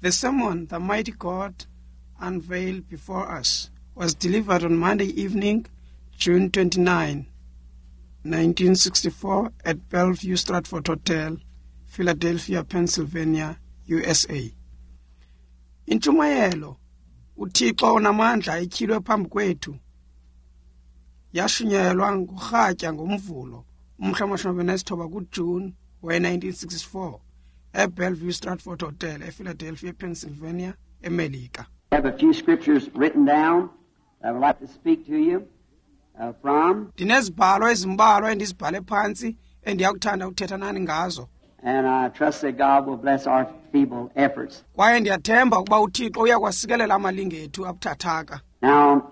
The sermon, The Mighty God Unveiled Before Us, was delivered on Monday evening, June 29, 1964, at Bellevue Stratford Hotel, Philadelphia, Pennsylvania, USA. Intshumayelo, uThixo unamandla ityhilwe phambi kwethu, yashunyayelwa ngorhatya ngomvulo umhla wama-29 kuJuni we-1964 eBellevue Stratford Hotel ePhiladelphia, Pennsylvania, eMelika. I have a few scriptures written down that I would like to speak to you from. Ndinezibhalo ezimbalwa endizibhale phantsi endiyakuthanda ukuthetha nani ngazo. And I trust that God will bless our feeble efforts. Kwaye ndiyathemba ukuba uThixo uyakwasikelela amalinge ethu abuthathaka. Now,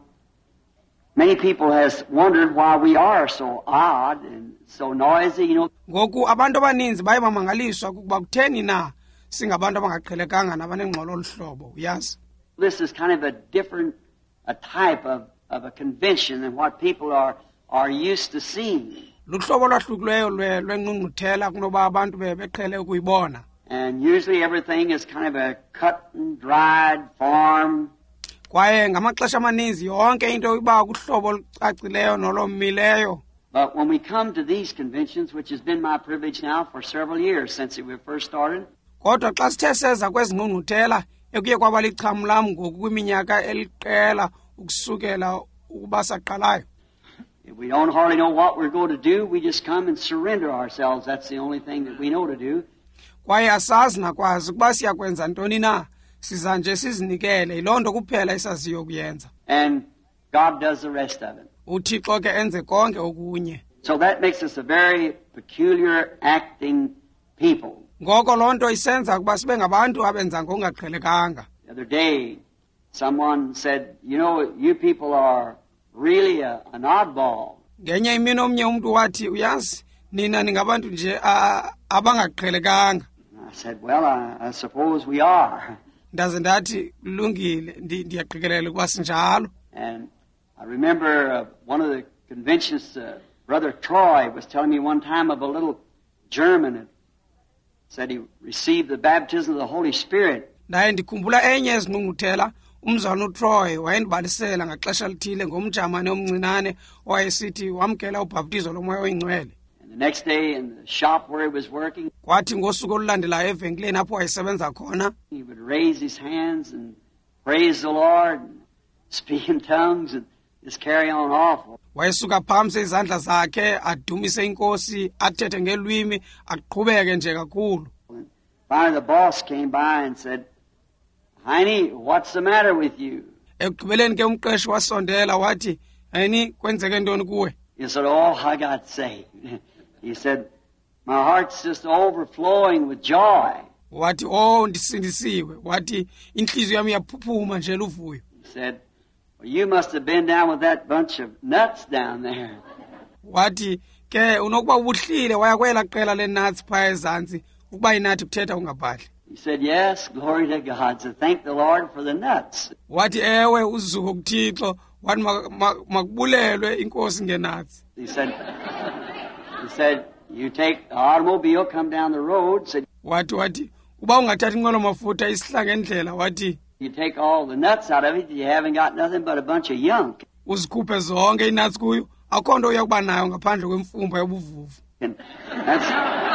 many people has wondered why we are so odd and so noisy, you know. Ngoku abantu abaninzi baye bamangaliswa kukuba kutheni na singabantu abangaqhelekanga nabanengxolo oluhlobo, uyazi. This is kind of a different type of a convention than what people are used to seeing. Luhlobo lwahlukileyo lwengqungquthela kunoba abantu beqhele ukuyibona. And usually everything is kind of a cut and dried form. Kwaye ngamaxesha amaninzi yonke into iba kuhlobo olucacileyo nolomileyo. But when we come to these conventions, which has been my privilege now for several years since we first started, kodwa xa sithe seza kwezi ngqungquthela ekuye kwaba lichamu lam ngoku kwiminyaka eliqela ukusukela ukuba saqalayo. if we don't hardly know what we're going to do, we just come and surrender ourselves. That's the only thing that we know to do. Kwaye asazi nakwazi ukuba siyakwenza ntoni na, siza nje sizinikele, yiloo nto kuphela esaziyo kuyenza. And God does the rest of it. uThixo ke enze konke okunye. So that makes us a very peculiar acting people. Ngoko loo nto isenza ukuba sibe ngabantu abenza ngokungaqhelekanga. The other day, someone said, you know, you people are really an oddball. Ngenye imini omnye umntu wathi, uyazi, nina ningabantu nje abangaqhelekanga. I said, well, I suppose we are. Ndaze ndathi kulungile, ndiyaqikelela ukuba sinjalo. And I remember one of the conventions, Brother Troy was telling me one time of a little German that said he received the baptism of the Holy Spirit. Ndaye ndikhumbula enye ezingqungquthela umzalwana uTroy wayendibalisela ngaxesha lithile ngomjamane omncinane owayesithi wamkela ubhaptizo lomoya oyingcwele. And the next day in the shop where he was working, kwathi ngosuku olulandelayo evenkileni apho wayesebenza khona, he would raise his hands and praise the Lord and speak in tongues and just carry on awful. wayesuka phamsi izandla zakhe adumise inkosi athethe ngelwimi aqhubeke nje kakhulu. And finally the boss came by and said, Heine, what's the matter with you? Ekugqibeleni ke umqeshi wasondela wathi, "Hani kwenzeke ntoni kuwe?" He said, oh, I got saved. He said, my heart's just overflowing with joy. Wathi, "Oh, ndisindisiwe." Wathi, "Inhliziyo yami iyaphuphuma nje luvuyo." He said, well, you must have been down with that bunch of nuts down there. Wathi, "Ke unokuba ubuhlile waya kwela qela lenuts phaya ezantsi ukuba inathi kuthetha ungabhadli." He said, yes, glory to God. So thank the Lord for the nuts. Wathi, "Ewe uzuko kuThixo." Wathi, "Makubulelwe inkosi ngenuts." He said, you take the automobile, come down the road. Said, Wathi, "Uba ungathatha inqwelo mafutha isihla ngendlela," wathi, you take all the nuts out of it, you haven't got nothing but a bunch of yunk. "Uzikhuphe zonke inuts kuyo, akho nto uyakuba nayo ngaphandle kwemfumba yobuvuvu." And that's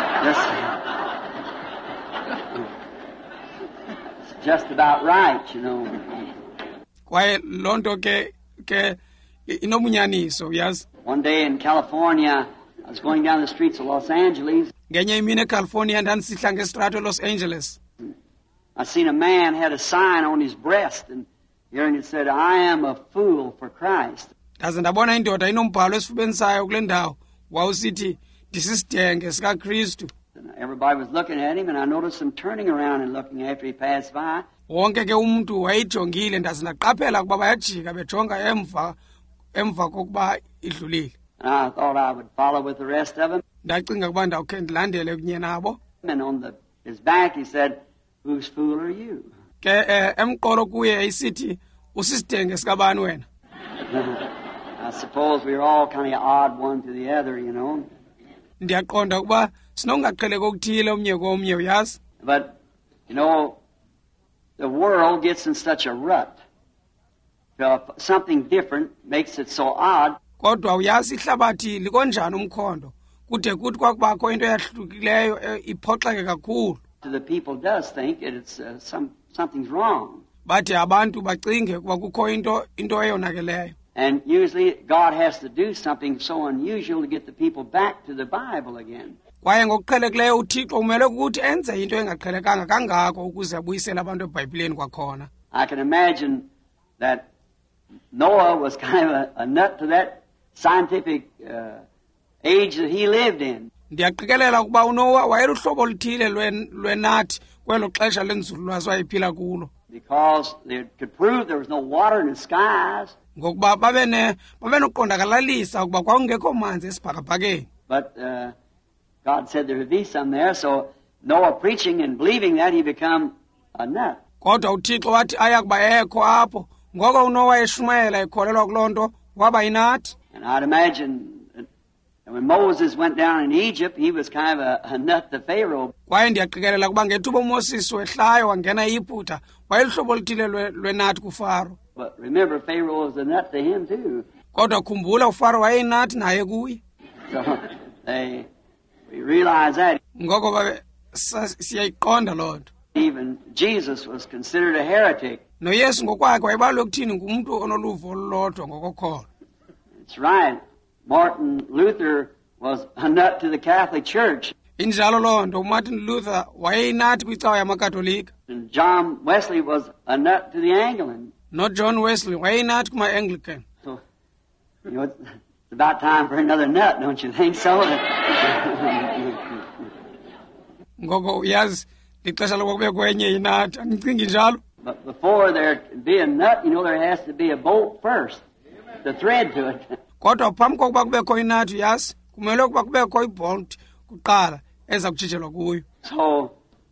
just about right, you know. Kwaye loo nto ke inobunyaniso, uyazi. One day in California, I was going down the streets of Los Angeles. Ngenye imini eCalifornia ndandisihla ngestrato eLos Angeles. I seen a man had a sign on his breast, and hearing it said, I am a fool for Christ. Ndaze ndabona indoda inombhalo esifubeni sayo kule ndawo wawusithi, "Ndisisidenge sikaKristu." And everybody was looking at him, and I noticed him turning around and looking after he passed by. Wonke ke umuntu wayijongile, ndaze ndaqaphela ukuba bayajika bejonga emva kokuba idlulile. And I thought I would follow with the rest of them. Ndacinga ukuba ndawukhe ndilandele kunye nabo. And on his back he said, whose fool are you? Ke emqolo kuye isithi, "Usisidenge sikabani wena?" I suppose we were all kind of odd one to the other, you know. Ndiyaqonda ukuba sinokungaqheleki okuthile omnye komnye, uyazi. But, you know, the world gets in such a rut. Something different makes it so odd. Kodwa uyazi ihlabathi likonjani umkhondo kude kuthi kwakubakho into eyahlukileyo iphoxeke kakhulu. The people does think that it's something's wrong. Bathi abantu bacinge kuba kukho into eyonakeleyo. And usually God has to do something so unusual to get the people back to the Bible again. Kwaye ngokuqhelekileyo uThixo umele ukuthi enze into engaqhelekanga kangako ukuze abuyisele abantu eBhayibhelini kwakhona. I can imagine that Noah was kind of a nut to that scientific age that he lived in. Ndiyaqikelela ukuba uNoah wayeluhlobo oluthile lwenathi kwelo xesha lenzululwazi wayephila kulo. Because they could prove there was no water in the skies. Ngokuba babenoqondakalalisa ukuba kwakungekho manzi esibhakabhakeni. But God said there would be some there, so Noah preaching and believing that, he become a nut. Kodwa uThixo wathi ayakuba ekho apho ngoko uNoah eshumayela ekholelwa kuloo nto waba yinathi. And I'd imagine that when Moses went down in Egypt, he was kind of a nut to Pharaoh. Kwaye ndiyaqikelela ukuba ngethuba uMoses wehlayo wangena eYiphuta wayeluhlobo oluthile lwenathi kuFaro. But remember, Pharaoh was a nut to him too. Kodwa khumbula uFaro wayeyinathi naye kuye. So we realize that. Ngoko siyayiqonda loo nto. Even Jesus was considered a heretic. NoYesu ngokwakhe wayebalwe ukuthini ngumntu onoluvo olulodwa ngokokholwa. That's right. Martin Luther was a nut to the Catholic Church. Injalo loo nto uMartin Luther wayeyinathi kwicawa yamakatolika. And John Wesley was a nut to the Anglican. John Wesley wayeyinathi kuma-Anglican. So, it's about time for another nut, don't you think so? Ngoko uyazi lixesha lokuba kube kwenye inathi andicingi njalo. But before there can be a nut, there has to be a bolt first, the thread to it. Kodwa phambi kokuba kubekho inathi uyazi kumele ukuba kubekho ibolt kuqala eza kutshijelwa kuyo. So,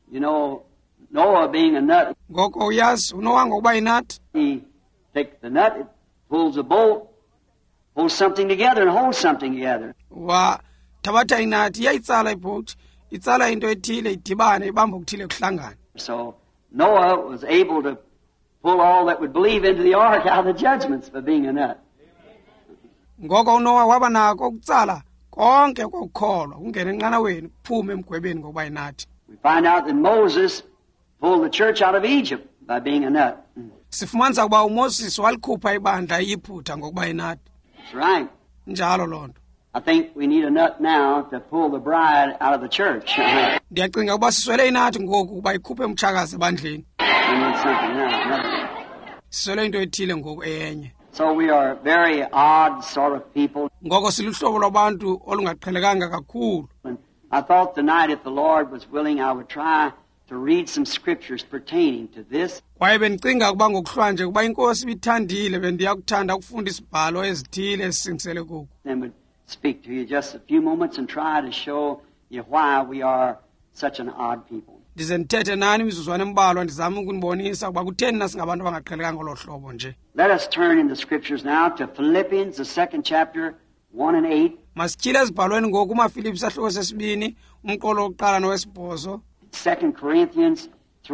Noah being a nut, ngoko uyazi uNoah ngokuba inathi, he takes the nut, it pulls a bolt, pulls something together and holds something together. Thabatha inathi iyayitsala ibolt itsala into ethile idibane ibamba okuthile kuhlangana. So Noah was able to pull all that would believe into the ark out of the judgments for being a nut. Ngoko uNoah waba nako ukutsala konke kokukholwa ungena enqanaweni kuphume emgwebeni ngokuba inathi. We find out that Moses pulled the church out of Egypt by being a nut. Sifumanisa ukuba uMoses walikhupha ibandla eYiphuta ngokuba inathi. That's right. Njalo loo nto. I think we need a nut now to pull the bride out of the church. Ndiyacinga ukuba siswele inathi ngoku ukuba ikhuphe umtshakazi ebandleni. We need something now. Siswele into ethile ngoku enye. So we are very odd sort of people. Ngoko siluhlobo lwabantu olungaqhelekanga kakhulu. And I thought tonight, if the Lord was willing, I would try to read some scriptures pertaining to this. Kwaye bendicinga ukuba ngokuhlanje kuba inkosi ibithandile bendiyakuthanda ukufunda isibhalo ezithile esisingisele kuko. Then would speak to you just a few moments and try to show you why we are such an odd people. Ndize ndithethe nani imizuzwana embalwa ndizame ukunibonisa ukuba kutheni nasingabantu abangaqhelekanga ngolo hlobo nje. Let us turn in the scriptures now to Philippians, the 2nd chapter, 1 and 8. Masityhile ezibhalweni ngoku umaFilipi sahluko sesibini umqolo wokuqala nowesibhozo. 2 Corinthians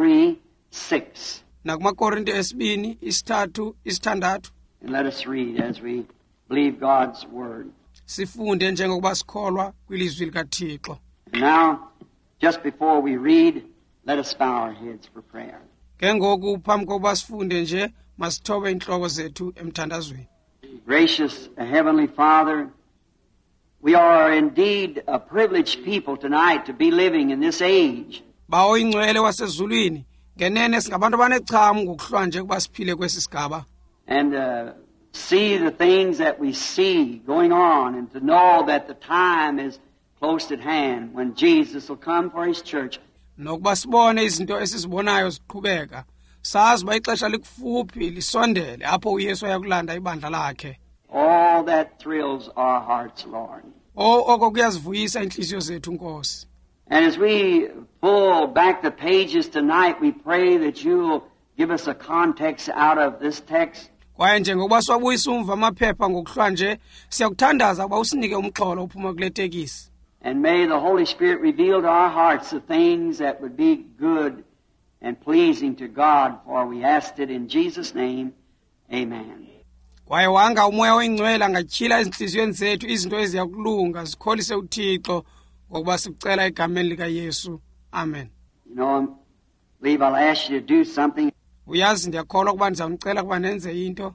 3:6. Nakumakorinti esibini isithandathu. And let us read as we believe God's word. Sifunde njengokuba sikholwa kwilizwi likaThixo. And now, just before we read, let us bow our heads for prayer. Ke ngoku phambi kokuba sifunde nje masithobe inhloko zethu emthandazweni. Gracious Heavenly Father, we are indeed a privileged people tonight to be living in this age. Bawo ingcwele wasezulwini ngenene singabantu abanechamu ngokuhlwa nje kuba siphile kwesi sigaba. And see the things that we see going on, and to know that the time is close at hand when Jesus will come for his church. Nokuba sibone izinto esizibonayo ziqhubeka sazi ba ixesha likufuphi lisondele apho uYesu ayakulanda ibandla lakhe. All that thrills our hearts, Lord. Oko kuyazivuyisa inhliziyo zethu Nkosi. And as we pull back the pages tonight, we pray that you will give us a context out of this text. Kwaye njengokuba siwabuyisa umva amaphepha ngokuhlwa nje siyakuthandaza ukuba usinike umxholo uphuma kule tekisi. And may the Holy Spirit reveal to our hearts the things that would be good and pleasing to God, for we asked it in Jesus' name. Amen. kwaye wanga umoya oyingcwele angatyhila ezinhliziyweni zethu izinto eziyakulunga zikholise uThixo ngokuba sicela egameni likaYesu. Amen. You know, I believe I'll ask you to do something. Uyazi ndiyakholwa ukuba ndizamcela ukuba nenze into.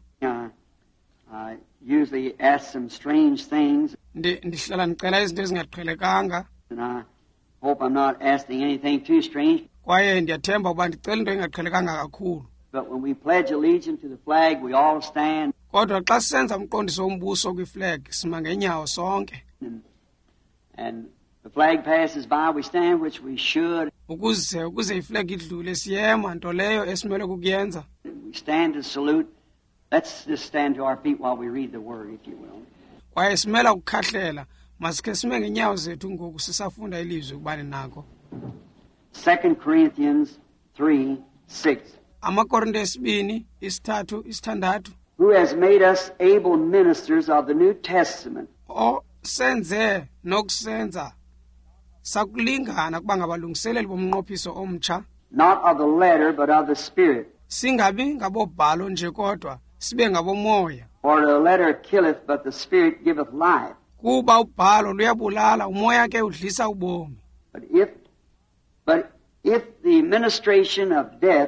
I usually ask some strange things, Ndihlala ndicela izinto ezingaqhelekanga and I hope I'm not asking anything too strange. kwaye ndiyathemba ukuba ndicela into engaqhelekanga kakhulu. But when we pledge allegiance to the flag, we all stand. Kodwa xa sisenza umqondiso wombuso kwiflag sima ngenyawo sonke. And the flag passes by, we stand, which we should. Ukuze iflag idlule siyema nto leyo esimele kukuyenza. We stand to salute. Let's just stand to our feet while we read the word, if you will. Kwaye simela ukukhahlela masikhe sime ngenyawo zethu ngoku sisafunda ilizwi kubani nako. 2 Corinthians 3:6. Amakorinto esibini isithandathu. Who has made us able ministers of the New Testament, Senze nokusenza sakulingana kuba ngabalungiseleli bomnqophiso omtsha, not of the letter, but of the Spirit. singabi ngabobhalo nje kodwa sibe ngabomoya. For the letter killeth, but the Spirit giveth life. Kuba ubhalo luyabulala umoya ke udlisa ubomi. But if the ministration of death,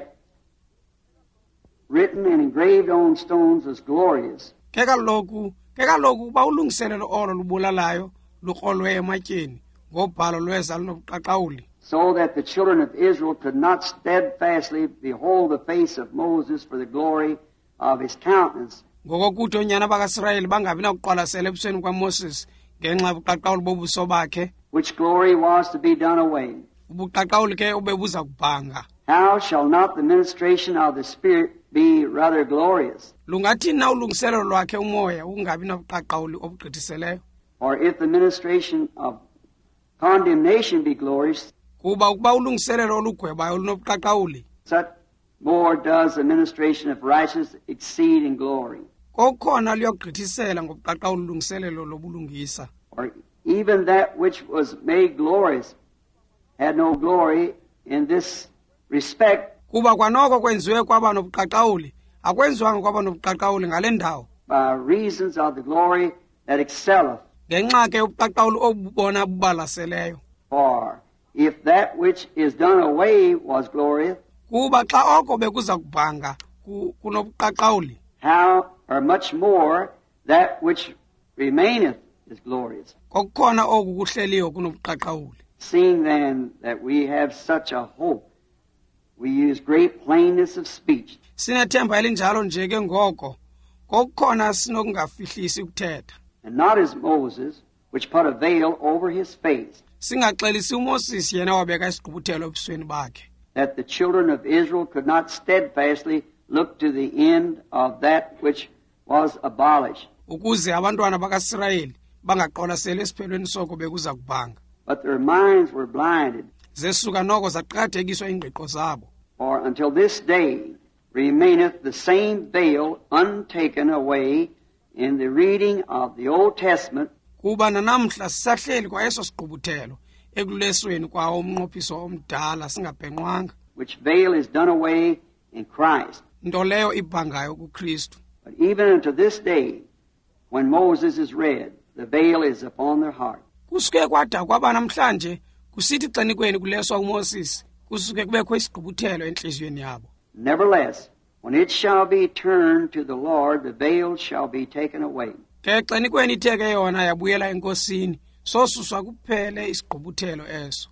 written and engraved on stones, was glorious, Ke kaloku ba ulungiselelo olo lubulalayo lukrolwe ematyeni ngobhalo lweza lunobuqaqawuli, so that the children of Israel could not steadfastly behold the face of Moses for the glory of his countenance, ngokokuthi oonyana bakaIsrayeli bangabi nakuqwalasela ebusweni kwaMoses ngenxa yobuqaqawuli bobuso bakhe, which glory was to be done away. ubuqaqawuli ke ubebuza kubhanga. How shall not the ministration of the Spirit be rather glorious? Lungathini na ulungiselelo lwakhe umoya ungabi nabuqaqawuli obugqithiseleyo? Or if the ministration of condemnation be glorious, Kuba ukuba ulungiselelo olugwebayo lunobuqaqawuli, such more does the ministration of righteousness exceed in glory. kokhona luyogqithisela ngobuqaqawuli ulungiselelo lobulungisa. Or even that which was made glorious had no glory in this respect, Kuba kwanoko kwenziwe kwaba nobuqaqawuli akwenziwanga kwaba nobuqaqawuli ngale ndawo, by reasons of the glory that excelleth. ngenxa ke ubuqaqawuli obubona bubalaseleyo. For if that which is done away was glorious, Kuba xa oko bekuza kubhanga kunobuqaqawuli, how or much more that which remaineth is glorious. kokukhona oku kuhleliyo kunobuqaqawuli. Seeing then that we have such a hope, we use great plainness of speech, Sinethemba elinjalo nje ke ngoko kokukhona sinokungafihlisi ukuthetha, and not as Moses, which put a veil over his face, singaxelisi uMoses yena wabeka isigqubuthelo ebusweni bakhe, that the children of Israel could not steadfastly look to the end of that which was abolished, ukuze abantwana bakaIsrayeli bangaqwalaseli esiphelweni soko bekuza kubhanga. but their minds were blinded. Zesuka noko zaqhathekiswa ingqiqo zabo. For until this day remaineth the same veil untaken away in the reading of the Old Testament, Kuba nanamhla sisahleli kwa eso sigqubuthelo ekulesweni kwawo umnqophiso omdala singabhenqwanga, which veil is done away in Christ. nto leyo ibhangayo kuKristu. But even unto this day, when Moses is read, the veil is upon their heart. Kusuke kwada kwaba namhlanje kusithi xenikweni kuleswa uMoses kusuke kubekho isigqubuthelo enhliziyweni yabo. Nevertheless, when it shall be turned to the Lord, the veil shall be taken away. Ke xenikweni ithe ke yona yabuyela enkosini sosuswa kuphele isigqubuthelo eso.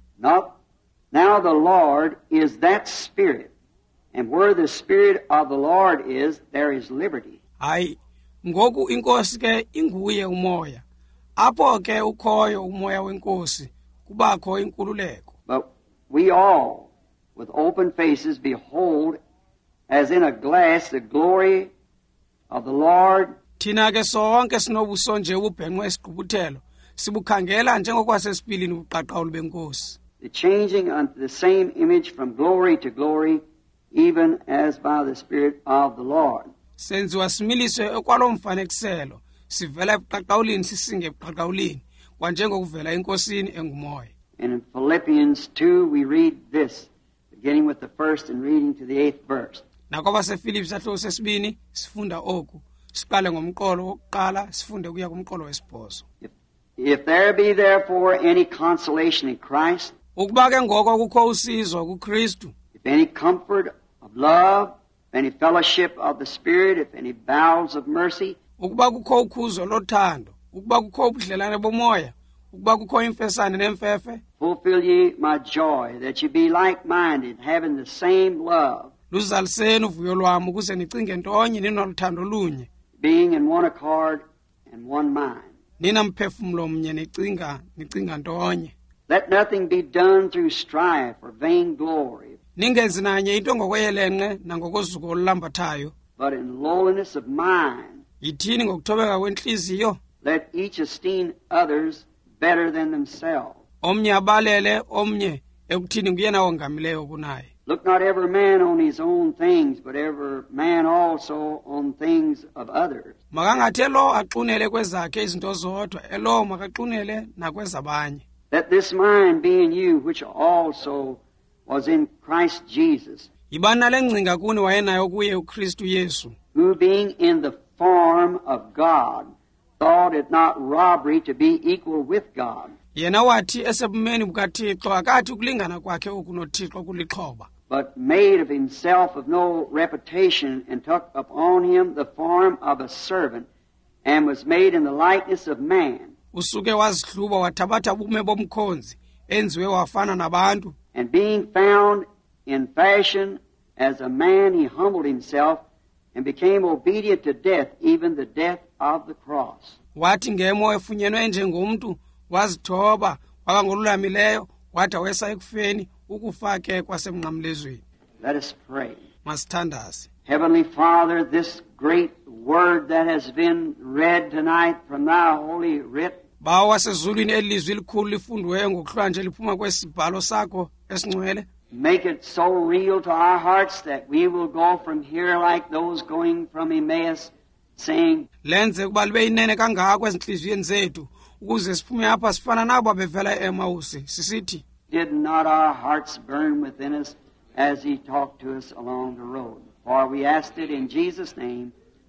Now the Lord is that Spirit, and where the Spirit of the Lord is, there is liberty. Hayi, ngoku inkosi ke inguye umoya, apho ke ukhoyo umoya wenkosi kubakho inkululeko. But we all, with open faces, behold, as in a glass, the glory of the Lord, Thina ke sonke sinobuso nje ubhenqwe isigqubuthelo sibukhangela njengokwasesipilini ubuqaqawuli benkosi. the changing unto the same image from glory to glory, even as by the Spirit of the Lord. Senziwa similiswe ekwalo mfanekiselo sivela ebuqaqawulini sisinge ebuqaqawulini kwanjengokuvela enkosini engumoya. And in Philippians 2 we read this, beginning with the 1st and reading to the 8th verse. nakwabasefilipi sahluko sesibini sifunda oku siqale ngomqolo wokuqala sifunde kuya kumqolo wesibhozo. If there be therefore any consolation in Christ, ukuba ke ngoko kukho usizo kuKristu, if any comfort of love, if any fellowship of the Spirit, if any bowels of mercy, ukuba kukho ukhuzo lothando, ukuba kukho ubudlelane bomoya, ukuba kukho imfesane nemfefe, fulfill ye my joy, that ye be like-minded, having the same love, luzaliseni uvuyo lwam ukuze nicinge ntonye ninoluthando lunye, being in one accord and one mind. nina mphefumlo mnye nicinga ntonye. Let nothing be done through strife or vainglory, ningenzi nanye into ngokweyelenqe nangokozuko olulambathayo, but in lowliness of mind, yithini ngokuthobeka kwenhliziyo, let each esteem others better than themselves. omnye abalele omnye ekuthini nguyena wongamileyo kunaye. Look not every man on his own things, but every man also on things of others. makangathi elo aqunele kwezakhe izinto zodwa, elo makaqunele nakwezabanye. Let this mind be in you, which also was in Christ Jesus, yibana le ngcinga kuni wayenayo kuye uKristu Yesu, who being in the form of God, thought it not robbery to be equal with God, yena wathi esebumeni bukaThixo akathi ukulingana kwakhe okunoThixo kulixhoba, but made of himself of no reputation, and took upon him the form of a servant, and was made in the likeness of man. usuke wazihluba wathabatha ubume bomkhonzi, enziwe wafana nabantu, And being found in fashion as a man, he humbled himself, and became obedient to death, even the death of the cross. wathi ngemo efunyenwe njengomntu wazithoba waba ngolulamileyo wada wesa ekufeni, ukufa ke kwasemnqamlezweni. Let us pray. Masithandaze. Heavenly Father, this great word that has been read tonight from thy holy writ, bawo wasezulwini elizwi elikhulu lifundiweyo ngokuhlwanje liphuma kwesibhalo sakho esingcwele, make it so real to our hearts that we will go from here like those going from Emmaus, saying, lenze kuba libe inene kangako ezinhliziyweni zethu ukuze siphume apha sifana nabo abevela eMausi sisithi, did not our hearts burn within us as he talked to us along the road? For we asked it in Jesus' name,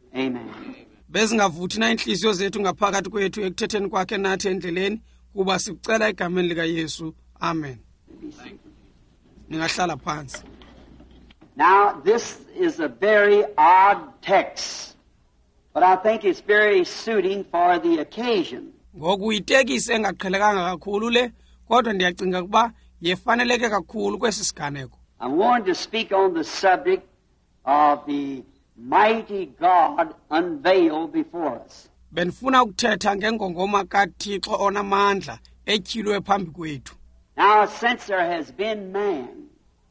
amen. bezingavuthi na inhliziyo zethu ngaphakathi kwethu ekuthetheni kwakhe nathi endleleni, kuba sikucela egameni likaYesu, amen. Ningahlala phansi. Now, this is a very odd text, but I think it's very suiting for the occasion. ngoku yitekisi engaqhelekanga kakhulu le, kodwa ndiyacinga ukuba yefaneleke kakhulu kwesi siganeko. I wanted to speak on the subject of the mighty God unveiled before us. Benifuna ukuthetha ngengongoma kaThixo onamandla etyhilwe phambi kwethu. Now, since there has been man,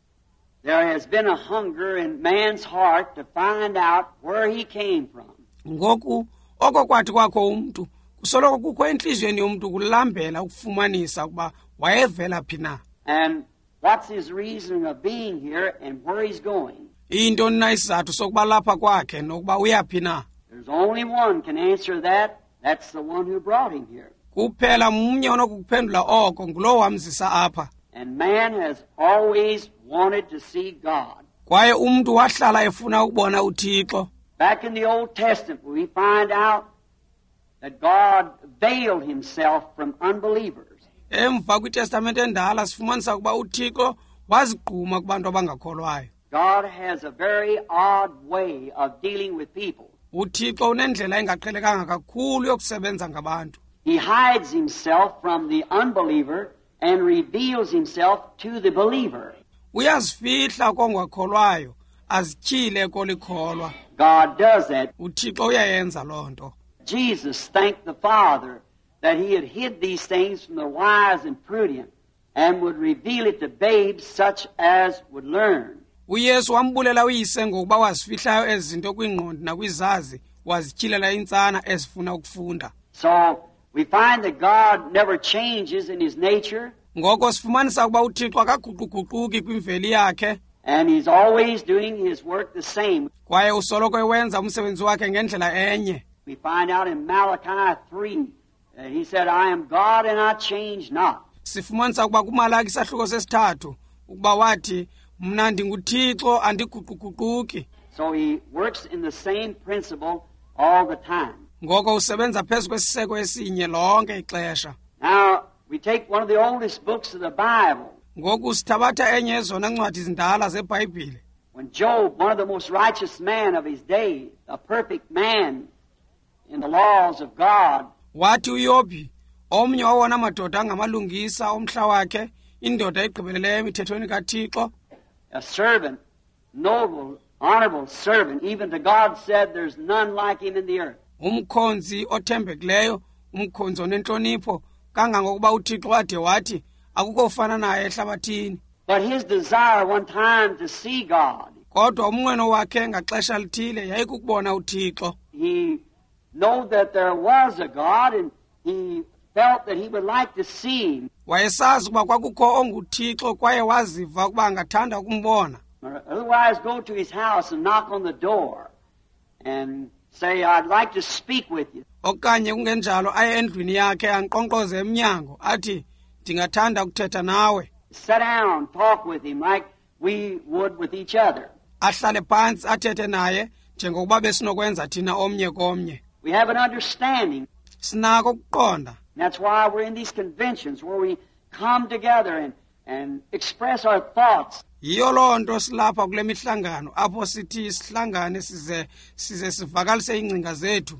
there has been a hunger in man's heart to find out where he came from. Ngoku oko kwathi kwakho umntu, kusoloko kukho enhliziyweni yomntu kulambela ukufumanisa ukuba wayevela phi na. And what's his reason of being here and where he's going. Iyintoni na isizathu sokuba lapha kwakhe nokuba uyaphi na. There's only one can answer that. That's the one who brought him here. Kuphela mnye onokuphendula oko, ngulo wamzisa apha. And man has always wanted to see God. Kwaye umntu wahlala efuna ukubona uThixo. Back in the Old Testament, we find out that God veiled himself from unbelievers. Emva kwiTestamente endala sifumanisa ukuba uThixo wazigquma kubantu abangakholwayo. God has a very odd way of dealing with people. uThixo unendlela engaqhelekanga kakhulu yokusebenza ngabantu. He hides himself from the unbeliever and reveals himself to the believer. Uyazifihla kongakholwayo azityhile kolikholwa. God does that. uThixo uyayenza loo nto. Jesus thanked the Father that he had hid these things from the wise and prudent and would reveal it to babes such as would learn. uYesu wambulela uyise ngokuba wazifihlayo ezinto kwingqondo nakwizazi, wazityhilela intsana ezifuna ukufunda. So we find that God never changes in his nature, Ngoko sifumanisa ukuba uThixo akaguquguquki kwimveli yakhe, and he's always doing his work the same. kwaye usoloko ewenza umsebenzi wakhe ngendlela enye. We find out in Malachi 3 that he said, I am God and I change not. Sifumanisa ukuba kuMalaki isahluko sesithathu ukuba wathi mna ndinguThixo andiguquguquki. So he works in the same principle all the time. Ngoko usebenza phezu kwesiseko esinye lonke ixesha. Now, we take one of the oldest books of the Bible. Ngoku sithabatha enye yezona ncwadi zindala zeBhayibhile. When Job, one of the most righteous men of his day, a perfect man in the laws of God, Wathi uYobhi omnye wawona madoda angamalungisa omhla wakhe, indoda egqibeleleyo emithethweni kaThixo, a servant, noble, honorable servant, even to God said there's none like him in the earth. umkhonzi othembekileyo, umkhonzi onenhlonipho, kangangokuba uThixo wade wathi akukofana naye ehlabathini. But his desire one time to see God, Kodwa umnqweno wakhe ngaxesha lithile yayikukubona uThixo. he knew that there was a God, and he felt that he would like to see him. Wayesazi ukuba kwakukho onguThixo kwaye waziva ukuba angathanda ukumbona. Or otherwise go to his house and knock on the door and say, I'd like to speak with you. Okanye kungenjalo aye endlwini yakhe anqonqoze emnyango athi ndingathanda ukuthetha nawe. Sit down, talk with him like we would with each other. Ahlale phansi athethe naye njengokuba besinokwenza thina omnye komnye. We have an understanding. Sinako ukuqonda. And that's why we're in these conventions where we come together and express our thoughts. Yiyo loo nto silapha kule mihlangano apho sithi sihlangane size sivakalise ingcinga zethu.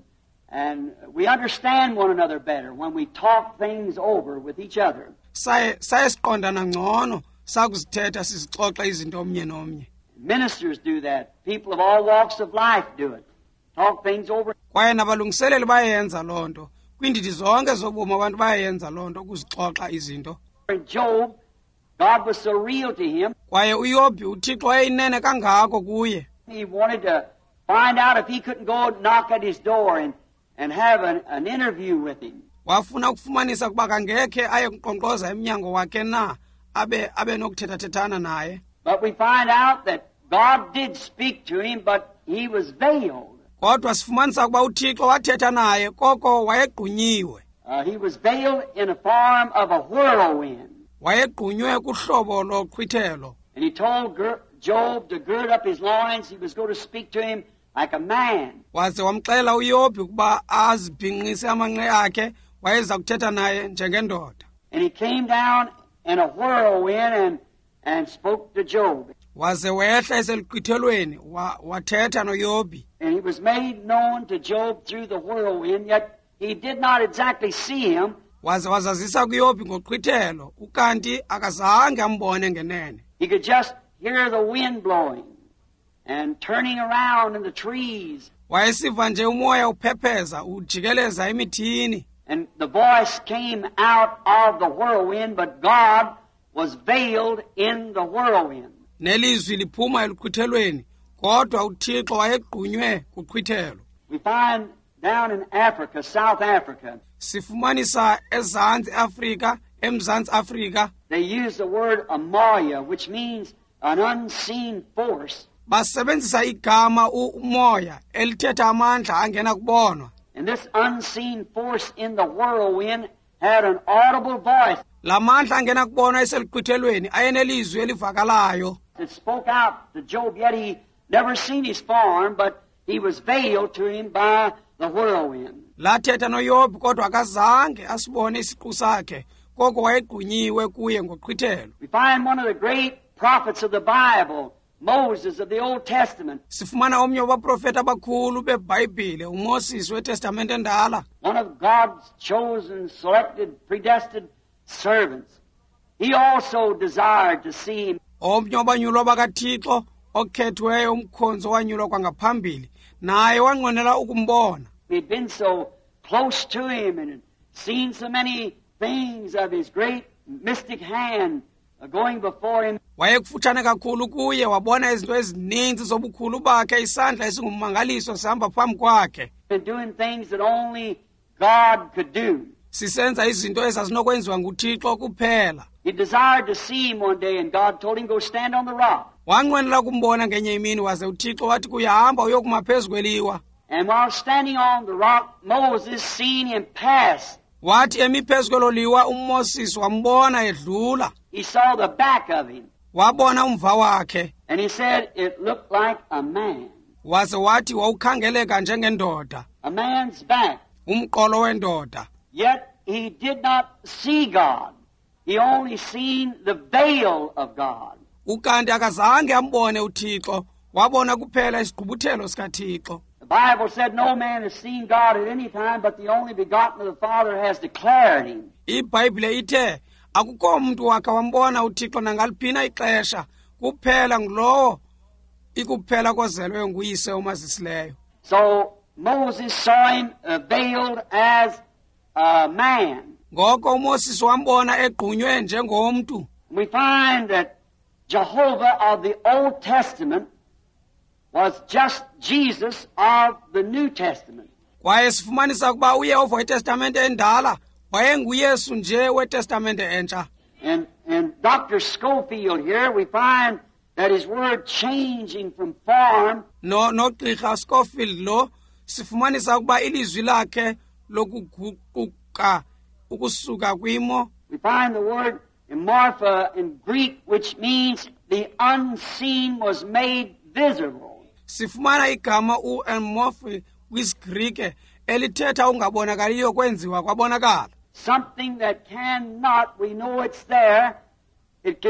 And we understand one another better when we talk things over with each other. Saye siqondana ngcono sakuzithetha sizixoxa izinto omnye nomnye. Ministers do that. People of all walks of life do it. Talk things over. Kwaye nabalungiseleli bayenza loo nto. Kwiindidi zonke zobomi abantu bayenza loo nto ukuzixoxa izinto. In Job, God was so real to him, Kwaye uYobhi uThixo wayeyinene kangako kuye. he wanted to find out if he couldn't go knock at his door and have an interview with him. Wafuna ukufumanisa ukuba kangekhe aye kuqonqoza emnyango wakhe na abe nokuthethathethana naye. But we find out that God did speak to him, but he was veiled. Kodwa sifumanisa ukuba uThixo wathetha naye koko wayegqunyiwe. He was veiled in a form of a whirlwind. Wayegqunywe kuhlobo loqhwithelo. And he told Job to gird up his loins. He was going to speak to him like a man. Waze wamxela uYobhi ukuba azibhinqise amanqe akhe wayeza kuthetha naye njengendoda. And he came down in a whirlwind and spoke to Job. Waze wehla eseluqhwithelweni wathetha noYobhi. And he was made known to Job through the whirlwind, yet he did not exactly see him. Waze wazazisa kuYobhi ngoqhwithelo ukanti akazange ambone ngenene. He could just hear the wind blowing and turning around in the trees. Wayesiva nje umoya uphepheza ujikeleza emithini. And the voice came out of the whirlwind, but God was veiled in the whirlwind. Nelizwi liphuma eluqhwithelweni kodwa uThixo wayegqunywe kuqhwithelo. We find down in Africa, South Africa, Sifumanisa ezantsi Afrika, emzantsi Afrika, they use the word amoya, which means an unseen force. basebenzisa igama umoya elithetha amandla angena kubonwa. And this unseen force in the whirlwind had an audible voice La mandla angena kubonwa eseluqhwithelweni ayenelizwi elivakalayo. that spoke out to Job, yet he never seen his form, but he was veiled to him by the whirlwind. Lathetha noYobhi kodwa akazange asibone isiqu sakhe koko wayegqunyiwe kuye ngoqhwithelo. We find one of the great prophets of the Bible, Moses of the Old Testament, Sifumana omnye wabaprofeti abakhulu beBhayibhile, uMoses weTestamente endala, one of God's chosen, selected, predestined servants. He also desired to see him. omnye wabanyulwa bakaThixo okhethweyo, umkhonzi owanyulwa kwangaphambili, naye wanqwenela ukumbona. He'd been so close to him and had seen so many things of his great mystic hand going before him. Wayekufutshane kakhulu kuye, wabona izinto ezininzi zobukhulu bakhe, isandla esingummangaliso sihamba phambi kwakhe. And doing things that only God could do. Sisenza izinto ezazinokwenziwa nguThixo kuphela. He desired to see him one day, and God told him, go stand on the rock. Wanqwenela ukumbona ngenye imini, waze uThixo wathi kuyahamba uyokuma phezu kweliwa. And while standing on the rock, Moses seen him pass. Wathi emi phezu kwelo liwa uMoses wambona edlula. He saw the back of him. wabona umva wakhe And he said it looked like a man. waze wathi wawukhangeleka njengendoda A man's back. umqolo wendoda Yet he did not see God. He only seen the veil of God. ukanti akazange ambone uThixo wabona kuphela isigqubuthelo sikaThixo. The Bible said no man has seen God at any time, but the only begotten of the Father has declared him. iBhayibhile ithe akukho umuntu wakhe wambona uThixo nangaliphina ixesha kuphela ngulowo ikuphela kozelwe nguyise omazisileyo. So Moses saw him veiled as a man. Ngoko uMoses wambona egqunywe njengomntu. We find that Jehovah of the Old Testament was just Jesus of the New Testament. Kwaye sifumanisa ukuba uYehova weTestamente endala wayenguYesu nje weTestamente entsha. And Dr. Schofield here, we find that his word changing from form Nogqirha Schofield lo sifumanisa ukuba ilizwi lakhe lokuguquka ukusuka kwimo. we find the word morpha in Greek, which means the unseen was made visible. Sifumana igama uamorphe kwisiGrike elithetha ungabonakaliyo kwenziwa kwabonakala. Something that cannot, we know it's there. It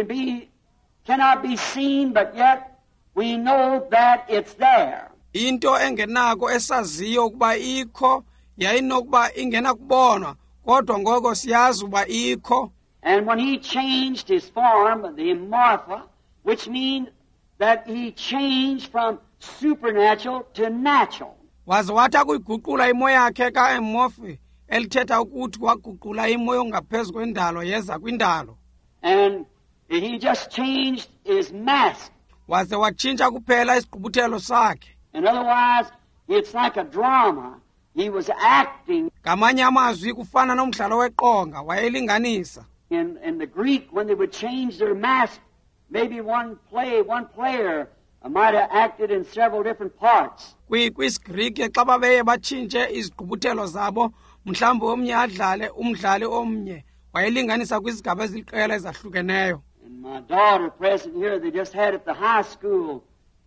cannot be seen, but yet we know that it's there. Into engenako esaziyo ukuba ikho yayinokuba ingena kubonwa kodwa ngoko siyazi uba ikho. And when he changed his form, the morpha, which means that he changed from supernatural to natural. Waze wathi akuyiguqula imo yakhe kaamorphe elithetha ukuthi waguqula imo yongaphezu kwendalo yeza kwindalo. And he just changed his mask. Waze watshintsha kuphela isigqubuthelo sakhe. And otherwise, it's like a drama. He was acting. Ngamanye amazwi kufana nomdlalo weqonga wayelinganisa. In the Greek, when they would change their mask, maybe one player might have acted in several different parts. kwisiGrike xa babeye batshintshe izigqubuthelo zabo mhlawumbe omnye adlale umdlali omnye wayelinganisa kwizigaba eziliqela ezahlukeneyo. And my daughter present here, they just had at the high school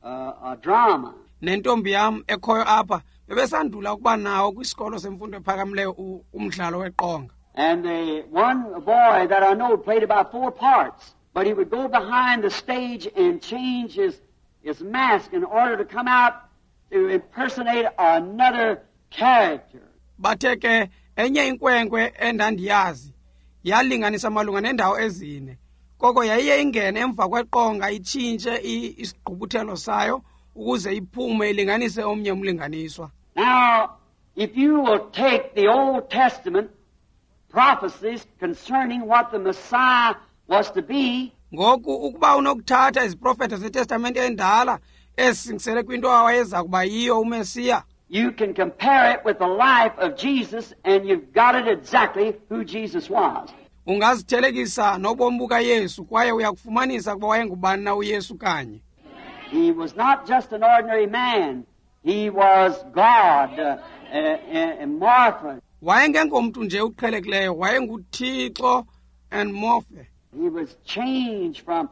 a drama. Nentombi yam ekhoyo apha bebesandula ukuba nawo kwisikolo semfundo ephakamileyo umdlalo weqonga. And one boy that I know played about 4 parts, but he would go behind the stage and change his mask in order to come out to impersonate another character. Bathe ke enye inkwenkwe endandiyazi yalinganisa malunga nendawo ezine. Koko yayiye ingene emva kweqonga itshintshe isigqubuthelo sayo ukuze iphume ilinganise omnye umlinganiswa. Now, if you will take the Old Testament prophecies concerning what the Messiah was to be, Ngoku ukuba unokuthatha iziprofeta zeTestamente endala ezisingisele kwinto awayeza kuba yiyo uMesiya, you can compare it with the life of Jesus, and you've got it exactly who Jesus was. ungazithelekisa nobomi bukaYesu kwaye uyakufumanisa kuba wayengubani na uYesu kanye. He was not just an ordinary man. He was God, and Martha. Wayengengomntu nje uqhelekileyo, wayenguThixo and morphe. He was changed from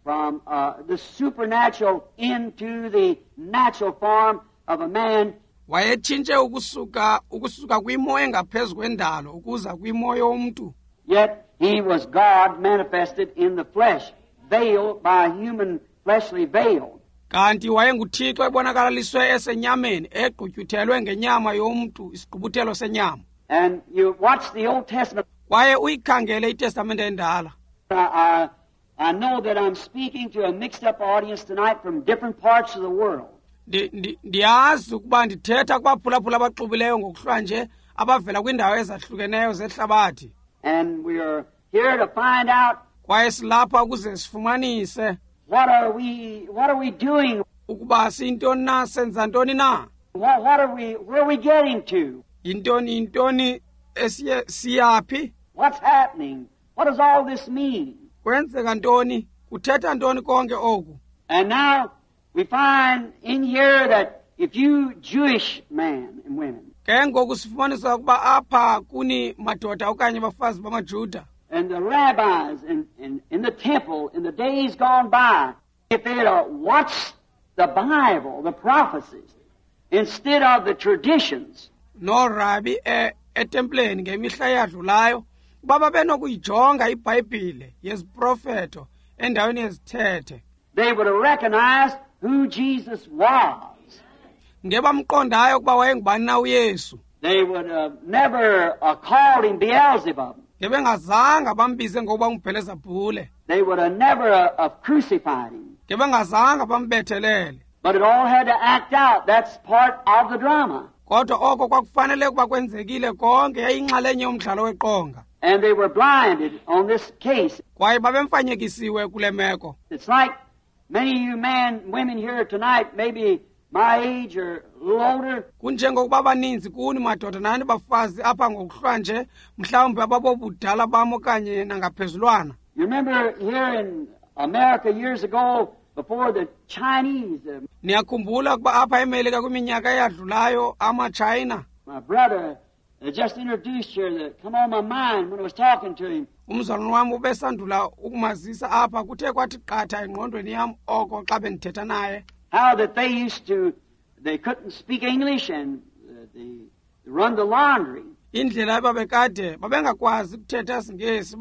the supernatural into the natural form of a man. Wayetshintshe ukusuka kwimo engaphezu kwendalo ukuza kwimo yomntu. Yet he was God manifested in the flesh, veiled by a human fleshly veil. Kanti wayenguThixo ebonakaliswe esenyameni egqutyuthelwe ngenyama yomntu isigqubuthelo senyama. And you watch the Old Testament. Kwaye uyikhangele iTestamente endala. I know that I'm speaking to a mixed-up audience tonight from different parts of the world. Ndiyazi ukuba ndithetha kwaphulaphula abaxubileyo ngokuhlwa nje abavela kwiindawo ezahlukeneyo zehlabathi. And we're here to find out Kwaye silapha ukuze sifumanise what are we doing? ukuba siyintoni na, senza ntoni na. Where are we getting to? Yintoni siyaphi? What's happening? What does all this mean? Kwenzeka ntoni? Kuthetha ntoni konke oku? And now we find in here that if you Jewish men and women, Ke ngoku sifumanisa ukuba apha kuni madoda okanye abafazi bamaJuda. and the rabbis in the temple in the days gone by, if they had watched the Bible, the prophecies, instead of the traditions, no rabi etempleni ngemihla yadlulayo baba benokuyijonga iBhayibhile yeziprofeto endaweni yezithethe, they would have recognized who Jesus was. ngebamqondayo kuba wayengubani na uYesu. They would have never called him Beelzebub. Ngebengazanga bambize ngokuba nguBhelezebule. They would have never crucified him. Ngebengazanga bambethelele. But it all had to act out. That's part of the drama. Kodwa oko kwakufanele kuba kwenzekile konke yayinxalenye yomdlalo weqonga. And they were blinded on this case. Kwaye babemfanyekisiwe kule meko. It's like many of you men and women here tonight, maybe my age or a little older, kunjengokuba abaninzi kuni madoda nani bafazi apha ngokuhlwa nje mhlawumbe ababobudala bam okanye nangaphezulwana. You remember here in America years ago, before the Chinese, Niyakhumbula kuba apha eMelika kwiminyaka eyadlulayo ama-China. my brother just introduced here that come on my mind when I was talking to him. Umzalwane wami ubesandula ukumazisa apha kuthe kwathi qatha engqondweni yam oko xa bendithetha naye. How that they couldn't speak English and they run the laundry. Indlela babekade babengakwazi ukuthetha isiNgesi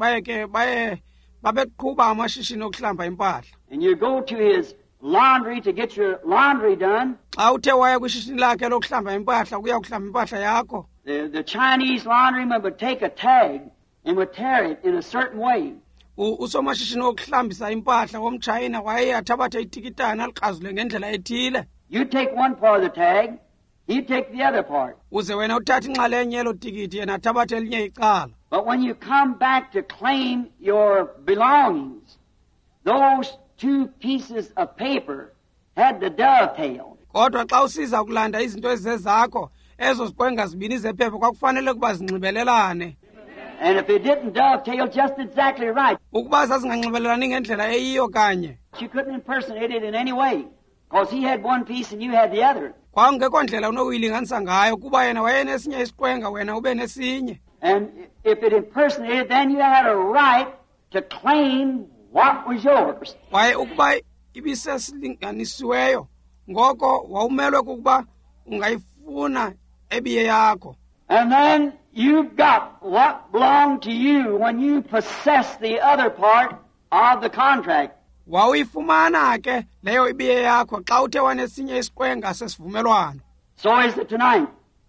babeqhuba amashishini okuhlamba impahla. And you go to his laundry to get your laundry done. Xa uthe waya kwishishini lakhe lokuhlamba impahla kuya kuhlamba impahla yakho. The Chinese laundryman would take a tag and would tear it in a certain way. Usomashishini okuhlambisa impahla womChina waye athabathe itikitana aliqazule ngendlela ethile. You take one part of the tag, he take the other part. Uze wena uthathe inxalenye yelo tikiti yena athabathe elinye icala. But when you come back to claim your belongings, those two pieces of paper had the dovetail. Kodwa xa usiza ukulanda izinto ezizezakho ezo ziqwenga zibini zephepha kwakufanele kuba zinxibelelane. And if it didn't dovetail just exactly right, Ukuba zazinganxibelelani ngendlela eyiyo kanye, you couldn't impersonate it in any way, because he had one piece and you had the other. kwakungekho ndlela unokuyilinganisa ngayo kuba yena wayenesinye isiqwenga wena ube nesinye. And if it impersonated, then you had a right to claim what was yours. Kwaye ukuba ibisesilinganisiweyo ngoko wawumelwe kukuba ungayifuna ebiye yakho. And then you got what belonged to you when you possessed the other part of the contract. Wawuyifumana ke leyo ibiye yakho xa uthe wanesinye isiqwenga sesivumelwano. So is it tonight.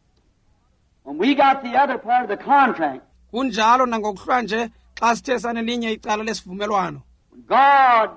When we got the other part of the contract, Kunjalo nangokuhlwa nje xa sithe sanelinye icala lesivumelwano. God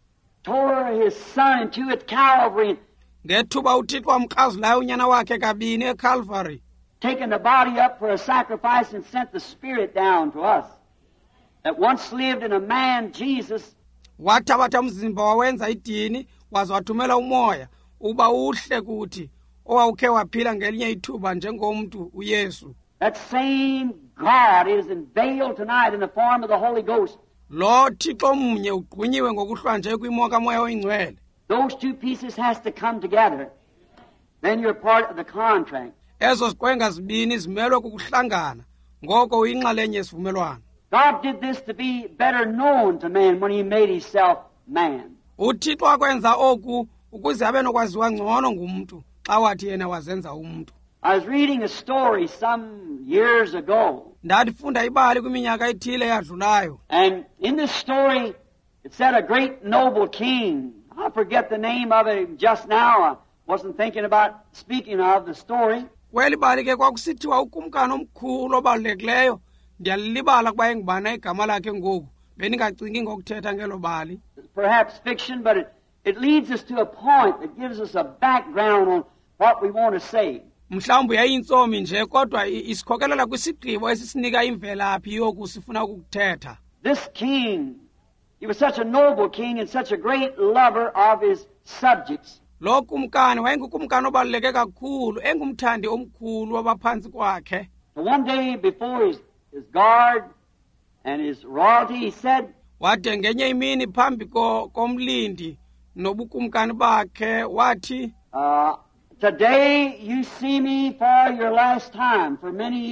tore his son into at Calvary, Ngethuba uThixo wamkrazulayo unyana wakhe kabini eCalvary, taking the body up for a sacrifice and sent the Spirit down to us that once lived in a man, Jesus, wathabatha umzimba wawenza idini waze wathumela umoya uba uhle kuthi owawukhe waphila ngelinye ithuba njengomntu uYesu. that same God is unveiled tonight in the form of the Holy Ghost. Lo Thixo mnye ugqunyiwe ngokuhlwa nje kwimo kaMoya oyingcwele. Those two pieces has to come together. Then you're part of the contract. Ezo ziqwenga zibini zimelwe kukuhlangana ngoko uyinxalenye yesivumelwano. God did this to be better known to man when he made himself man. uThixo akwenza oku ukuze abe nokwaziwa ngcono ngumntu xa wathi yena wazenza umntu. I was reading a story some years ago, Ndadifunda ibali kwiminyaka ethile yadlulayo. and in this story it said a great noble king. I forget the name of it just now. I wasn't thinking about speaking of the story. Kweli bali ke kwakusithiwa ukumkani omkhulu obalulekileyo, ndiyalibala kuba engubana igama lakhe ngoku, bendingacingi ngokuthetha ngelo bali. Perhaps fiction, but it leads us to a point that gives us a background on what we want to say. Mhlawumbe yayintsomi nje kodwa isikhokelela kwisigqibo esisinika imvelaphi yoku sifuna ukuthetha. This king, he was such a noble king and such a great lover of his subjects. Lo kumkani wayengukumkani obaluleke kakhulu, engumthandi omkhulu wabaphantsi kwakhe. But one day before his guard and his royalty, he said, Wade ngenye imini phambi komlindi nobukumkani bakhe wathi, today you see me for your last time for many years.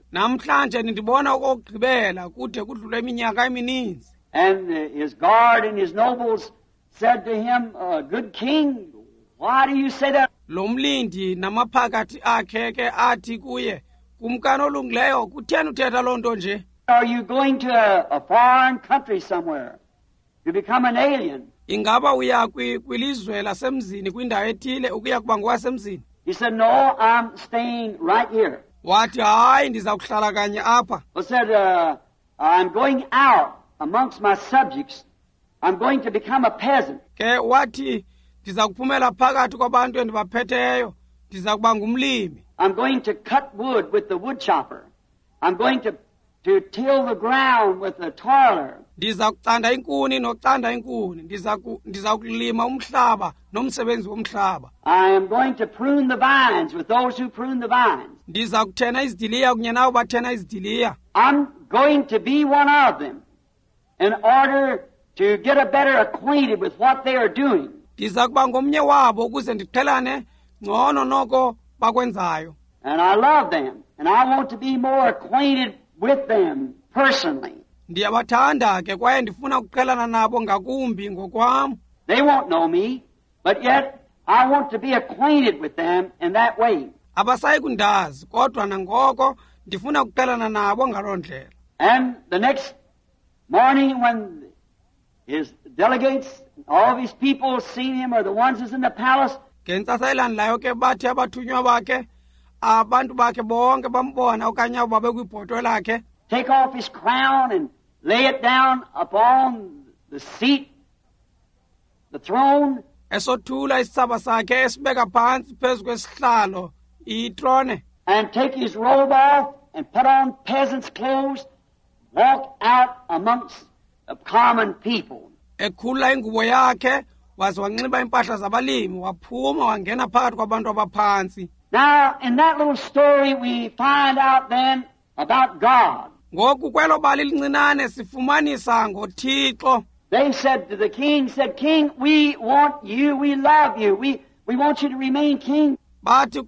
namhlanje ndibona okokugqibela kude kudlule iminyaka emininzi. And his guard and his nobles said to him, Good king, why do you say that? Lo mlindi namaphakathi akhe ke athi kuye, kumkani olungileyo, kutheni uthetha loo nto nje? Are you going to a foreign country somewhere to become an alien? Ingaba uya kwilizwe lasemzini kwindawo ethile ukuya kuba ngowasemzini? He said, No, I'm staying right here. Wathi hayi ndiza kuhlala kanye apha. He said, I'm going out amongst my subjects. I'm going to become a peasant. Ke wathi ndiza kuphumela phakathi kwabantu endibaphetheyo, ndiza kuba ngumlimi. I'm going to cut wood with the wood chopper. I'm going to till the ground with the toiler. Ndiza kucanda inkuni nocanda inkuni, ndiza kulima umhlaba nomsebenzi womhlaba. I am going to prune the vines with those who prune the vines. Ndiza kuthena izidiliya kunye nabo bathena izidiliya. I'm going to be one of them in order to get a better acquainted with what they are doing. Ndiza kuba ngomnye wabo ukuze ndiqhelane ngcono noko bakwenzayo. And I love them, and I want to be more acquainted with them personally. Ndiyabathanda ke kwaye ndifuna ukuqhelana nabo ngakumbi ngokwam. They won't know me, but yet I want to be acquainted with them in that way. Abasayi kundazi kodwa nangoko ndifuna ukuqhelana nabo ngaloo ndlela. And the next morning when his delegates, all of his people seen him, or the ones who's in the palace, ngentsasa elandelayo ke bathi abathunywa bakhe abantu bakhe bonke bambona okanye abo babekwibhotwe lakhe, take off his crown and lay it down upon the seat, the throne, esothula isithsaba sakhe esibeka phansi phezu kwesihlalo itrone, and take his robe off and put on peasant's clothes, walk out amongst the common people. ekhulula ingubo yakhe waze wanxiba impahla zabalimi waphuma wangena phakathi kwabantu abaphansi. Now, in that little story, we find out then about God. Ngoku kwelo bali lincinane sifumanisa ngoThixo. They said to the king, King, we want you, we love you, we want you to remain king. Bathi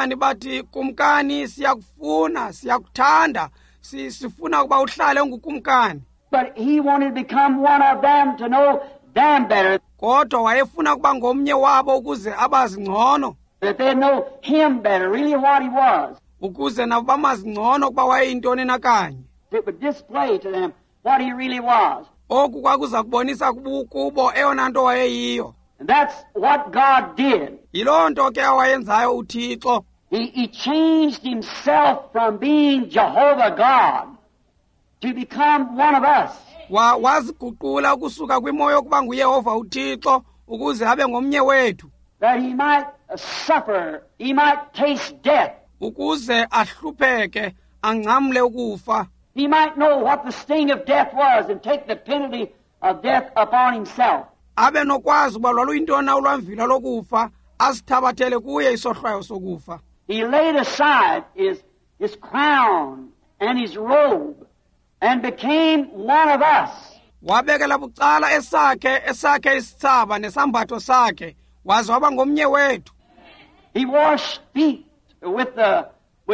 kumkani siyakufuna, siyakuthanda, sifuna ukuba uhlale ungukumkani. But he wanted to become one of them to know them better. Kodwa wayefuna ukuba ngomnye wabo ukuze abazi ngcono. That they know him better, really what he was. Ukuze nabo bamazi ngcono ukuba wayeyintoni na kanye. It would display to them what he really was. Oku kwakuza kubonisa kubo eyona nto wayeyiyo. And that's what God did. Yiloo nto ke awayenzayo uThixo. He changed himself from being Jehovah God to become one of us. Waziguqula ukusuka kwimoyo yokuba nguYehova uThixo ukuze abe ngomnye wethu. That he might suffer, he might taste death. Ukuze ahlupheke, angcamle ukufa. He might know what the sting of death was and take the penalty of death upon himself. Abe nokwazi ukuba lwaluyintoni ulwamvila lokufa, asithabathele kuye isohlwayo sokufa. He laid aside his crown and his robe and became one of us. Wabekela bucala esakhe isithsaba nesambatho sakhe, waze waba ngomnye wethu. He washed feet with the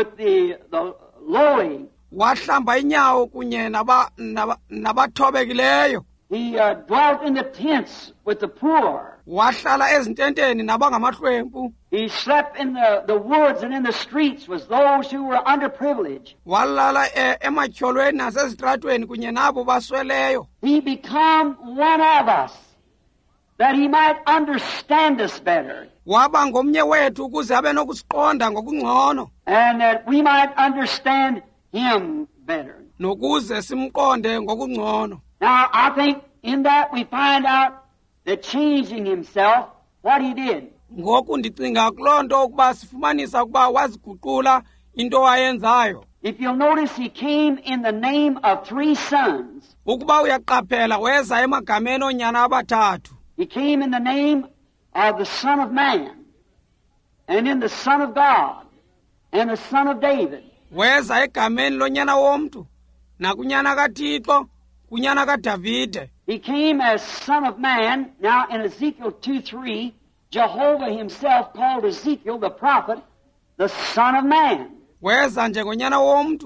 lowly. Wahlamba inyawo kunye nabathobekileyo. He dwelt in the tents with the poor. Wahlala ezintenteni nabangamahlwempu. He slept in the woods and in the streets with those who were underprivileged. Walala ematyholweni nasezitratweni kunye nabo basweleyo. He became one of us, that he might understand us better. Waba ngomnye wethu ukuze abe nokusiqonda ngokungcono. And that we might understand him better. Nokuze simqonde ngokungcono. Now, I think in that we find out that changing himself, what he did. Ngoku ndicinga kuloo nto ukuba sifumanisa ukuba waziguqula into wayenzayo. If you'll notice, he came in the name of 3 sons. Ukuba uyaqaphela weza emagameni oonyana abathathu. He came in the name of the Son of Man, and in the Son of God, and the Son of David. Weza egameni lonyana womntu, nakunyana kaThixo, kunyana kaDavide. He came as Son of Man. Now in Ezekiel 2:3, Jehovah himself called Ezekiel the prophet the Son of Man. Weza njengonyana womntu,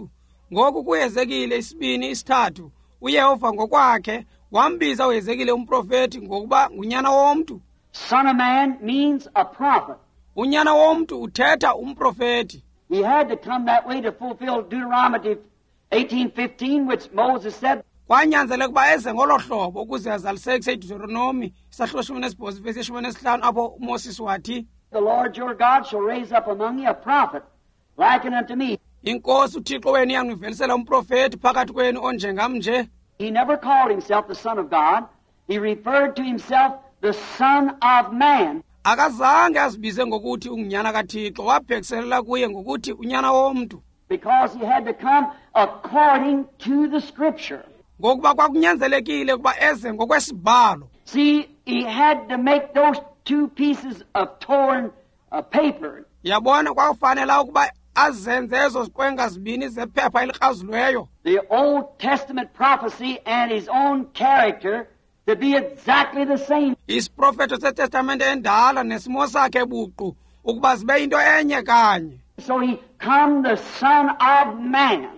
ngoku kuHezekile 2:3 uYehova ngokwakhe wambiza uHezekile umprofeti ngokuba ngunyana womntu. Son of man means a prophet. Unyana womntu uthetha umprofeti. He had to come that way to fulfill Deuteronomy 18:15, which Moses said, Kwanyanzeleka ukuba eze ngolo hlobo ukuze azalisekise iDeuteronomy 18:5 apho uMoses wathi, the Lord your God shall raise up among you a prophet, likened unto me. Inkosi uThixo wenu iyangivelisela umprofeti phakathi kwenu onjengam nje. He never called himself the Son of God. He referred to himself the Son of Man. Akazange azibize ngokuthi ungunyana kaThixo, wabhekiselela kuye ngokuthi unyana womntu. Because he had to come according to the Scripture. Ngokuba kwakunyanzelekile ukuba eze ngokwesibhalo. See, he had to make those two pieces of torn paper. Yabona kwakufanele ukuba azenze ezo ziqwenga zibini zephepha elikrazuliweyo. The Old Testament prophecy and his own character to be exactly the same. Isiprofeto seTestamente endala nesimo sakhe buqu ukuba zibe into enye kanye. So he come the Son of Man.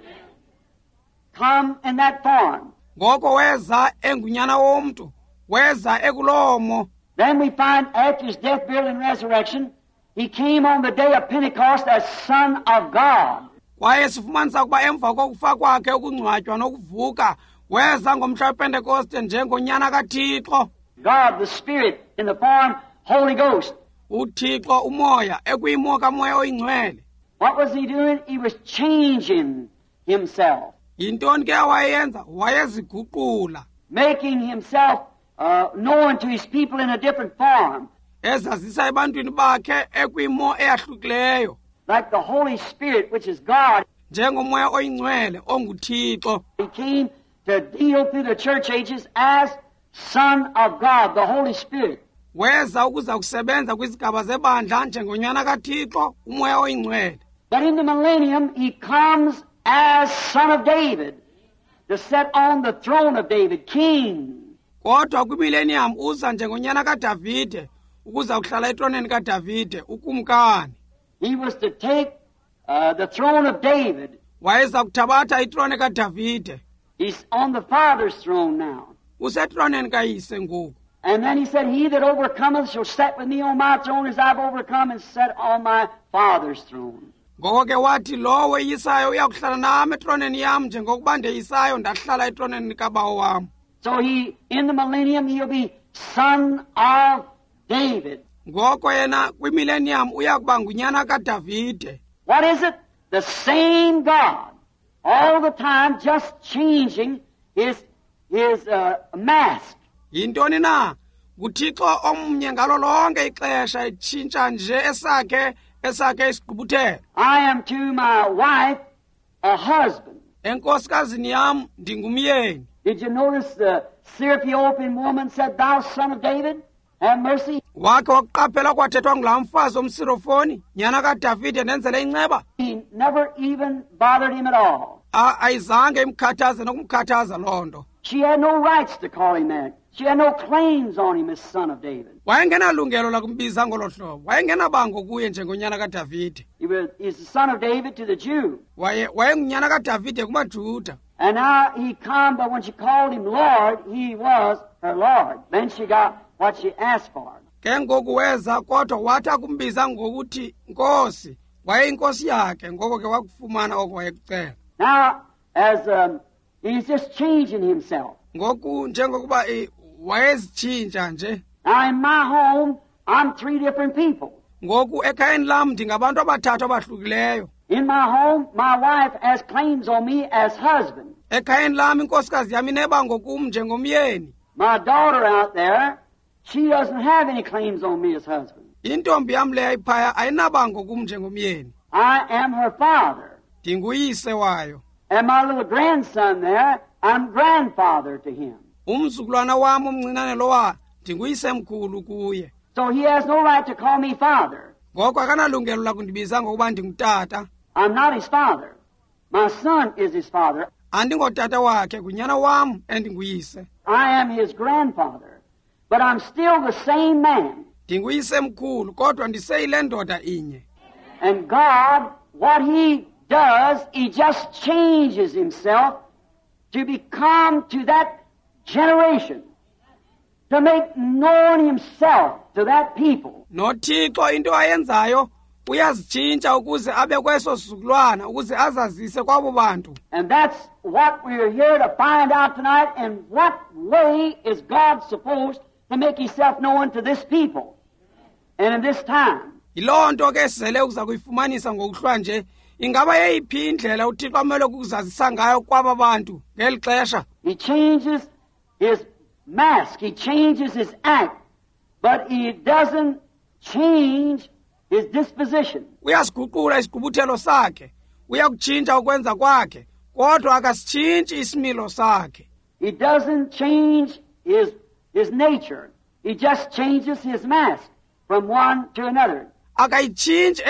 Come in that form. Ngoko weza engunyana womntu, weza ekulomo. Then we find after his death, burial, and resurrection, he came on the day of Pentecost as Son of God. Kwaye sifumanisa ukuba emva kokufa kwakhe ukungcwatywa nokuvuka weza ngomhla wePentecost njengonyana kaThixo. God the Spirit in the form Holy Ghost. uThixo umoya ekuyimo kamoya oyingcwele. What was he doing? He was changing himself. Yintoni ke awayenza? Wayeziguqula. Making himself known to his people in a different form. Ezazisa ebantwini bakhe ekuyimo eyahlukileyo. Like the Holy Spirit, which is God. Njengomoya oyingcwele onguThixo. He came to deal through the church ages as Son of God, the Holy Spirit. Weza ukuza kusebenza kwizigaba zebandla njengonyana kaThixo, umoya oyingcwele. But in the millennium, he comes as Son of David, to sit on the throne of David, King. Kodwa kwimillennium uza njengonyana kaDavide, ukuza kuhlala etroneni kaDavide, ukumkani. He was to take the throne of David. Wayeza kuthabatha itrone kaDavide. He's on the Father's throne now. Usetroneni kayise ngoku. And then he said, he that overcometh shall sit with me on my throne as I've overcome and sat on my Father's throne. Ngoko ke wathi lo weyisayo uyakuhlala nami etroneni yam njengokuba ndeyisayo ndahlala etroneni kaBawo wam. So in the millennium, he'll be Son of David. Ngoko yena kwimillennium uyakuba ngunyana kaDavide. What is it? The same God. All the time just changing his mask. Yintoni na? nguThixo omnye ngalo lonke ixesha etshintsha nje esakhe isigqubuthelo. I am to my wife a husband. Enkosikazini yam ndingumyeni. Did you notice the Syrophoenician woman said, Thou son of David, have mercy? Wakhe wakuqaphela kwathethwa ngulaa mfazi omSirofoni, nyana kaDavide ndenzele inceba. He never even bothered him at all. Ayizange imkhathaze nokumkhathaza loo nto. She had no rights to call him that. She had no claims on him as son of David. Wayengenalungelo lakumbiza ngolo hlobo. Wayengenabango kuye njengonyana kaDavide. He's the son of David to the Jew. Wayengunyana kaDavide kumaJuda. And now he come, but when she called him Lord, he was her Lord. Then she got what she asked for. Ke ngoku weza kodwa wathi akumbiza ngokuthi Nkosi, wayeyinkosi yakhe ngoko ke wakufumana oko wayekucela. Now, as he's just changing himself. Ngoku njengokuba wayezitshintsha nje. Now in my home, I'm 3 different people. Ngoku ekhayeni lam ndingabantu abathathu abahlukileyo. In my home, my wife has claims on me as husband. Ekhayeni lam inkosikazi yami inebango kum njengomyeni. My daughter out there, she doesn't have any claims on me as husband. Intombi yam leya iphaya ayinabango kum njengomyeni. I am her father. Ndinguyise wayo. And my little grandson there, I'm grandfather to him. Umzukulwana wam omncinane lowa ndinguyise mkhulu kuye. So he has no right to call me father. Ngoko akanalungelo lakundibiza ngokuba ndingutata. I'm not his father. My son is his father. Andingotata wakhe, ngunyana wam endinguyise. I am his grandfather. But I'm still the same man. Ndinguyise mkhulu kodwa ndiseyile ndoda inye. And God, what he does, he just changes himself to become to that generation, to make known himself to that people. noThixo into ayenzayo uyazitshintsha ukuze abe kweso sizukulwana ukuze azazise kwabo bantu. And that's what we're here to find out tonight. In what way is God supposed to make himself known to this people and in this time? Yiloo nto ke sizele ukuza kuyifumanisa ngokuhlwa nje ingaba yeyiphi indlela uThixo amele ukuzazisa ngayo kwaba bantu ngeli xesha. He changes his mask, he changes his act, but he doesn't change his disposition. Uyasiguqula isigqubuthelo sakhe, uyakutshintsha ukwenza kwakhe, kodwa akasitshintshi isimilo sakhe. He doesn't change his nature. He just changes his mask from one to another. Akayitshintshi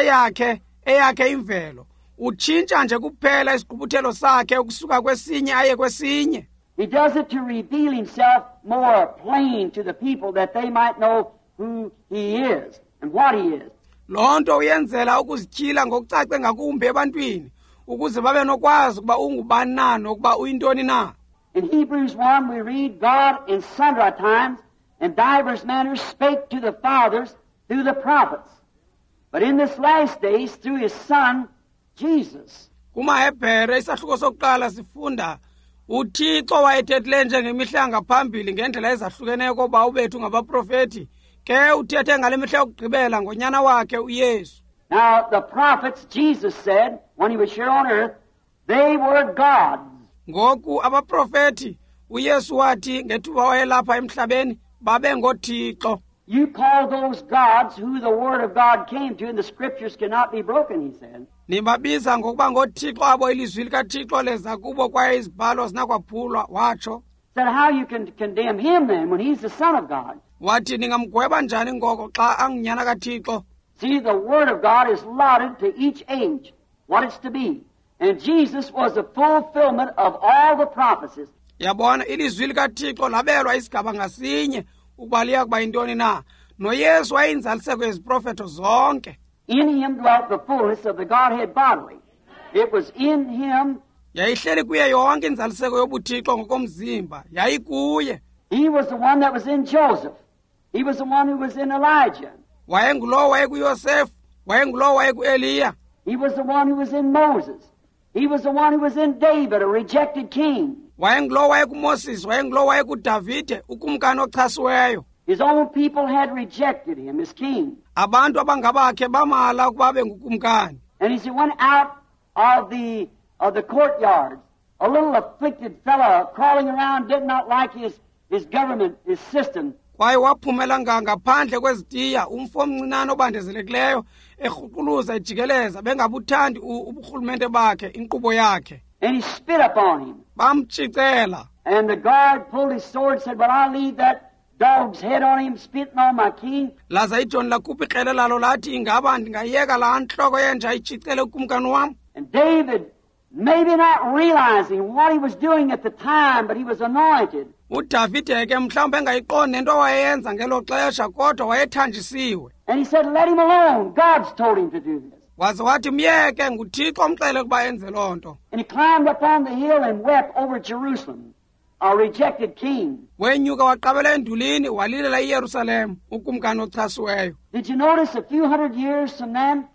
eyakhe imvelo, utshintsha nje kuphela isigqubuthelo sakhe ukusuka kwesinye aye kwesinye. He does it to reveal himself more plain to the people that they might know who he is and what he is. Loo nto uyenzela ukuzityhila ngokucace ngakumbi ebantwini ukuze babe nokwazi ukuba ungubani na nokuba uyintoni na. In Hebrews 1 we read, God in sundry times and divers manners spake to the fathers through the prophets, but in this last days through his Son, Jesus. KumaHebhere isahluko sokuqala sifunda uThixo wayethethile njengemihla yangaphambili ngendlela ezahlukeneyo koba ubethu ngabaprofeti ke uthethe ngale mihla yokugqibela ngonyana wakhe uYesu. Now the prophets, Jesus said, when he was here on earth, they were gods. Ngoku abaprofeti uYesu wathi ngethuba wayelapha emhlabeni babe ngoThixo. You call those gods who the word of God came to, and the scriptures cannot be broken, he said. Nibabiza ngokuba ngoThixo abo ilizwi likaThixo leza kubo kwaye izibhalo zinakwaphulwa watsho. Said how you can condemn him then when he's the Son of God. Wathi ningamgweba njani ngoko xa angunyana kaThixo. See, the word of God is allotted to each age, what it's to be. And Jesus was the fulfillment of all the prophecies. Yabona ilizwi likaThixo labelwa isigaba ngasinye ukuba liya kuba yintoni na. NoYesu wayinzaliseko yeziprofeto zonke. In him dwelt the fullness of the Godhead bodily. It was in him. Yayihleli kuye yonke inzaliseko yobuThixo ngokomzimba. Yayikuye. He was the one that was in Joseph. He was the one who was in Elijah. Wayengulowo wayekuYosefu, wayengulowo wayekuEliya. He was the one who was in Moses. He was the one who was in David, a rejected king. Wayengulowo wayekuMoses, wayengulowo wayekuDavide, ukumkani ochasiweyo. His own people had rejected him as king. Abantu abangabakhe bamala ukuba abe ngukumkani. And as he went out of the courtyard, a little afflicted fellow crawling around did not like his government, his system. Kwaye waphumela ngaphandle kwezitiya umfo omncinane obandezelekileyo erhuquluza ejikeleza bengabuthandi uburhulumente bakhe inkqubo yakhe. And he spit upon him. Bamtshicela. And the guard pulled his sword and said, "But I'll leave that dog's head on him, spitting on my king." Laza ijoni lakhupha iqele lalo lathi ingaba ndingayeka laa ntloko yenja itshicele ukumkani wam. And David, maybe not realizing what he was doing at the time, but he was anointed. uDavide ke mhlawumbe engayiqondi nento wayenza ngelo xesha kodwa wayethanjisiwe. And he said, "Let him alone. God's told him to do this." Waze wathi myeke nguThixo omxele ukuba enze loo nto. And he climbed up on the hill and wept over Jerusalem, a rejected king. Wenyuka waqabela endulini walilela iYerusalem ukumkani ochasiweyo. Did you notice a few hundred years from then,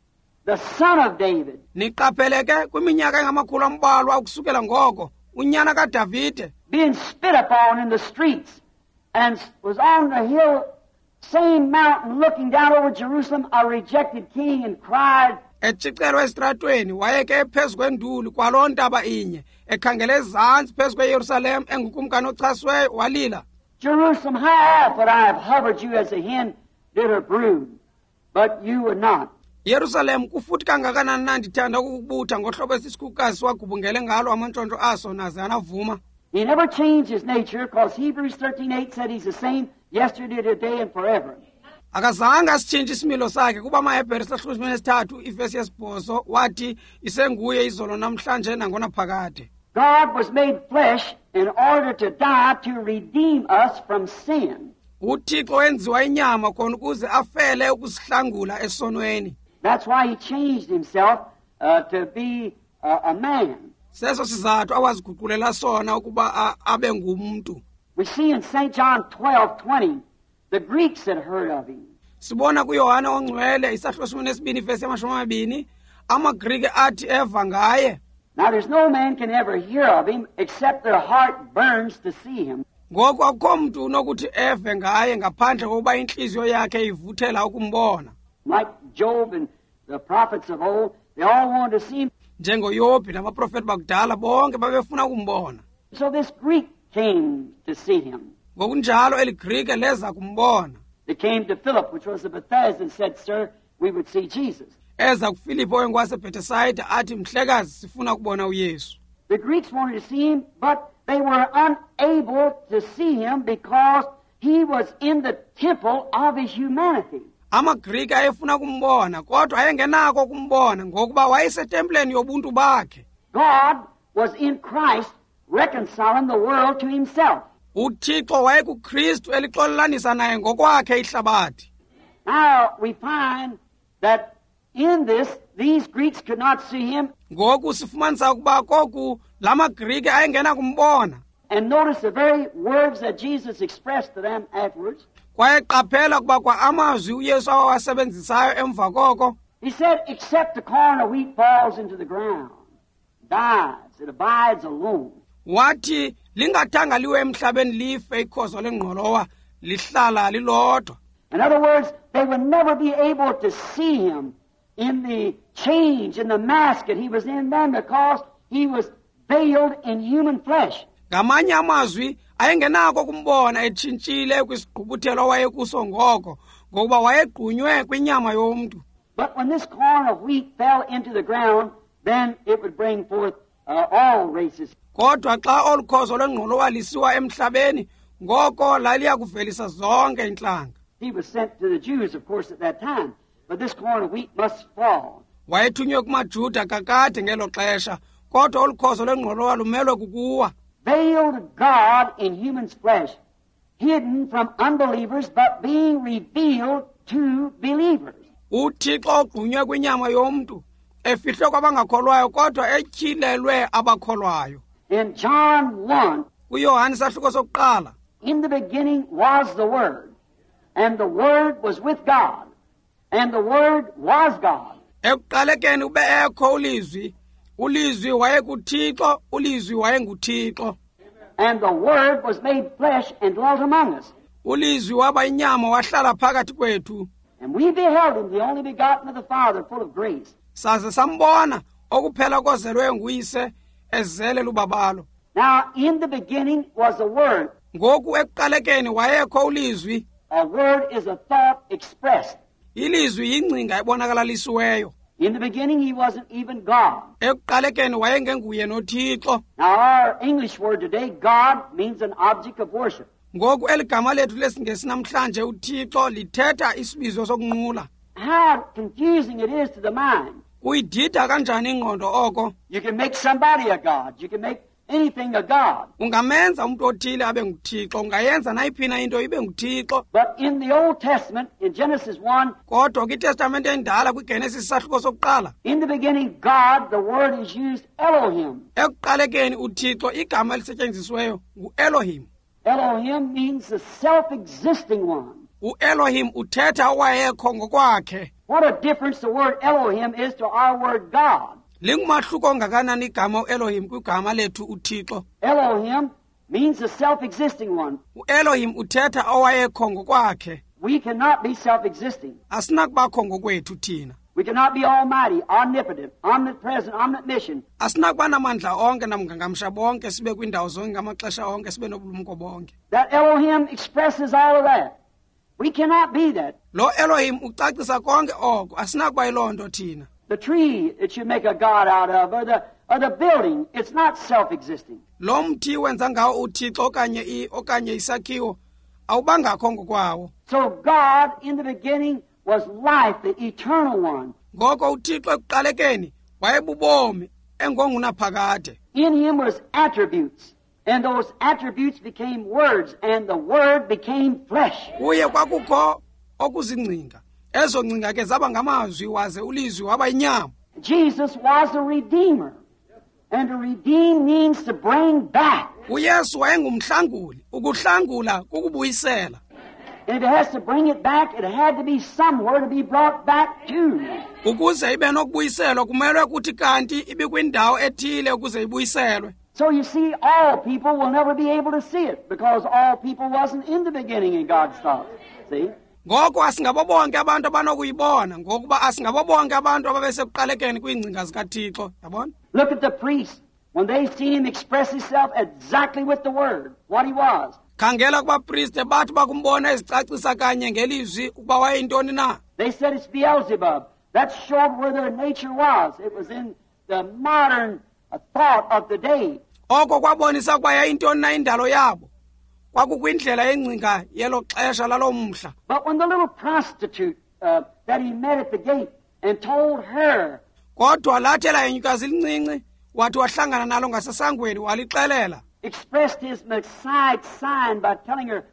the son of David, Niqapheleke kwiminyaka engamakhulu ambalwa ukusukela ngoko unyana kaDavide being spit upon in the streets, and was on the hill, same mountain, looking down over Jerusalem, a rejected king, and cried, etshicelwa esitratweni wayeke ephezu kwenduli kwaloo ntaba inye ekhangele ezantsi phezu kweYerusalem engukumkani ochasiweyo walila. "Jerusalem, how oft would I have hovered you as a hen did her brood, but you would not." Yerusalem kufuthi kangakanani na ndithanda ukukubutha ngohlobo esisikhukukazi siwagubungele ngalo amantshontsho aso naze anavuma. He never changed his nature, because Hebrews 13:8 said he's the same yesterday, today, and forever. Akazange asitshintshe isimilo sakhe kuba amaHebhere isahluko sesithathu ivesi yesibhozo wathi isenguye izolo namhlanje nangona phakade. God was made flesh in order to die to redeem us from sin. uThixo wenziwa inyama khona ukuze afele ukusihlangula esonweni. That's why he changed himself to be a man. seso sizathu awaziguqulela sona ukuba abe ngumntu. We see in St. John 12:20, the Greeks had heard of him. Sibona kuYohane ongcwele isahluko sesibini verse 20 amaGrike athi eva ngaye. Now there's no man can ever hear of him except their heart burns to see him. Ngoku akukho mntu unokuthi eve ngaye ngaphandle kokuba inhliziyo yakhe ivuthela ukumbona. Like Job and the prophets of old, they all wanted to see him. NjengoYobhi nabaprofeti bakudala bonke babefuna ukumbona. So this Greek came to see him. Ngokunjalo eliGrike leza kumbona. They came to Philip, which was of Bethsaida, and said, "Sir, we would see Jesus." Eza kuFilipi ongwasebhetesayida athi mhlekazi sifuna ukubona uYesu. The Greeks wanted to see him, but they were unable to see him because he was in the temple of his humanity. AmaGrike ayefuna ukumbona kodwa ayengenako ukumbona ngokuba wayesetempleni yobuntu bakhe. God was in Christ reconciling the world to himself. uThixo wayekuKristu elixolelanisa naye ngokwakhe ihlabathi. Now we find that in this, these Greeks could not see him. Ngoku sifumanisa ukuba koku lamaGrike ayengena kumbona. And notice the very words that Jesus expressed to them afterwards. Kwayeqaphela ukuba kwa amazwi uYesu awasebenzisayo emva koko. He said, "Except the corn of wheat falls into the ground, dies, it abides alone." Wathi lingathanga liwe emhlabeni life ikhozo lengqolowa lihlala lilodwa. In other words, they would never be able to see him in the change, in the mask that he was in then, because he was veiled in human flesh. Ngamanye amazwi ayengenako kumbona etshintshile kwisigqubuthelo wayekuso ngoko ngokuba wayegqunywe kwinyama yomntu. But when this corn of wheat fell into the ground, then it would bring forth all races. Kodwa xa olukhozo lwengqolowa lisiwa emhlabeni ngoko laliya kuvelisa zonke intlanga. He was sent to the Jews, of course, at that time. But this corn of wheat must fall. Wayethunywe kumaJuda kakade ngelo xesha kodwa olukhozo lwengqolowa lumelwe kukuwa. Veiled God in human's flesh, hidden from unbelievers, but being revealed to believers. uThixo ogqunywe kwinyama yomntu efihlwe kwabangakholwayo kodwa etyhilelwe abakholwayo. In John 1, uYohane isahluko sokuqala, in the beginning was the Word, and the Word was with God, and the Word was God. ekuqalekeni ube ekho ulizwi, ulizwi wayekuThixo, ulizwi wayenguThixo. And the Word was made flesh and dwelt among us. Ulizwi waba inyama wahlala phakathi kwethu. And we beheld him, the only begotten of the Father, full of grace. Saze sambona okuphela kozelwe nguyise ezele lubabalo. Now, in the beginning was the Word. Ngoku ekuqalekeni wayekho ulizwi. A word is a thought expressed. Ilizwi yingcinga ebonakalisiweyo. In the beginning, he wasn't even God. Ekuqalekeni wayengenguye noThixo. Now, our English word today, God, means an object of worship. Ngoku eligama lethu lesingesi namhlanje uThixo lithetha isibizo sokunqula. How confusing it is to the mind. Uyidida kanjani ingqondo oko? You can make somebody a God. You can make anything a God. Ungamenza umuntu othile abe nguThixo, ungayenza nayiphina into ibe nguThixo. But in the Old Testament, in Genesis 1, Kodwa kwiTestamente endala kwiGenesis isahluko sokuqala, in the beginning, God, the word is used Elohim. ekuqalekeni uThixo igama elisetyenzisiweyo nguElohim. Elohim means the self-existing one. uElohim uthetha owayekho ngokwakhe. What a difference the word Elohim is to our word God. Lingumahluko ongakanani igama uElohim kwigama lethu uThixo. Elohim means the self-existing one. uElohim uthetha owayekho ngokwakhe. We cannot be self-existing. Asinakubakho ngokwethu thina. We cannot be almighty, omnipotent, omnipresent, omniscient. Asinakuba namandla onke namngangamsha bonke sibe kwindawo zonke ngamaxesha onke sibe nobulumko bonke. That Elohim expresses all of that. We cannot be that. Lo Elohim ucacisa konke oko, asinakuba yiloo nto thina. The tree that you make a god out of, or the building, it's not self-existing. Lo mthi wenza ngawo uThixo okanye isakhiwo awubangakho ngokwawo. So God in the beginning was life, the eternal one. Ngoko uThixo ekuqalekeni wayebubomi engongunaphakade. In him was attributes, and those attributes became words, and the word became flesh. Kuye kwakukho okuzingcinga. Ezo ngcinga ke zaba ngamazwi waze ulizwi waba inyama. Jesus was a redeemer. And to redeem means to bring back. uyesu wayengumhlanguli ukuhlangula kukubuyisela And if it has to bring it back, it had to be somewhere to be brought back to. ukuze ibe nokubuyiselwa kumele kuthi kanti ibe kwindawo ethile ukuze ibuyiselwe. So you see, all people will never be able to see it because all people wasn't in the beginning in God's thoughts. See? Ngoko asingabo bonke abantu abanokuyibona ngokuba asingabo bonke abantu ababesekuqalekeni kwiingcinga zikaThixo, yabona? Look at the priest. When they seen him express himself exactly with the word, what he was. Khangela kubapriste bathi bakumbona ezicacisa kanye ngelizwi ukuba wayintoni na. They said it's Beelzebub. That showed where their nature was. It was in the modern thought of the day. Oko kwabonisa ukuba yayintoni na indalo yabo. Kwakukwindlela yengcinga yelo xesha lalo mhla. But when the little prostitute that he met at the gate and told her, Kodwa lathela yenyukazi elincinci wathi wahlangana nalo ngasesangweni walixelela. expressed his Messiah sign by telling her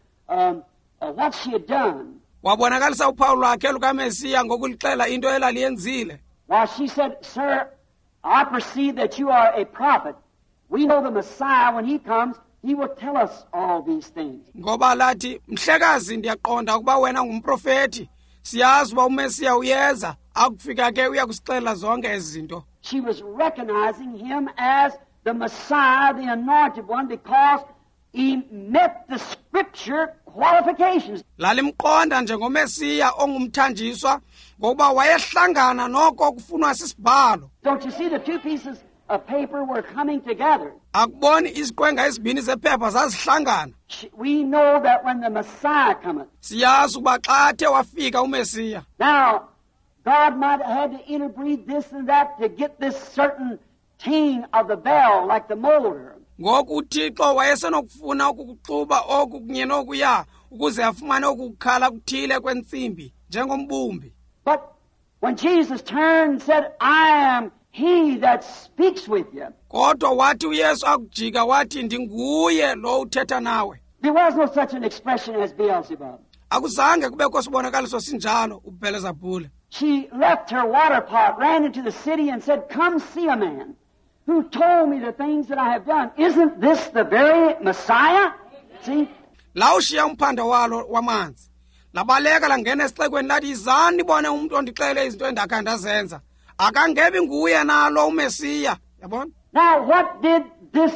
what she had done. Wabonakalisa uphawu lwakhe lukaMesiya ngokulixela into elaliyenzile. While she said, Sir, I perceive that you are a prophet. We know the Messiah, when he comes, he will tell us all these things. Ngoba lathi mhlekazi ndiyaqonda ukuba wena ngumprofeti. Siyazi uba uMesiya uyeza akufika ke uyakusixelela zonke ezi zinto. She was recognizing him as the Messiah, the anointed one, because he met the scripture qualifications. Lalimqonda njengoMesiya ongumthanjiswa ngokuba wayehlangana noko kufunwa sisibhalo. Don't you see the two pieces of paper were coming together? Akuboni iziqwenga ezibini zephepha zazihlangana. We know that when the Messiah cometh. Siyazi ukuba xa athe wafika uMesiya. Now, God might have had to interbreed this and that to get this certain ting of the bell, like the molder. Ngoku uThixo wayesenokufuna ukukuxuba oku kunye nokuya ukuze afumane ukukhala kuthile kwentsimbi njengombumbi. But when Jesus turned and said, I am he that speaks with you, Kodwa wathi uYesu akujika wathi ndinguye lo uthetha nawe. there was no such an expression as Beelzebub. Akuzange kubekho sibonakaliso sinjalo uBelzebule. She left her water pot, ran into the city and said, come see a man who told me the things that I have done. Isn't this the very Messiah? See? Lawushiya umphanda walo wamanzi. Labaleka langena esixekweni lathi izani ibone umuntu ondixele izinto endakha ndazenza. Akangebi nguye nalo uMesiya, yabona? Now, what did this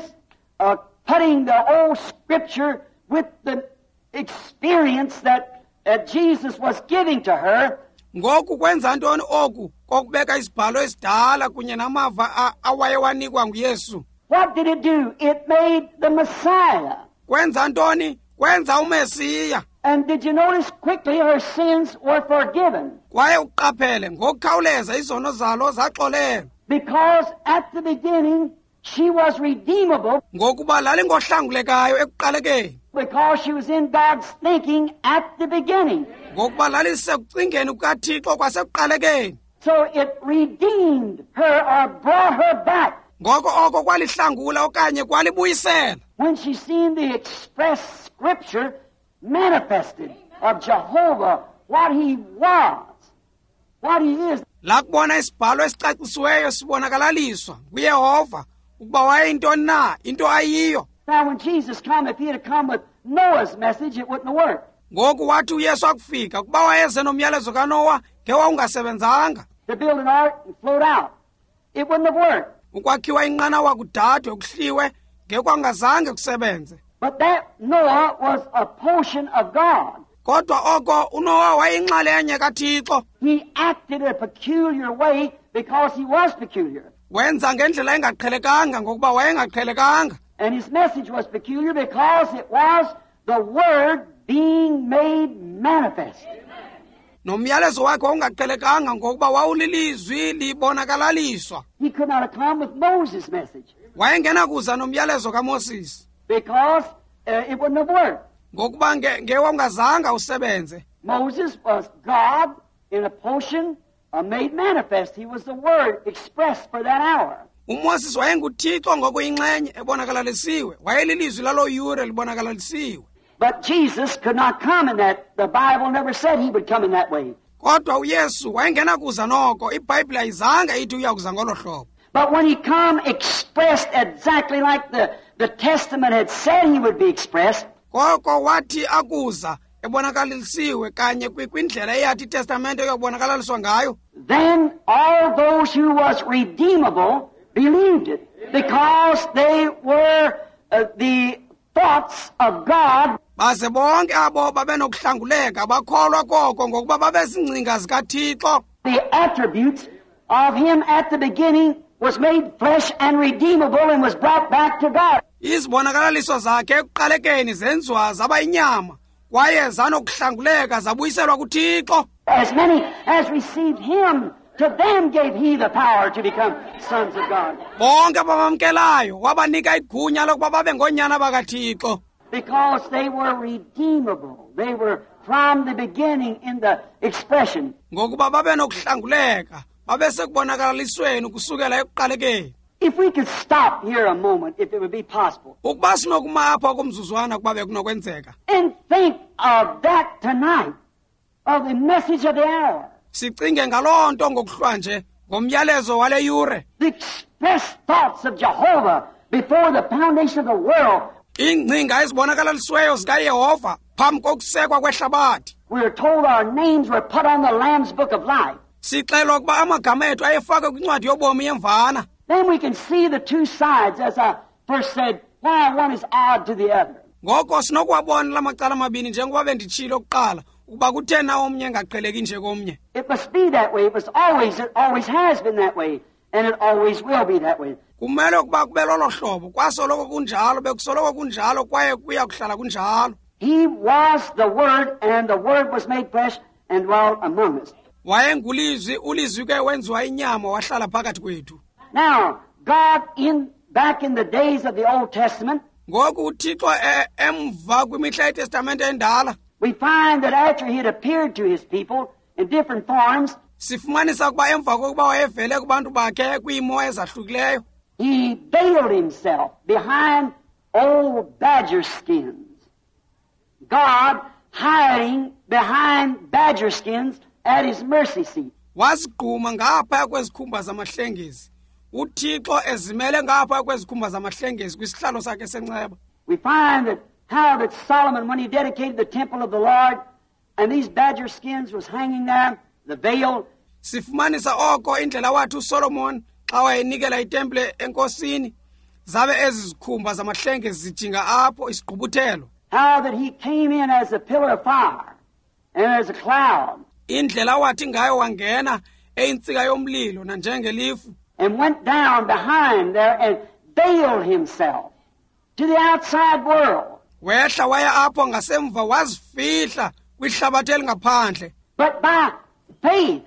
putting the old scripture with the experience that Jesus was giving to her? Ngoku kwenza ntoni oku kokubeka isibhalo esidala kunye namava awayewanikwa nguYesu? What did it do? It made the Messiah. Kwenza ntoni? Kwenza uMesiya. And did you notice quickly her sins were forgiven? Kwaye uqaphele ngokukhawuleza izono zalo zaxolelwa. Because at the beginning she was redeemable Ngokuba lalingohlangulekayo ekuqalekeni. because she was in God's thinking at the beginning. Ngokuba lalisekucingeni kukaThixo kwasekuqalekeni. So it redeemed her or brought her back. Ngoko oko kwalihlangula okanye kwalibuyisela. When she seen the express scripture manifested of Jehovah, what he was, what he is. Lakubona isibhalo esicacisiweyo sibonakalaliswa kuYehova ukuba wayeyintoni na into ayiyo. Now when Jesus come, if he had come with Noah's message, it wouldn't have worked. Ngoku wathi uYesu akufika kuba wayeze nomyalezo kaNowa ngewawungasebenzanga. To build an ark and float out, it wouldn't have worked. Ukwakhiwa inqanawa kudadwe kuhliwe ngekwangazange kusebenze. But that Noah was a portion of God. Kodwa oko uNowa wayinxalenye kaThixo. He acted in a peculiar way because he was peculiar. Wenza ngendlela engaqhelekanga ngokuba wayengaqhelekanga. And his message was peculiar because it was the Word being made manifest. Nomyalezo wakhe wawungaqhelekanga ngokuba wawulilizwi libonakalaliswa. He could not have come with Moses' message Wayengena kuza nomyalezo kaMoses because it wouldn't have worked. ngokuba ngewawungazanga usebenze. Moses was God in a portion made manifest. He was the Word expressed for that hour. UMoses wayenguThixo ngokuyinxenye ebonakalisiwe. Wayelilizwi lalo yure libonakaliswe. But Jesus could not come in that. The Bible never said he would come in that way. kodwa uyesu wayengena kuza noko ibhayibhile ayizange ithi uya kuza ngolo hlobo. But when he come expressed exactly like the Testament had said he would be expressed, koko wathi akuza ebonakalisiwe kanye kwindlela eyathi itestamente yokubonakaliswa ngayo. then all those who was redeemable believed it, because they were the thoughts of God. Baze bonke abo babenokuhlanguleka bakholwa koko ngokuba babezingcinga zikaThixo. The attributes of him at the beginning was made flesh and redeemable and was brought back to God. Izibonakaliso zakhe ekuqalekeni zenziwa zaba inyama kwaye zanokuhlanguleka zabuyiselwa kuThixo. As many as received him, to them gave he the power to become sons of God. Bonke abamamkelayo wabanika igunya lokuba babe ngonyana bakaThixo. Because they were redeemable. They were from the beginning in the expression. Ngokuba babenokuhlanguleka babesekubonakalisweni kusukela ekuqalekeni. If we could stop here a moment, if it would be possible, Ukuba sinokuma apha kumzuzwana kuba bekunokwenzeka. and think of that tonight, of the message of the hour, Sicinge ngaloo nto ngokuhlwa nje ngomyalezo wale yure. the expressed thoughts of Jehovah before the foundation of the world. Ingcinga ezibonakalisiweyo zikaYehova phambi kokusekwa kwehlabathi. We are told our names were put on the Lamb's Book of Life. Sixelwa ukuba amagama ethu ayefakwe kwincwadi yobomi yemvana. Then we can see the two sides, as I first said, why one is odd to the other. Ngoko sinokuwabona la macala amabini njengoba benditshilo kuqala ukuba kuthena omnye engaqheleki nje komnye. It must be that way. It always has been that way, and it always will be that way. Kumele ukuba kube lolo hlobo kwasoloko kunjalo bekusoloko kunjalo kwaye kuya kuhlala kunjalo. He was the Word, and the Word was made flesh and dwelt among us. Wayengulizwi ulizwi ke wenziwa inyama wahlala phakathi kwethu. Now, God, back in the days of the Old Testament, Ngoku uThixo emva kwimihla yeTestamente endala we find that after he had appeared to his people in different forms, sifumanisa ukuba emva kokuba wayevele kubantu bakhe kwiimo ezahlukileyo he veiled himself behind old badger skins. God hiding behind badger skins at his mercy seat. wazigquma ngapha kwezikhumba zamahlengezi. uThixo ezimele ngapha kwezikhumba zamahlengezi kwisihlalo sakhe senceba. We find that how that Solomon, when he dedicated the temple of the Lord, and these badger skins was hanging there, the veil, Sifumanisa oko indlela wathi uSolomon xa wayenikela itempile enkosini zabe ezizikhumba zamahlengezi zijinga apho isigqubuthelo. how that he came in as a pillar of fire and as a cloud, Indlela wathi ngayo wangena eyintsika yomlilo nanjengelifu. and went down behind there and veiled himself to the outside world. Wehla waya apho ngasemva wazifihla kwihlabathi elingaphandle. But by faith,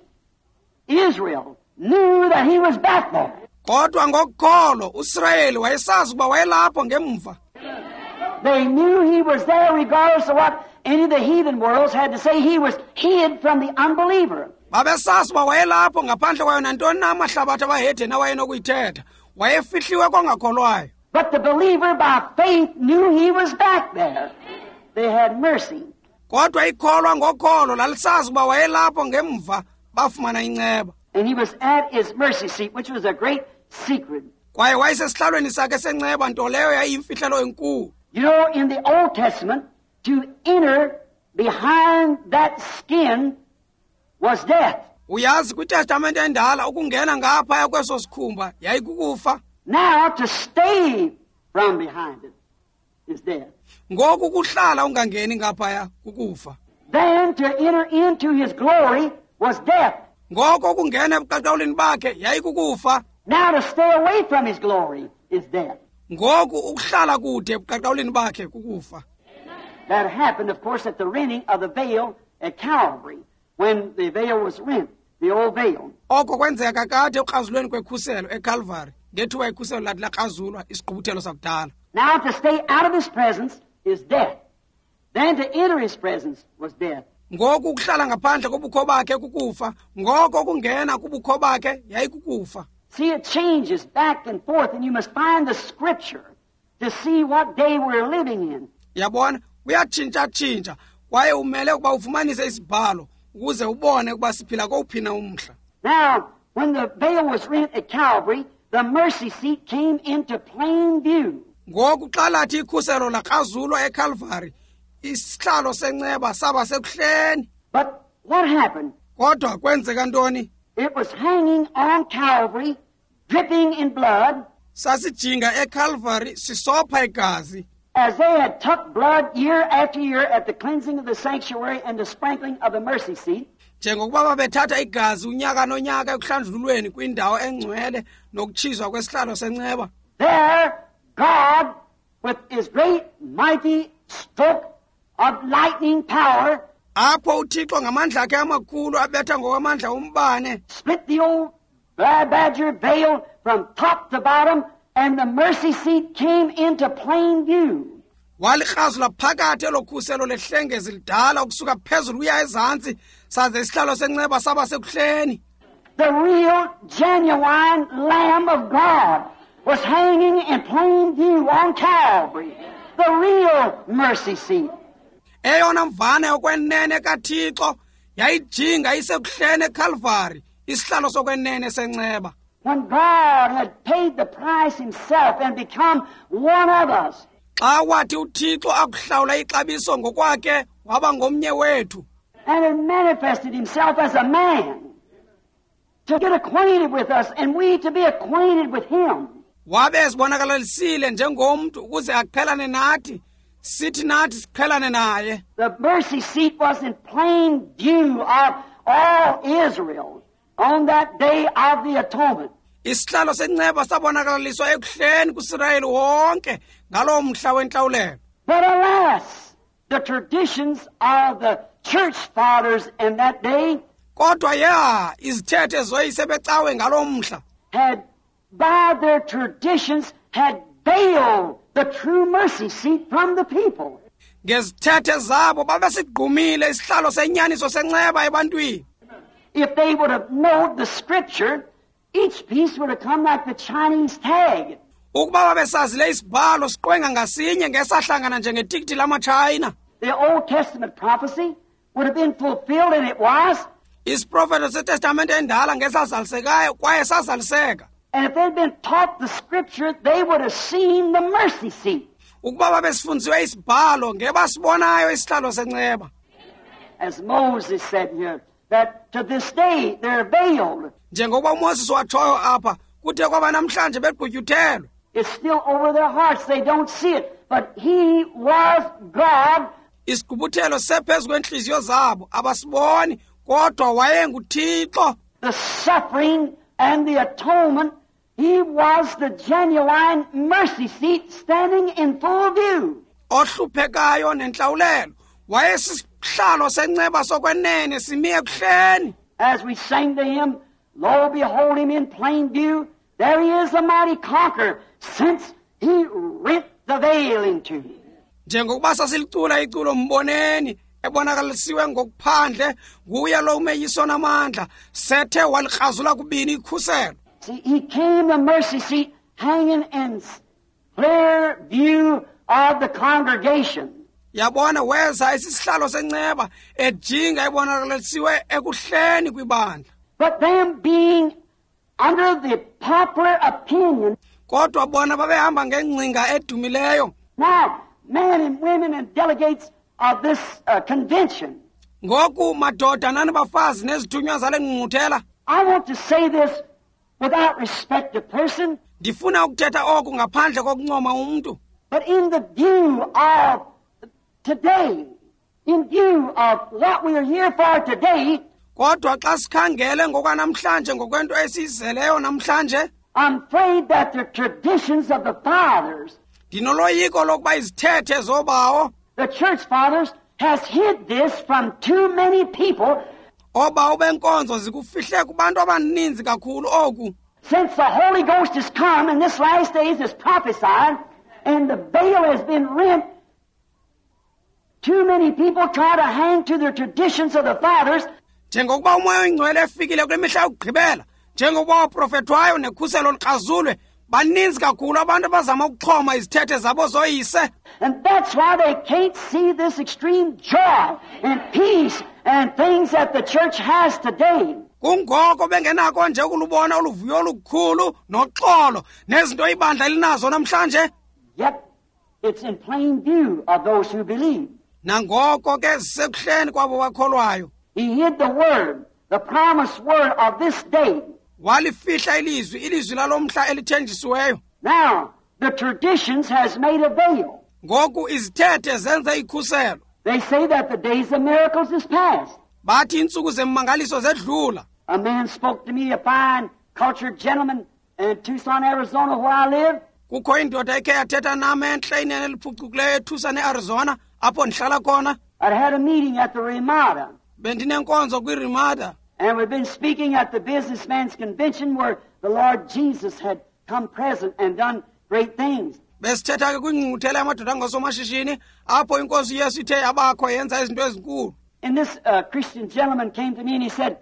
Israel knew that he was back there. Kodwa ngokukholo uIsrayeli wayesazi ukuba wayelapho ngemva. They knew he was there regardless of what any of the heathen worlds had to say. He was hid from the unbeliever. Babesazi uba wayelapho ngaphandle kwayo nantoni na amahlabathi abahedeni awayenokuyithetha. Wayefihliwe kwangakholwayo. But the believer by faith knew he was back there. They had mercy. Kodwa ikholwa ngokholo lalisazi uba wayelapho ngemva bafumana inceba. And he was at his mercy seat, which was a great secret. Kwaye wayesesihlalweni sakhe senceba nto leyo yayiyimfihlelo enkulu. You know, in the Old Testament, to enter behind that skin was death. Uyazi kwiTestamente endala ukungena ngaphaya kweso sikhumba yayikukufa. Now, to stay from behind it is death. Ngoku kuhlala ungangeni ngaphaya kukufa. Then to enter into his glory was death. Ngoko ukungena ebuqaqawuleni bakhe yayikukufa. Now to stay away from his glory is death. Ngoku ukuhlala kude ebuqaqawuleni bakhe kukufa. That happened, of course, at the rending of the veil at Calvary, when the veil was rent, the old veil. Oko kwenzeka kade ekrazulweni kwekhuselo eCalvary ngethuba ikhuselo lathi laqazulwa isigqubuthelo sakudala. Now to stay out of his presence is death. Then to enter his presence was death. Ngoku ukuhlala ngaphandle kobukho bakhe kukufa. Ngoko ukungena kubukho bakhe yayikukufa. See, it changes back and forth, and you must find the scripture to see what day we're living in. Yabona kuyatshintsha-tshintsha kwaye umele ukuba ufumanise isibhalo ukuze ubone ukuba siphila kowuphi na umhla. Now, when the veil was rent at Calvary, the mercy seat came into plain view. Ngoku xa lathi ikhuselo lakrazulwa eCalvary, isihlalo senceba saba sekuhleni. But what happened? Kodwa kwenzeka ntoni? It was hanging on Calvary, dripping in blood, Sasijinga eCalvary sisopha igazi, as they had tucked blood year after year at the cleansing of the sanctuary and the sprinkling of the mercy seat. njengokuba babethatha igazi unyaka nonyaka ekuhlanjululweni kwindawo engcwele nokuchizwa kwesihlalo senceba. There, God, with his great mighty stroke of lightning power, Apho uThixo ngamandla akhe amakhulu abetha ngokwamandla umbane, split the old badger veil from top to bottom, and the mercy seat came into plain view. walikrazula phakathi elokhuselo lehlengezi lidala ukusuka phezulu uya ezantsi, saze isihlalo senceba saba sekuhleni. The real, genuine Lamb of God was hanging in plain view on Calvary. The real mercy seat. Eyona mvana yokwenene kaThixo yayijinga isekuhleni eCalvary, isihlalo sokwenene senceba. When God had paid the price himself and become one of us, Xa wathi uThixo akuhlawula ixabiso ngokwakhe waba ngomnye wethu, and had manifested himself as a man to get acquainted with us and we to be acquainted with him. wabe ezibonakalisile njengomntu ukuze aqhelane nathi, sithi nathi siqhelane naye. The mercy seat was in plain view of all Israel on that day of the atonement. Isihlalo senceba sabonakaliswa ekuhleni kuIsrayeli wonke ngalowo mhla wenhlawulelo. But alas, the traditions of the church fathers in that day Kodwa izithethe zoyise becawe ngalowo mhla had, by their traditions, had veiled the true mercy seat from the people. ngezithethe zabo babesigqumile isihlalo senyaniso senceba ebantwini. If they would have known the scripture, each piece would have come like the Chinese tag. Ukuba babesazile isibhalo siqwenga ngasinye ngesahlangana njengetikiti lamaChina. The Old Testament prophecy would have been fulfilled, and it was. Isiprofeto seTestamente endala ngesazalisekayo kwaye sazaliseka. And if they'd been taught the scripture, they would have seen the mercy seat. Ukuba babesifundiwe isibhalo ngebasibonayo isihlalo senceba. As Moses said here, that to this day they're veiled. Njengoba uMoses watshoyo apha, kuthe kwaba namhlanje beqhutyuthelwe. It's still over their hearts. They don't see it. But he was God. Isigqubuthelo sephezu kwenhliziyo zabo abasiboni, kodwa wayenguThixo. The suffering and the atonement, he was the genuine mercy seat standing in full view. Ohluphekayo nenhlawulelo wayesisihlalo senceba sokwenene simi ekuhleni. As we sang to him, lo, behold him in plain view, there he is, the mighty conqueror, since he rent the veil in two. Njengokuba sasilicula iculo mboneni ebonakalisiwe ngokuphandle nguye lo umeyiso namandla sethe walikrazula kubini ikhuselo. See, he came the mercy seat hanging in clear view of the congregation. Yabona weza isihlalo senceba ejinga ebonakalisiwe ekuhleni kwibandla. But them being under the popular opinion, Kodwa bona babehamba ngengcinga edumileyo. now men and women and delegates of this convention, Ngoku madoda nani bafazi nezithunywa zale ngqungquthela, I want to say this without respect to person, ndifuna ukuthetha oku ngaphandle kokuncoma umuntu. but in the view of today, in view of what we are here for today, Kodwa xa sikhangele ngokwanamhlanje ngokwento esiyizeleyo namhlanje, I'm afraid that the traditions of the fathers, ndinoloyiko lokuba izithethe zobawo, the church fathers, has hid this from too many people obawo benkonzo zikufihle kubantu abaninzi kakhulu oku. since the Holy Ghost has come in this last days is prophesied and the veil has been rent. Too many people try to hang to the traditions of the fathers, Njengokuba umoya oyingcwele efikile kule mihla yokugqibela, njengokuba waprofethwayo nekhuselo likrazulwe, baninzi kakhulu abantu abazama ukuxhoma izithethe zabo zoyise. And that's why they can't see this extreme joy and peace and things that the church has today. Kungoko bengenako nje ukulubona uluvuyo olukhulu noxolo nezinto ibandla linazo namhlanje. Yet it's in plain view of those who believe. Nangoko ke sisekuhleni kwabo bakholwayo. He hid the word, the promised word of this day. Walifihla ilizwi lalomhla elithenjisiweyo. Now, the traditions has made a veil. Ngoku izithethe zenza ikhuselo. They say that the days of miracles is past. Bathi insuku zemangaliso zedlula. A man spoke to me, a fine, cultured gentleman in Tucson, Arizona, where I live. Kukho indoda ekhe yathetha nami enhle inene eliphucukileyo eTucson, Arizona, apho ndihlala khona. I'd had a meeting at the Ramada. Bendinenkonzo kwiRamada. And we've been speaking at the businessman's convention where the Lord Jesus had come present and done great things. Besithetha ke kwingqungquthela yamadoda angosomashishini apho inkosi Yesu ithe yabakho yenza izinto ezinkulu. And this Christian gentleman came to me and he said,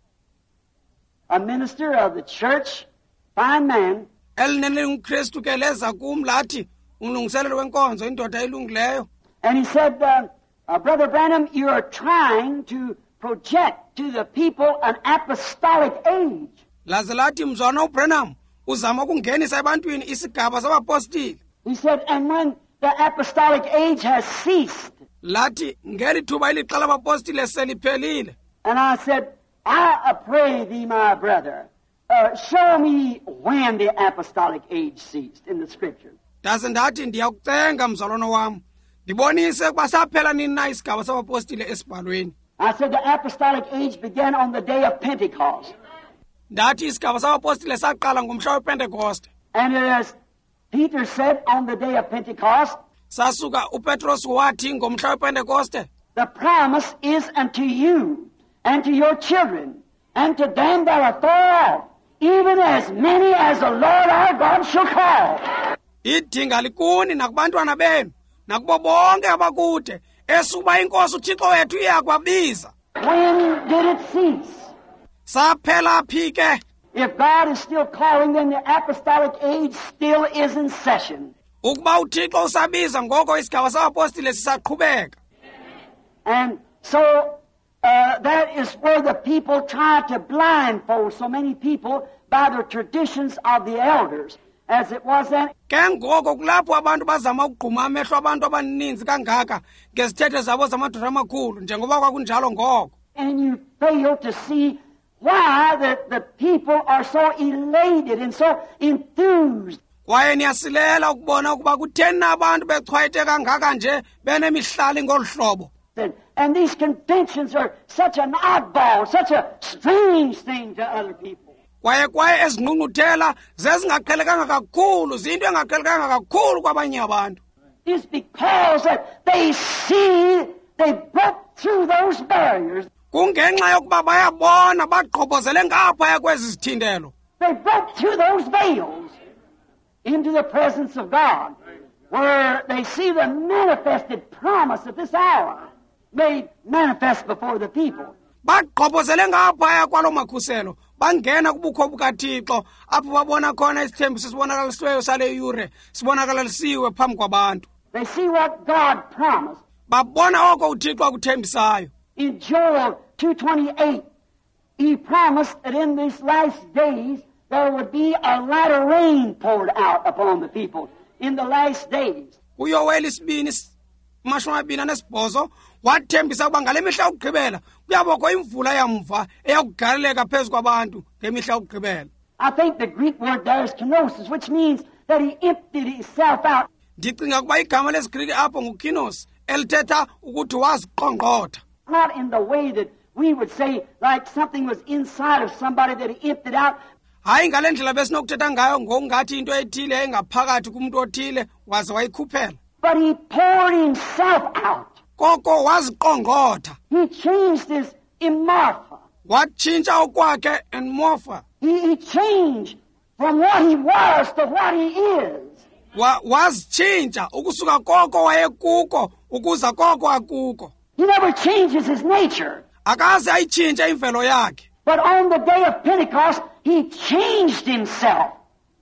a minister of the church, fine man. Elinene uKristu ke leza kum lathi umlungiselelo wenkonzo indoda elungileyo. And he said, Brother Branham, you are trying to project to the people an apostolic age. Laze lathi mzwana uBranham uzama ukungenisa ebantwini isigaba sabapostili. He said, and when the apostolic age has ceased. Lathi ngeli thuba ilixa labapostile seliphelile. And I said, I pray thee, my brother, show me when the apostolic age ceased in the scripture. Ndaze ndathi ndiyakucenga mzalwana wam ndibonise ukuba saphela nini na isigaba sabapostile esibhalweni. I said the apostolic age began on the day of Pentecost. Ndathi isigaba sabapostile saqala ngomhla wePentecost. And as Peter said on the day of Pentecost, sasuka uPetros wathi ngomhla wePentecost, the promise is unto you and to your children and to them that are far off, even as many as the Lord our God shall call. Idinga likuni nakubantwana benu nakubo bonke abakude esuba inkosi uThixo wethu iyakwabiza. When did it cease? Saphela phi ke? If God is still calling, then the apostolic age still is in session. Ukuba uThixo usabiza ngoko isigaba sabapostile sisaqhubeka. And so that is where the people try to blindfold so many people by the traditions of the elders, as it was then. Ke ngoko kulapho abantu bazama ukugquma amehlo abantu abaninzi kangaka ngezithethe zabo zamadoda amakhulu njengoba kwakunjalo ngoko. And you fail to see why the people are so elated and so enthused. Kwaye niyasilela ukubona ukuba kutheni na abantu bechwayite kangaka nje benemihlali ngolu hlobo. And these conventions are such an oddball, such a strange thing to other people. Kwaye ezingqungquthela zezingaqhelekanga kakhulu, zinto engaqhelekanga kakhulu kwabanye abantu. It's because that they see they broke through those barriers. Kungenxa yokuba bayabona baqhobozele ngaphaya kwezi zithindelo. They broke through those veils into the presence of God, where they see the manifested promise of this hour made manifest before the people. Baqhobozele ngaphaya kwalo makhuselo bangena kubukho bukaThixo apho babona khona isithembiso sibonakalisiweyo sale yure sibonakalisiwe phambi kwabantu. They see what God promised. Babona oko uThixo akuthembisayo. In Joel 2:28, he promised that in these last days there would be a latter rain poured out upon the people in the last days. UYoweli 2:28 wathembisa ukuba ngale mihla yokugqibela kuyabakho imvula yamva eyakugaleleka phezu kwabantu ngemihla yokugqibela. I think the Greek word there is kenosis, which means that he emptied himself out. Ndicinga ukuba igama lesiGriki apho ngukinos elithetha ukuthi waziqongqotha. Not in the way that we would say like something was inside of somebody that he emptied out. Hayi ngale ndlela besinokuthetha ngayo ngokungathi into ethile engaphakathi kumuntu othile waze wayikhuphela. But he poured himself out. Koko waziqongqotha. He changed his emorpha. Watshintsha okwakhe enmorpha. He changed from what he was to what he is. Wazitshintsha ukusuka koko wayekuko ukuza koko akuko. He never changes his nature. Akaze ayitshintshe imvelo yakhe. But on the day of Pentecost, he changed himself.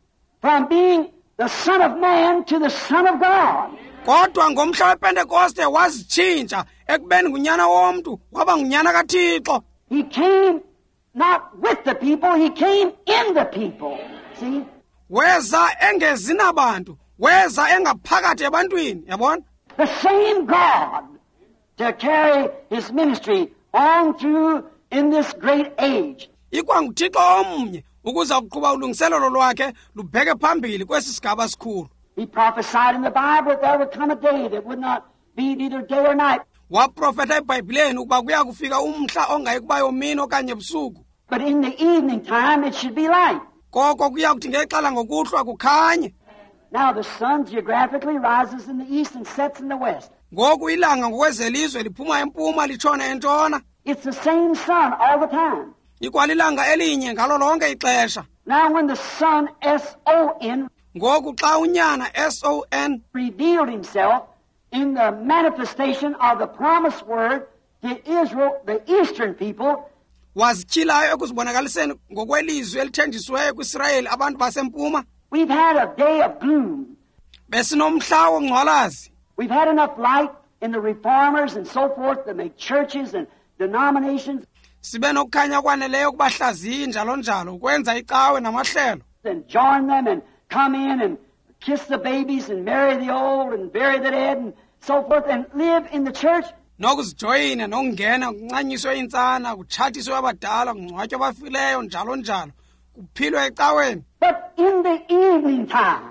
from being the Son of Man to the Son of God. kodwa ngomhla wepentekoste wazitshintsha ekubeni ngunyana womntu waba ngunyana kaThixo. He came not with the people, he came in the people. See? Weza engezi nabantu, weza engaphakathi ebantwini, yabona? The same God to carry his ministry on through in this great age. IkwanguThixo omnye ukuza kuqhuba ulungiselelo lwakhe lubheke phambili kwesi sigaba sikhulu. He prophesied in the Bible that there would come a day that would not be neither day or night. Waprofeta eBhayibhileni ukuba kuya kufika umhla ongayikuba yomini okanye ebusuku. But in the evening time it should be light. Koko kuya kuthi ngexala ngokuhlwa kukhanye. Now the sun geographically rises in the east and sets in the west. Ngoku ilanga ngokwezelizwe liphuma empuma litshona entshona. It's the same sun all the time. Ikwalilanga elinye ngalo lonke ixesha. Now when the sun, S-O-N, Ngoku xa unyana S-O-N revealed himself in the manifestation of the promised word to Israel, the eastern people, wazityhilayo ekuzibonakaliseni ngokwelizwi elithenjisiweyo kwiIsrayeli abantu basempuma. we've had a day of gloom. Besinomhla wongcwalazi. We've had enough light in the reformers and so forth to make churches and denominations Sibe nokukhanya kwaneleyo kubahlaziyi njalo njalo ukwenza icawe namahlelo. and join them and come in and kiss the babies and marry the old and bury the dead and so forth and live in the church. Nokuzijoyina nokungena kuncanyiswe intsana kutshatiswe abadala kungcwatywe abafileyo njalo njalo kuphilwe ecaweni. But in the evening time,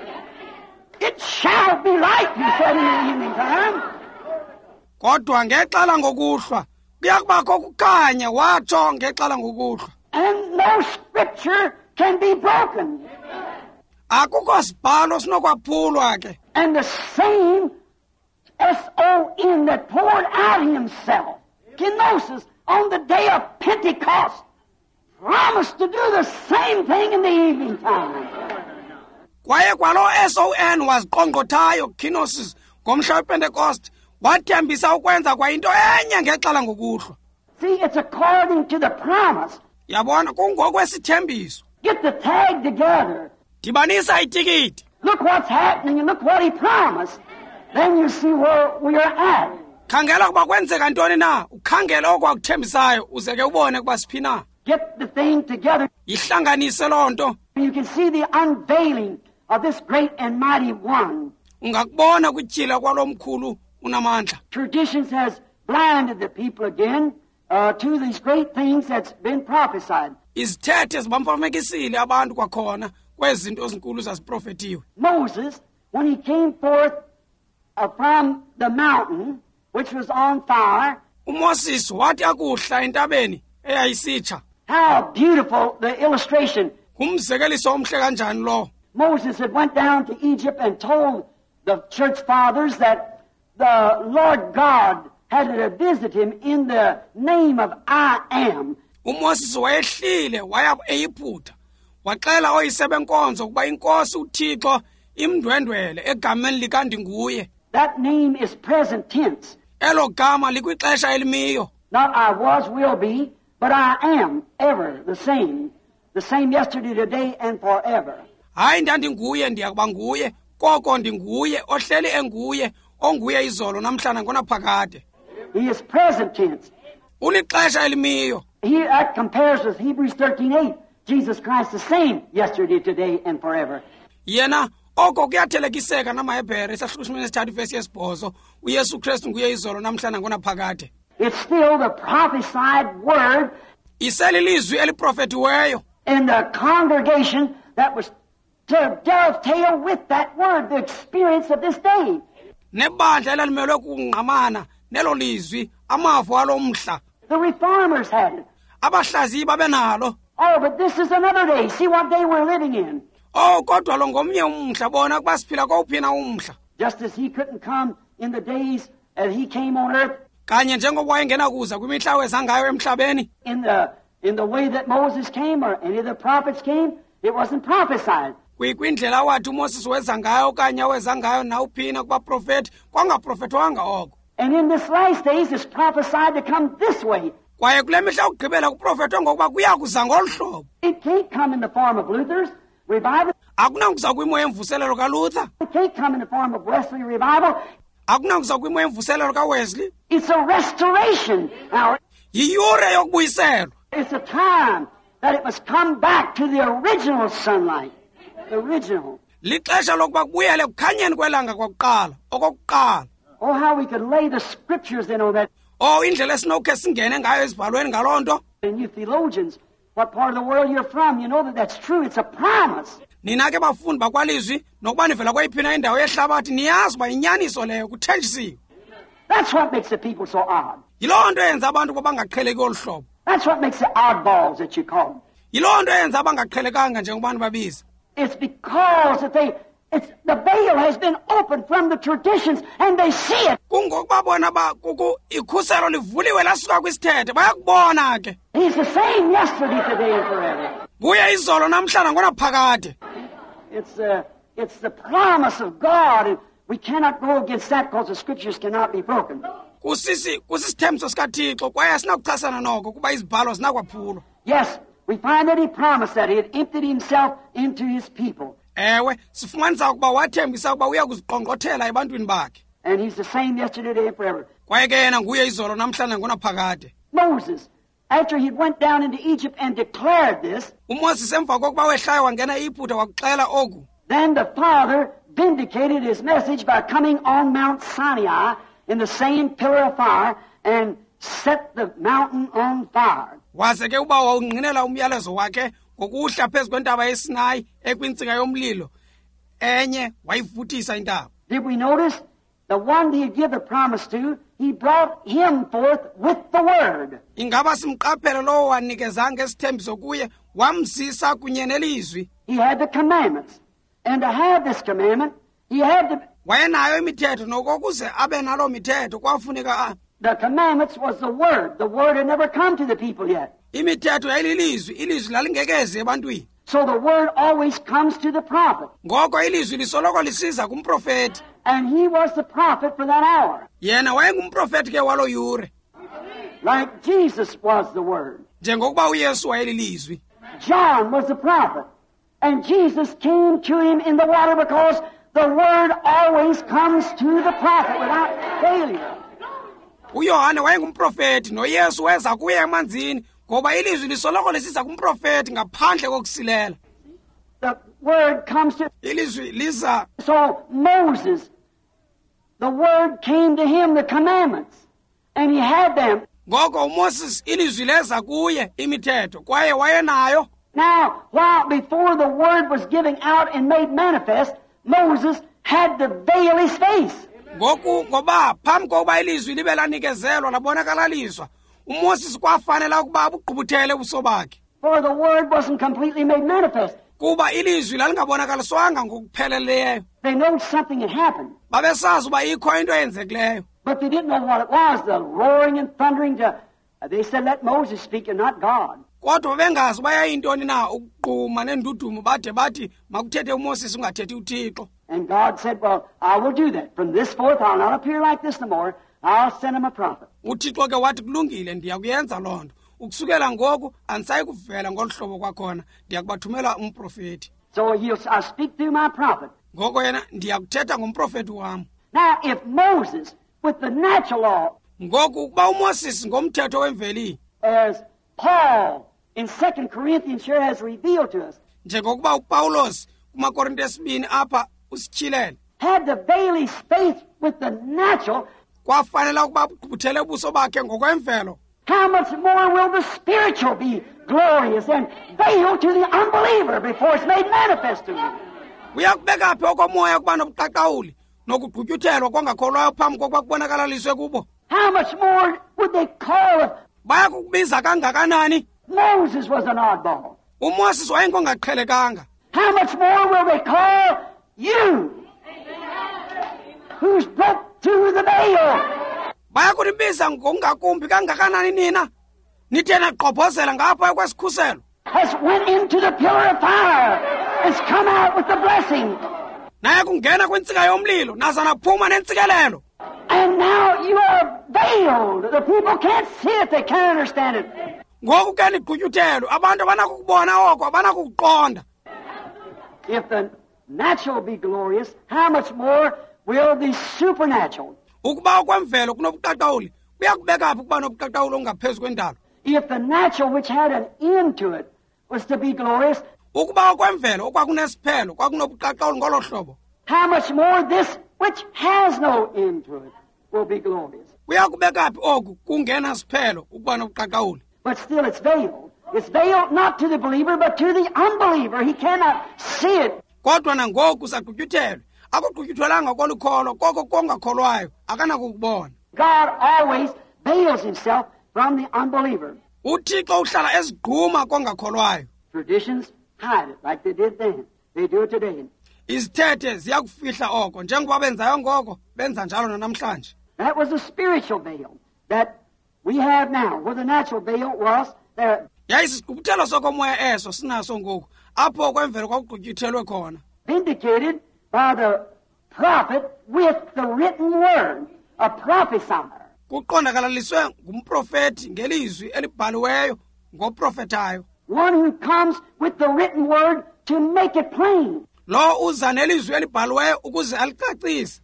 it shall be light, he said in the evening time. Kodwa ngexala ngokuhlwa kuya kubakho kukhanya watsho ngexala ngokuhlwa. And no scripture can be broken. Akukho sibhalo sinokwaphulwa ke. And the same S-O-N that poured out himself, kenosis, on the day of Pentecost, promised to do the same thing in the evening time. Kwaye kwalo S-O-N waziqongqothayo kenosis ngomhla wePentecost wathembisa ukwenza kwa into enye ngexala ngokuhlwa. See, it's according to the promise. Yabona kungokwesithembiso. Get the tag together. Dibanisa itikiti. Look what's happening and look what he promised. Then you see where we are at. Khangela kuba kwenzeka ntoni na, ukhangele okwakuthembisayo uze ke ubone kuba siphi na. Get the thing together. Ihlanganise loo nto. You can see the unveiling of this great and mighty one. Ungakubona kutyhila kwalomkhulu unamandla. Traditions has blinded the people again to these great things that's been prophesied. Izithethe zibamfamekisile abantu kwakhona kwezinto ezinkulu zaziprofetiwe. Moses, when he came forth from the mountain, which was on fire, uMoses wathi akuhla entabeni eyayisitsha. how beautiful the illustration. Kumzekeliso omhle kanjani lo. Moses had went down to Egypt and told the church fathers that the Lord God had to visit him in the name of I am. uMoses wayehlile waya eYiphutha waxela oyise benkonzo ukuba inkosi uThixo imndwendwele egameni likandinguye. That name is present tense. Elo gama likwixesha elimiyo. Not I was, will be, but I am ever the same. The same yesterday, today, and forever. Hayi ndandinguye ndiyakuba nguye koko ndinguye ohleli enguye onguye izolo namhlanje ngonaphakade. He is present tense. Ulixesha elimiyo. That compares with Hebrews 13:8. Jesus Christ the same yesterday, today, and forever. Yena oko kuyathelekiseka namaHebhere esahlushimeni esithathu verse yesibhozo uYesu Kristu nguye izolo namhlanje ngonaphakade. It's still the prophesied word Iselilizwi eliprofetiweyo. in the congregation that was to dovetail with that word, the experience of this day. Nebandla elalimelwe kungqamana nelo lizwi amavo alomhla. The reformers had it. Abahlaziyi babenalo. Oh, but this is another day. See what day we're living in. Oh kodwa lo ngomnye umhla bona kuba siphila kowuphina umhla. Just as he couldn't come in the days as he came on earth, Kanye njengoba wayengena kuza kwimihla weza ngayo emhlabeni. in the way that Moses came or any of the prophets came, it wasn't prophesied. Kwindlela wathi uMoses weza ngayo okanye weza ngayo nawuphina kubaprofeti kwangaprofetwanga oko. And in this last days, it's prophesied to come this way. Kwaye kule mihla ukugqibela kuprofetwa ngokuba kuya kuza ngolu hlobo. It can't come in the form of Luther's revival. akunakuza kwimo yemvuselelo kaLuther, It can't come in the form of Wesley revival. akunakuza kwimo yemvuselelo kaWesley. It's a restoration. Now, Yiyure yokubuyiselwa. it's a time that it must come back to the original sunlight. The original. Lixesha lokuba kubuyele kukhanyeni kwelanga kwakuqala, okokuqala. Oh, how we could lay the scriptures in on that. Oh, indlela esinokhe singene ngayo ezibhalweni ngaloo nto. And you theologians, what part of the world you're from, you know that that's true. It's a promise. Nina ke bafundi bakwalizwi nokuba nivela kwayiphi na indawo yehlabathi niyazi uba inyaniso leyo kuthenjisiwe. That's what makes the people so odd. Yiloo nto yenza abantu uba bangaqheleki olu hlobo. That's what makes the oddballs that you call them. Yiloo nto yenza abangaqhelekanga njengobani babiza. It's because that the veil has been opened from the traditions and they see it. Kungokuba bona ikhuselo livuliwe lasuka kwisithethe bayakubona ke. He's the same yesterday, today, and forever. Kuye izolo namhlanje ngonaphakade. It's the promise of God, and we cannot go against that because the scriptures cannot be broken. Kusisithembiso sikaThixo kwaye asinakuchasana noko kuba izibhalo zinakwaphulwa. Yes, we find that he promised that he had emptied himself into his people. Ewe, sifumanisa ukuba wathembisa ukuba uya kuziqongqothela ebantwini bakhe. And he's the same yesterday, today, and forever. Kwaye ke yena nguye izolo namhlanje ngonaphakade. Moses, after he went down into Egypt and declared this, uMoses emva kokuba wehlayo wangena iPuta wakuxela oku. then the Father vindicated his message by coming on Mount Sinai in the same pillar of fire and set the mountain on fire. Waze ke uba wawungqinela umyalezo wakhe ngokuhla phezu kwentaba yeSinayi ekwintsika yomlilo enye wayivuthisa intaba. Did we notice the one he gave the promise to, he brought him forth with the word. Ingaba simqaphele lowo wanikezanga isithembiso kuye wamzisa kunye nelizwi. He had the commandments. And to have this commandment, he had to... Wayenayo imithetho nokokuze abe nalo mithetho kwafuneka The commandments was the word. The word had never come to the people yet. imithetho yayililizwi, ilizwi lalingekezi ebantwini. So the word always comes to the prophet. Ngoko ilizwi lisoloko lisiza kumprofeti. And he was the prophet for that hour. Yena wayengumprofeti ke walo yure. Like Jesus was the word. Njengokuba uYesu wayelilizwi. John was the prophet. And Jesus came to him in the water because the word always comes to the prophet without failure. uYohane wayengumprofeti noYesu weza kuye emanzini ngoba ilizwi lisoloko lisiza kumprofeti ngaphandle kokusilela. The word comes to... Ilizwi liza. So Moses, the word came to him, the commandments, and he had them. Ngoko uMoses ilizwi leza kuye imithetho kwaye wayenayo. Now, while before the word was giving out and made manifest, Moses had to veil his face. Ngoba phambi kokuba ilizwi libe lanikezelwa labonakalaliswa uMoses kwafanela ukuba abugqubuthele ubuso bakhe. For the word wasn't completely made manifest. Kuba ilizwi lalingabonakaliswanga ngokupheleleyo. They know something had happened. Babesazi uba ikho into eyenzekileyo. But they didn't know what it was, the roaring and thundering. They said, let Moses speak and not God. Kodwa bengazi uba yayintoni na ukugquma nendudumo bade bathi makuthethe uMoses ungathethi uThixo. And God said, well, I will do that. From this forth, I'll not appear like this no more. I'll send him a prophet. uThixo ke wathi kulungile ndiyakuyenza loo nto. Ukusukela ngoku andisayi kuvela ngolu hlobo kwakhona ndiyakubathumela umprofeti. So I'll speak through my prophet. Ngoko yena ndiyakuthetha ngomprofeti wam. Now, if Moses, with the natural law, Ngoku kuba uMoses ngomthetho wemveli, as Paul in 2 Corinthians here has revealed to us, njengokuba uPawulos kumaKorinte esibini apha usityhilele, had to veil his face with the natural, kwafanela ukuba abugqubuthele ubuso bakhe ngokwemvelo. how much more will the spiritual be glorious and veiled to the unbeliever before it's made manifest to him? Uyakubeka phi okomoya kuba nobuqaqawuli nokugqutyuthelwa kwangakholwayo phambi kokuba kubonakaliswe kubo? How much more would they call if Bayakukubiza kangakanani? Moses was an oddball? uMoses wayengongaqhelekanga. How much more will they call you, who's broke through the veil? Bayakulibiza ngokungakumbi kangakanani nina? Nithe naqophozela ngapha kwesikhuselo. Has went into the pillar of fire, has come out with the blessing. Naye kungena kwintsika yomlilo nazana phuma nentsikelelo. And now you are veiled. The people can't see it, they can't understand it. Ngoku ke nigqutyuthelwe abantu abanakukubona oko abanakukuqonda. If the natural be glorious, how much more will the supernatural? ukuba okwemvelo kunobuqaqawuli kuyakubeka phi ukuba nobuqaqawuli ongaphezu kwendalo. If the natural which had an end to it was to be glorious, Ukuba okwemvelo okwakunesiphelo kwakunobuqaqawuli ngolo hlobo, how much more this which has no end to it will be glorious. kuyakubeka phi oku kungena siphelo ukuba nobuqaqawuli. But still it's veiled. It's veiled not to the believer, but to the unbeliever. He cannot see it. Kodwa nangoku sagqutyuthelwe, akugqutyuthelanga kolukholo, koko kongakholwayo akanakukubona. God always veils himself from the unbeliever. uThixo uhlala ezigquma kongakholwayo. Traditions hide it like they did then. They do it today. Izithethe ziyakufihla oko njengoba benzayo ngoko benza njalo nanamhlanje. That was a spiritual veil that we have now, where the natural veil was there. Yayisisigqubuthelo sokomoya eso sinaso ngoku apho kwemvelo kwakugqutyuthelwe khona. Vindicated by the prophet with the written word, a prophesier. Kuqondakalaliswe ngumprofeti ngelizwi elibhaliweyo ngoprofetayo. One who comes with the written word to make it plain. Lo uza nelizwi elibhaliweyo ukuze alicacise.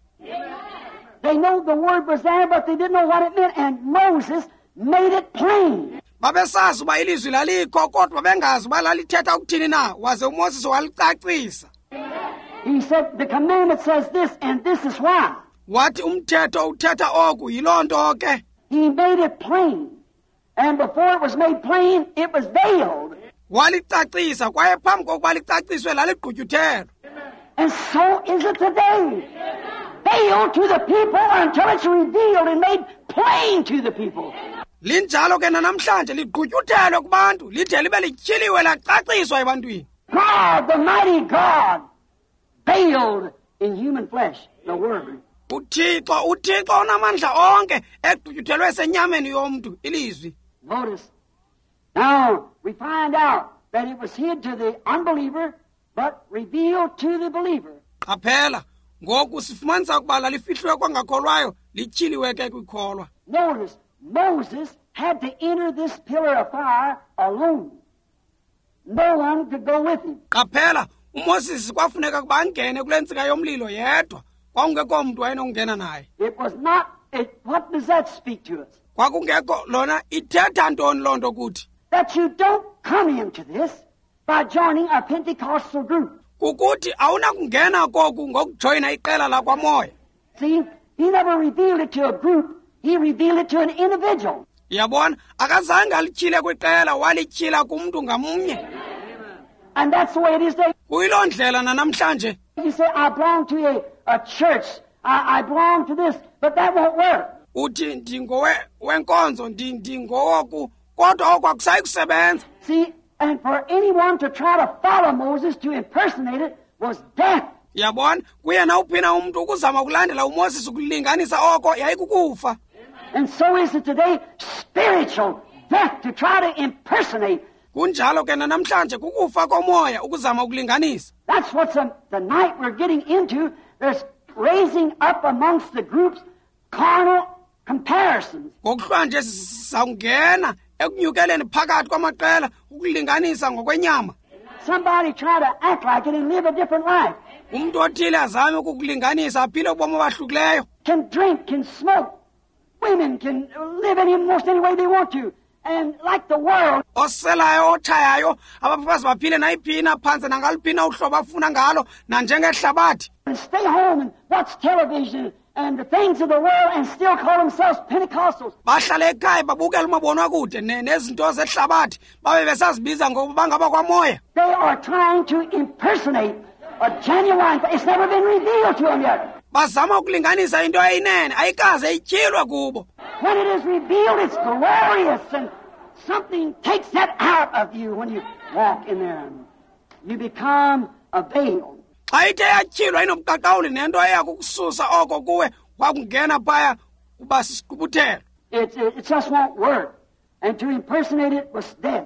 They know the word was there, but they didn't know what it meant, and Moses made it plain. Babesazi uba ilizwi lalikho kodwa bengazi uba lalithetha ukuthini na, waze uMoses walicacisa. He said, the commandment says this, and this is why. Wathi umthetho uthetha oku yiloo nto ke. He made it plain. And before it was made plain, it was veiled. Walicacisa kwaye phambi kokuba licaciswe laligqutyuthelwe. And so is it today. Veiled to the people until it's revealed and made plain to the people. Linjalo ke namhlanje ligqutyuthelwe kubantu lide libe lityhiliwe lacaciswa ebantwini. God, the mighty God, veiled in human flesh, the Word. uThixo onamandla onke egqutyuthelwe senyameni yomntu ilizwi. Notice. Now, we find out that it was hid to the unbeliever, but revealed to the believer. Qaphela, ngoku sifumanisa ukuba lalifihlwe kwangakholwayo lityhiliwe ke kwikholwa. Notice, Moses had to enter this pillar of fire alone. No one could go with him. Qaphela, uMoses kwafuneka ukuba angene kule ntsika yomlilo yedwa, kwakungekho mntu wayenokungena naye. It was not, what does that speak to us? Kwakungekho lona ithetha ntoni loo nto kuthi? That you don't come into this by joining a Pentecostal group. Kukuthi awunakungena koku ngokujoyina iqela lakwamoya. See, he never revealed it to a group. He revealed it to an individual. Yabona, akazange alityhile kwiqela, walityhila kumntu ngamnye. And that's the way it is today. Kuyiloo ndlela nanamhlanje. You say, I belong to a church. I belong to this. But that won't work. Uthi ndingowenkonzo ndingowoku kodwa oku akusayi kusebenza. See, and for anyone to try to follow Moses, to impersonate it, was death. Yabona, kuye nawuphi na umntu ukuzama ukulandela uMoses ukulinganisa oko yayikukufa. And so is it today, spiritual death, to try to impersonate. Kunjalo ke namhlanje kukufa komoya ukuzama ukulinganisa. That's what's the night we're getting into. There's raising up amongst the groups carnal comparisons. Ngokuhlanje sizawungena ekunyukeleni phakathi kwamaqela ukulinganisa ngokwenyama. Somebody try to act like it and live a different life. Umntu othile azame ukukulinganisa aphile ubomi obahlukileyo. Can drink, can smoke. Women can live in almost any way they want to. And like the world. Oselayo otshayayo abafazi baphile nayiphina phantse nangalipina uhlobo afuna ngalo nanjengehlabathi. And stay home and watch television and the things of the world and still call themselves Pentecostals. Bahlale ekhaya babukela umabonakude nezinto zehlabathi babe besazibiza ngokuba bangaba kwamoya. They are trying to impersonate a genuine. It's never been revealed to them yet. Bazama ukulinganisa into eyinene ayikaze ityhilwe kubo. When it is revealed, it's glorious, and something takes that out of you when you walk in there. You become a veil. Xa ithe yatyhilwa inobuqaqawuli nento eya kukususa oko kuwe wakungena phaya uba sisigqubuthelo. It just won't work. And to impersonate it was death.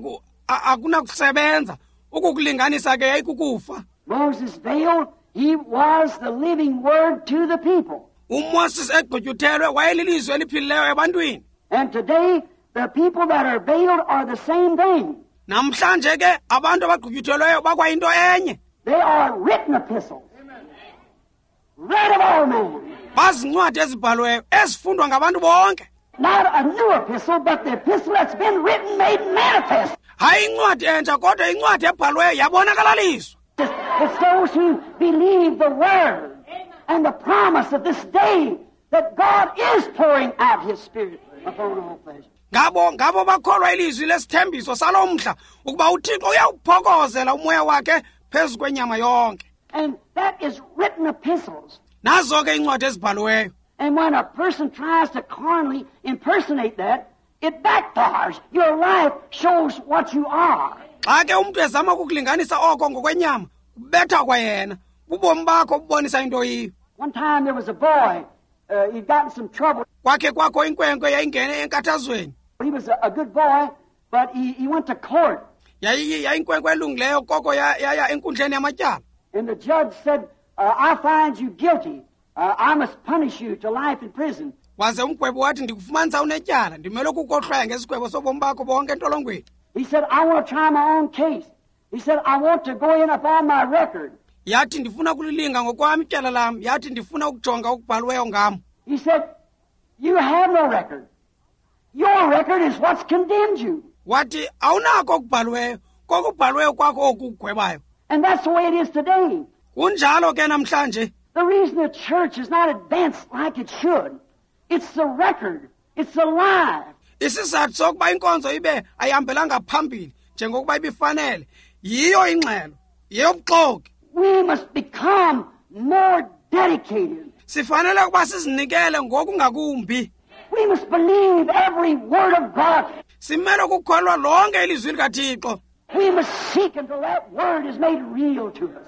Akunakusebenza. Ukukulinganisa ke yayikukufa. Moses veiled. He was the living word to the people. uMoses egqutyuthelwe wayelilizwe eliphilileyo ebantwini. And today, the people that are veiled are the same thing. Namhlanje ke abantu abagqutyuthelweyo bakwayinto enye. They are written epistles. Read of all men. bazincwadi ezibhalweyo ezifundwa ngabantu bonke. Not a new epistle, but the epistle that's been written, made manifest. Hayi incwadi entsha kodwa incwadi ebhalweyo yabonakalaliswa. It's those who believe the word and the promise of this day that God is pouring out His Spirit upon all flesh. Ngabo bakholwa ilizwi lesithembiso salomhla ukuba uThixo uyawuphokozela umoya wakhe phezu kwenyama yonke. And that is written epistles. Nazo ke incwadi ezibhalweyo. And when a person tries to carnally impersonate that, it backfires. Your life shows what you are. Xa ke umuntu ezama ukukulinganisa oko ngokwenyama kubetha kwayena ubomi bakho bubonisa into yiyo. One time there was a boy, he'd gotten some trouble. Kwakhe kwakho inkwenkwe yayingene enkathazweni. He was a good boy, but he went to court. Yayinkwenkwe elungileyo koko yaya enkundleni yamatyala. And the judge said, I find you guilty. I must punish you to life in prison. Waze umgwebi wathi ndikufumanisa unetyala ndimele ukukohlwaya ngesigwebo sobomi bakho bonke entolongweni. He said, I want to try my own case. He said, I want to go in upon my record. Yathi ndifuna kulilinga ngokwami ityala lam. Yathi ndifuna ukujonga okubhaliweyo ngam. He said, you have no record. Your record is what's condemned you. Wathi awunako okubhaliweyo kokubhaliweyo kwakho okugwebayo. And that's the way it is today. Kunjalo ke namhlanje. The reason the church is not advanced like it should, it's the record. It's alive. Isizathu sokuba inkonzo ibe ayihambelanga phambili njengokuba ibifanele yiyo ingxelo yeyobuxoki. We must become more dedicated. Sifanele ukuba sizinikele ngokungakumbi. We must believe every word of God. Simele ukukholwa lonke ilizwi likaThixo. We must seek until that word is made real to us.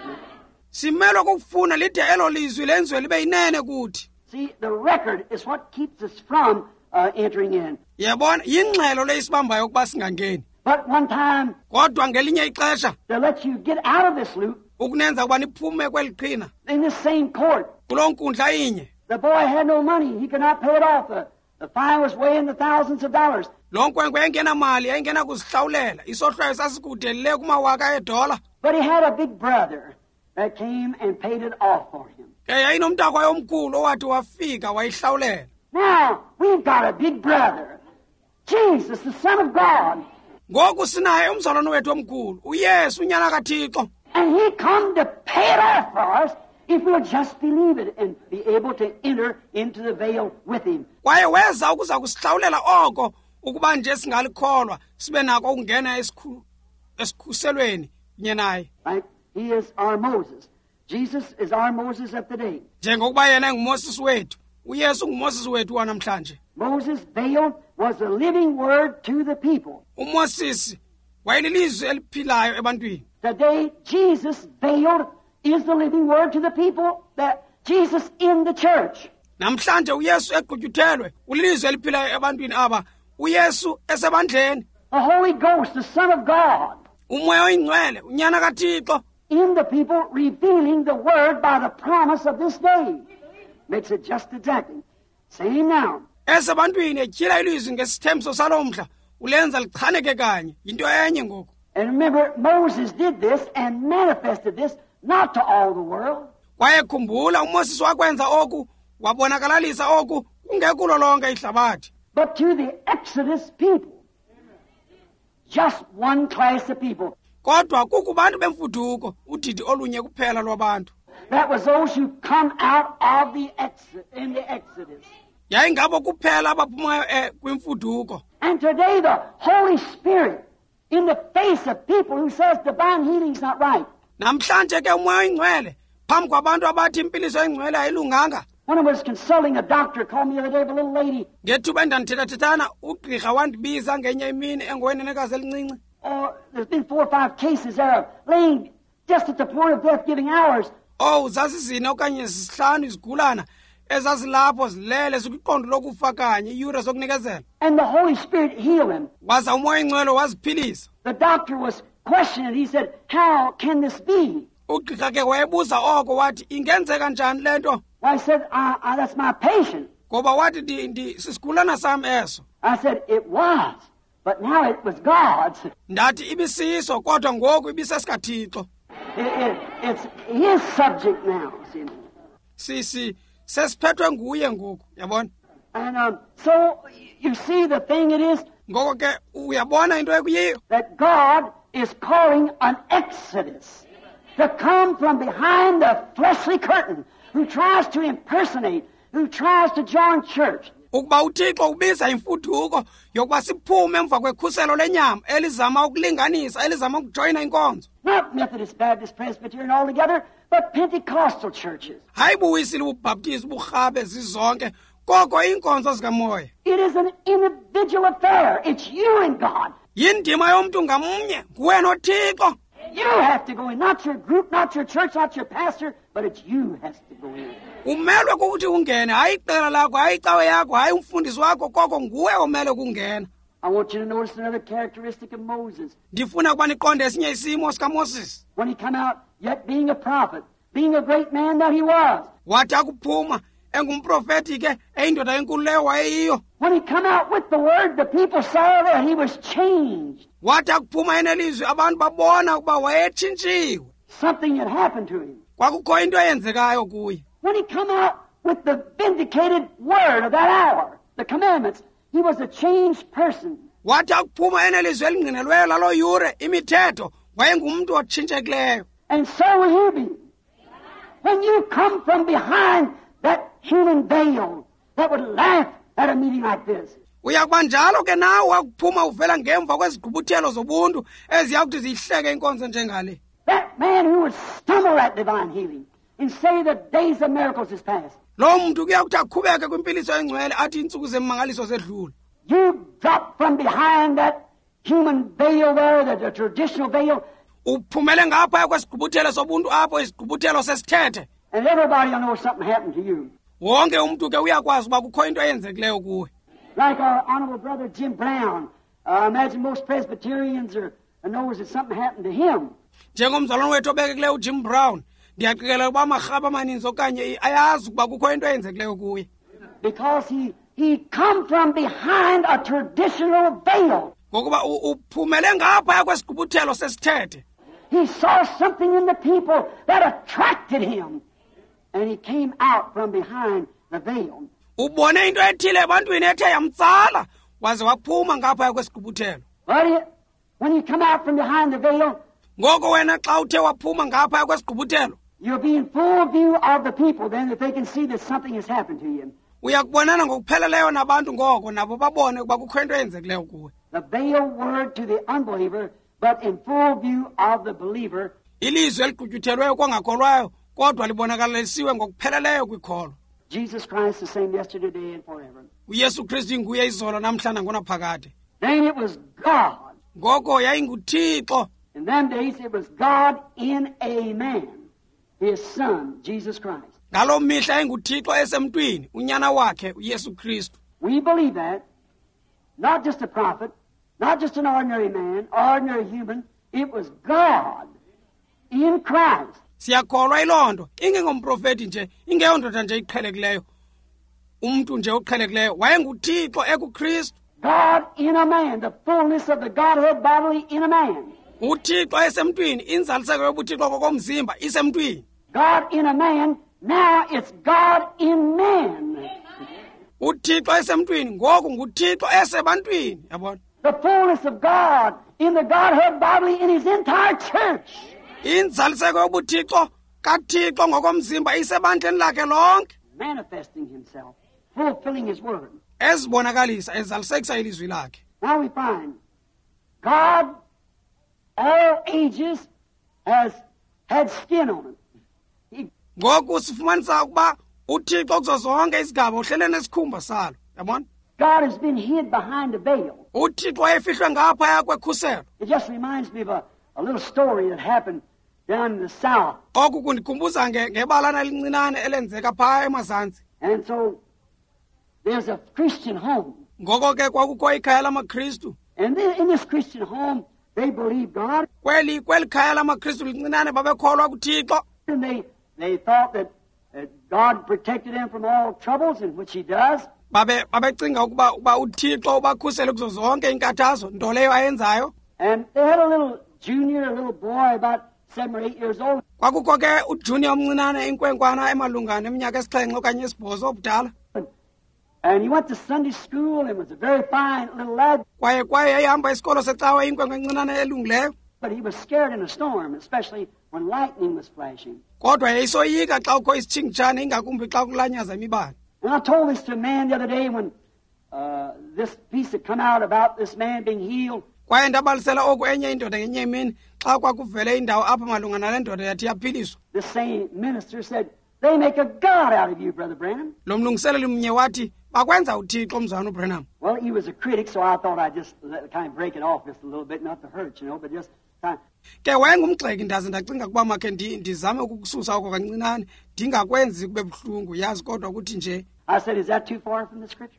Simele ukufuna lide elo lizwi lenziwe libe yinene kuthi. See, the record is what keeps us from entering in. Yebona yingxelo leyisibambayo ukuba singangeni. But one time, Kodwa ngelinye ixesha to let you get out of this loop, ukunenza ukuba niphume kweli qhina in this same court, kuloo nkundla inye. the boy had no money. He could not pay it off. The fine was way in the thousands of dollars. Loo nkwenkwe yayingenamali yayingena kuzihlawulela isohlwayo sasikudelele kumawaka edola. But he had a big brother that came and paid it off for him. Ke yayinomntakwayo omkhulu owathi wafika wayihlawulela. Now, we've got a big brother, Jesus, the Son of God. Ngoku sinaye umzalwane wethu omkhulu uYesu unyana kaThixo. And he come to pay it off for us if we'll just believe it and be able to enter into the veil with him. Kwaye weza ukuza kusihlawulela oko ukuba nje singalikholwa sibe nako ukungena esikhuselweni kunye naye. Right? He is our Moses. Jesus is our Moses of today. Njengokuba yena nguMoses wethu uYesu nguMoses wethu wanamhlanje. Moses' veil was a living word to the people. uMoses wayelilizwi eliphilayo ebantwini. Today, Jesus veiled is the living word to the people, that Jesus in the church. Namhlanje uYesu eqhutyuthelwe ulizwi eliphilayo ebantwini aba uYesu esebandleni. The Holy Ghost, the Son of God, Umoya oyingcwele unyana kaThixo in the people, revealing the word by the promise of this day. Makes it just exactly. Same now. esebantwini etyhila ilizwi ngesithembiso salomhla ulenza lichaneke kanye into enye ngoku. And remember, Moses did this and manifested this, not to all the world. Kwaye khumbula uMoses wakwenza oku wabonakalalisa oku kungekulo lonke ihlabathi. But to the Exodus people. Just one class of people. Kodwa kukubantu bemfuduko udidi olunye kuphela lwabantu. That was those who come out of the Exodus. Yayingabo kuphela abaphumayo kwimfuduko. And today the Holy Spirit, in the face of people who says divine healing is not right. Namhlanje ke umoya oyingcwele phambi kwabantu abathi impiliso engcwele ayilunganga. When I was consulting, a doctor called me the other day of a little lady. Ngethuba endandithethathethana ugqirha wandibiza ngenye imini engowenenekazi elincinci. There's been 4 or 5 cases there of laying just at the point of death, giving hours. Zazizine okanye zisihlanu izigulana ezazilapho zilele zikwiqondo lokufa kanye iyure zokunikezela. And the Holy Spirit healed him. Waza umoya oyingcwele waziphilisa. The doctor was questioning. He said, how can this be? Ugqirha ke wayebuza oko wathi ingenzeka njani lento? I said, that's my patient. Ngoba wathi sisigulana sam eso. I said, it was, but now it was God's. Ndathi ibisiso kodwa ngoku ibisesikaThixo. It's his subject now, see. Sesiphethwe nguye ngoku, yabona? And so you see the thing it is Ngoko ke uyabona into ekuyiyo that God is calling an exodus to come from behind the fleshly curtain who tries to impersonate, who tries to join church. ukuba uThixo ubiza imfuduko yokuba siphume emva kwekhuselo lenyama elizama ukulinganisa elizama ukujoyina inkonzo. Not Methodist, Baptist, Presbyterian altogether, but Pentecostal churches. Hayi buyisile ubhaptizi burhabe zizonke koko inkonzo zikamoya. It is an individual affair. It's you and God. Yindima yomntu ngamnye nguwe noThixo. You have to go in, not your group, not your church, not your pastor, but it's you has to go in. Umelwe kukuthi ungene hayi iqela lakho hayi icawe yakho hayi umfundisi wakho koko nguwe omele kungena. I want you to notice another characteristic of Moses. Ndifuna ukuba niqonde esinye isimo sikaMoses. When he come out, yet being a prophet, being a great man that he was. Wathi akuphuma engumprofeti ke eyindoda enkulu leyo wayeyiyo. When he come out with the word, the people saw that he was changed. Wathi akuphuma enelizwi abantu babona ukuba wayetshintshiwe. Something had happened to him. Kwakukho into eyenzekayo kuye. When he come out with the vindicated word of that hour, the commandments, he was a changed person. Wathi akuphuma enelizwi elingqinelweyo lalo yure imithetho wayengumntu otshintshekileyo. And so will you be. When you come from behind that human veil that would laugh at a meeting like this. Uyakuba njalo ke nawe wakuphuma uvela ngemva kwezigqubuthelo zobuntu eziyakuthi zihleke inkonzo njengale. That man who would stumble at divine healing and say the days of miracles is past. Lo muntu kuyakuthi aqhubeke kwimpiliso engcwele athi insuku zemangaliso zedlule. You drop from behind that human veil there, the traditional veil, Uphumele ngapha kwesigqubuthelo sobuntu apho isigqubuthelo sesithethe. and everybody will know something happened to you. Wonke umuntu ke uyakwazi uba kukho into eyenzekileyo kuwe. Like our honorable brother Jim Brown, I imagine most Presbyterians knows that something happened to him. Njengomzalwane wethu obekekileyo uJim Brown, ndiyaqikelela uba amarhaba amaninzi okanye ayazi ukuba kukho into eyenzekileyo kuye. Because he come from behind a traditional veil. Ngokuba uphumele ngapha kwesigqubuthelo sesithethe. He saw something in the people that attracted him. And he came out from behind the veil. Ubone into ethile ebantwini ethe yamtsala waze waphuma ngapha kwesigqubuthelo. But when you come out from behind the veil, Ngoko wena xa uthe waphuma ngapha kwesigqubuthelo, you'll be in full view of the people then that they can see that something has happened to you. uyakubonana ngokupheleleyo nabantu ngoko nabo babone ukuba kukho into eyenzekileyo kuwe. The veil word to the unbeliever, but in full view of the believer. Ilizwi eliqhutyuthelweyo kongakholwayo kodwa libonakalisiwe ngokupheleleyo kwikholo. Jesus Christ the same yesterday, today, and forever. uYesu Kristu nguye izolo namhla nangonaphakade. Then it was God. Ngoko yayinguThixo. In them days it was God in a man, his son, Jesus Christ. Ngaloo mihla yayinguThixo esemntwini unyana wakhe uYesu Kristu. We believe that. Not just a prophet, not just an ordinary man, ordinary human. It was God in Christ. Siyakholwa iloo nto ingengomprofeti nje ingeyondoda nje iqhelekileyo umntu nje oqhelekileyo wayenguThixo ekuKristu. God in a man, the fullness of the Godhead bodily in a man. uThixo esemntwini inzaliseko yobuThixo kokomzimba isemntwini. God in a man, now it's God in man. uThixo esemntwini ngoku nguThixo esebantwini yabona. The fullness of God in the Godhead bodily in his entire church. Inzaliseko yobuThixo kaThixo ngokomzimba isebandleni lakhe lonke. Manifesting himself, fulfilling his word. Ezibonakalisa ezalisekisa ilizwi lakhe. Now we find God, all ages, has had skin on it. Ngoku sifumanisa ukuba uThixo kuzo zonke izigaba uhlele nesikhumba salo yabona. God has been hid behind a veil. uThixo wayefihlwe ngaphaya kwekhuselo. It just reminds me of a little story that happened down in the south. Oku kundikhumbuza ngebalana elincinane elenzeka phaya emazantsi. And so there's a Christian home. Ngoko ke kwakukho ikhaya lamaKristu. And in this Christian home, they believe God. Kweli khaya lamaKristu lincinane babekholwa kuThixo. And they thought that God protected them from all troubles, in which he does. Babecinga ukuba uThixo ubakhusele kuzo zonke inkathazo nto leyo ayenzayo. And they had a little junior, a little boy about 7 or 8 years old. Kwakukho ke uJunior omncinane inkwenkwana emalungana eminyaka esixhenxe okanye esibhozo obudala. And he went to Sunday school and was a very fine little lad. Kwaye yayihamba isikolo secawa inkwenkwe encinane elungileyo. But he was scared in a storm, especially when lightning was flashing. Kodwa yayisoyika xa kukho isitshingitshane ingakumbi xa kulanyaza imibane. And I told this to a man the other day when this piece had come out about this man being healed. Kwaye ndabalisela oku enye indoda ngenye imini xa kwakuvele indawo apha malunga nale ndoda yathi yaphiliswa. This same minister said, they make a God out of you, Brother Branham. Lo mlungiseleli mnye wathi bakwenza uThixo mzwana uBranham. Well, he was a critic, so I thought I'd just kind of break it off just a little bit, not to hurt, but just kind of. Ke wayengumgxeki ndaze ndacinga kuba makhe ndizame ukukususa oko kancinane ndingakwenzi kube buhlungu yazi kodwa ukuthi nje. I said, is that too far from the scripture?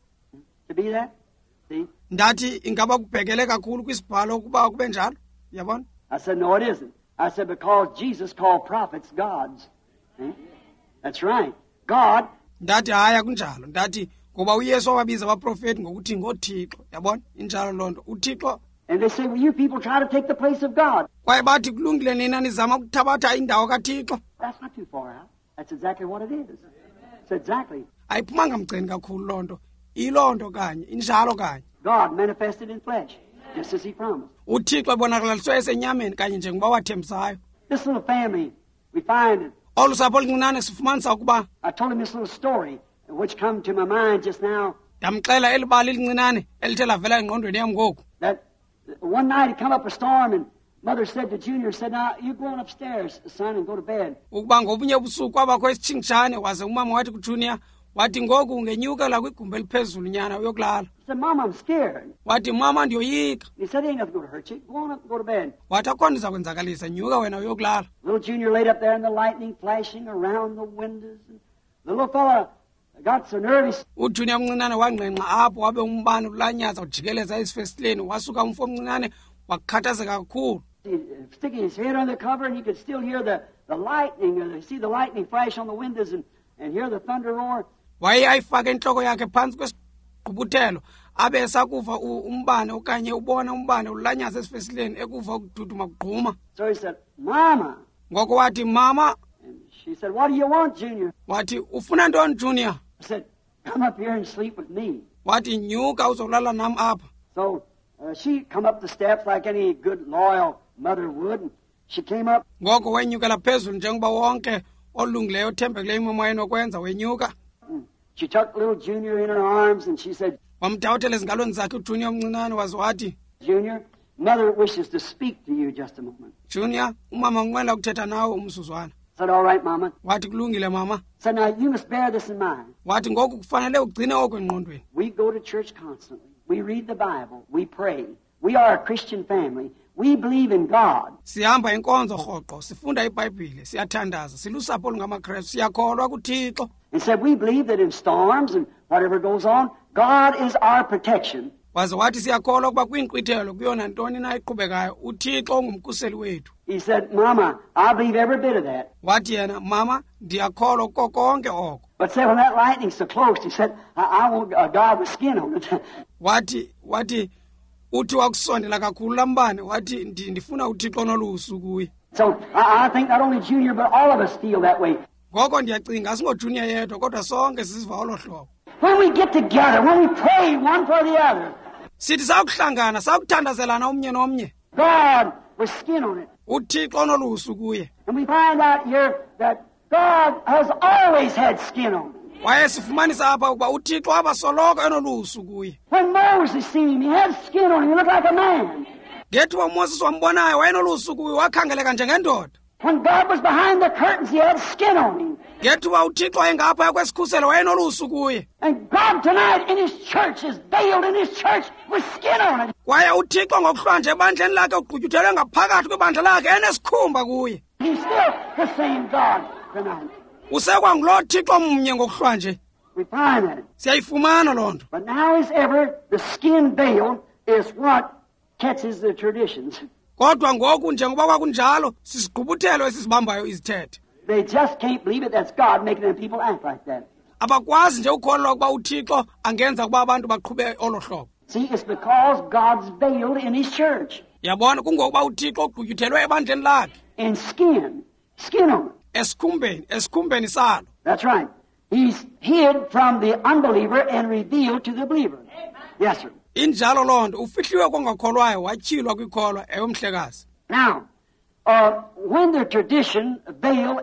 To be that? See? Ndathi ingaba kubhekele kakhulu kwisibhalo ukuba kube njalo. Yabona? I said, no, it isn't. I said, because Jesus called prophets gods. See? That's right. God. Ndathi haya kunjalo. Ndathi ngoba uYesu wabiza abaprofeti ngokuthi ngoThixo. Yabona? Injalo lonto. uThixo. And they say, well, you people try to take the place of God. Kwaye bathi kulungile nina nizama ukuthabatha indawo kaThixo. That's not too far out. That's exactly what it is. It's exactly. Ayiphumanga mgceni kakhulu lonto. Ilonto kanye, injalo kanye. God manifested in flesh, just as he promised. uThixo ebonakaliswe esenyameni kanye njengoba wathembisayo. This little family, we find it. Olu sapho oluncinane sifumanisa ukuba I told him this little story, which come to my mind just now, ndamxela elibali elincinane elithe lavela engqondweni yam ngoku. that one night it come up a storm, and Mother said to Junior, said, now, you go on upstairs, son, and go to bed. Ukuba ngobunye ubusuku kwabakho isitshingitshane waze umama wathi kuJunior wathi ngoku ungenyukela kwigumbi eliphezulu nyana uyokulala. He said, Mom, I'm scared. Wathi mama ndiyoyika. He said, ain't nothing going to hurt you. Go on up and go to bed. Wathi akho ndiza kwenzakalisa nyuka wena uyokulala. Little Junior laid up there in the lightning flashing around the windows. And the little fella got so nervous. uJunior omncinane wangqenqa apho wabe umbane ulanyaza ujikeleza esifestileni wasuka umfo omncinane wakhathazeka kakhulu. Sticking his head under the cover, and he could still hear the lightning, or see the lightning flash on the windows and hear the thunder roar. Waye ayifaka inhloko yakhe phansi kwesigqubuthelo abe esakuva umbane okanye ubona umbane ulanyaza esifestileni ekuva ukududuma kugquma. So he said, Mama. Ngoko wathi mama. And she said, what do you want, Junior? Wathi ufuna ntoni Junior? I said, come up here and sleep with me. Wathi nyuka uzolala nam apha. So she come up the steps like any good, loyal mother would. And she came up. Ngoko wenyukela phezulu njengoba wonke olungileyo othembekileyo umama wayenokwenza wenyuka. She took little Junior in her arms, and she said, Wamthawathela ezingalweni zakhe uJunior omncinane waze wathi, Junior, Mother wishes to speak to you just a moment. Junior, umama unqwenela ukuthetha nawe umsuzwana. I said, all right, Mama. Wathi kulungile mama. I said, now you must bear this in mind. Wathi ngoku kufanele ugcine oku engqondweni. We go to church constantly. We read the Bible. We pray. We are a Christian family. We believe in God. Sihamba inkonzo rhoqo, sifunda iBhayibhile, siyathandaza, silusapho lungamaKristu, siyakholwa kuThixo. And said we believe that in storms and whatever goes on, God is our protection. Waze wathi siyakholwa kuba kwiinkqwithelo kuyona ntoni na iqhubekayo uThixo ungumkhuseli wethu. He said, Mama, I believe every bit of that. Wathi yena mama ndiyakholwa konke oko. But said when that lightning's so close, he said, I want a God with skin on it. Wathi uthi wakusondela kakhulu lambane wathi ndifuna uThixo nolusu kuye. So I think not only Junior, but all of us feel that way. Ngoko ndiyacinga singoJunior yedwa kodwa sonke siziva olo hlobo. When we get together, when we pray one for the other, sithi sakuhlangana sakuthandazelana umnye nomnye. God with skin on it. uThixo nolusu kuye. And we find out here that God has always had skin on it. Waye sifumanisa apha ukuba uThixo abasoloko enolusu kuye. When Moses seen him, he had skin on him. He looked like a man. Ngethuba uMoses wambonayo wayenolusu kuye wakhangeleka njengendoda. When God was behind the curtains, he had skin on him. Ngethuba uThixo wayengapha kwesikhuselo wayenolusu kuye. And God tonight in his church is veiled in his church with skin on it. Kwaye uThixo ngokuhlanje ebandleni lakhe ugqutyutelwe ngaphakathi kwebandla lakhe enesikhumba kuye. He's still the same God tonight. Usekwangulo Thixo mnye ngokuhlanje. We find that. Siyayifumana loo nto. But now as ever, the skin veil is what catches the traditions. Kodwa ngoku njengoba kwakunjalo sisigqubuthelo esisibambayo izithethe. They just can't believe it. That's God making them people act like that. Abakwazi nje ukholwa ukuba uThixo angenza kuba abantu baqhube olo hlobo. See, it's because God's veiled in his church. yabona kungokuba uthixo ugqutyuthelwe ebandleni lakhe in skin on it. esikhumbeni salo. That's right. He's hid from the unbeliever and revealed to the believer. Yes, sir. Injalo loo nto ufihliwe kwangakholwayo watyhilwa kwikholwa mhlekazi. Now, when the tradition veil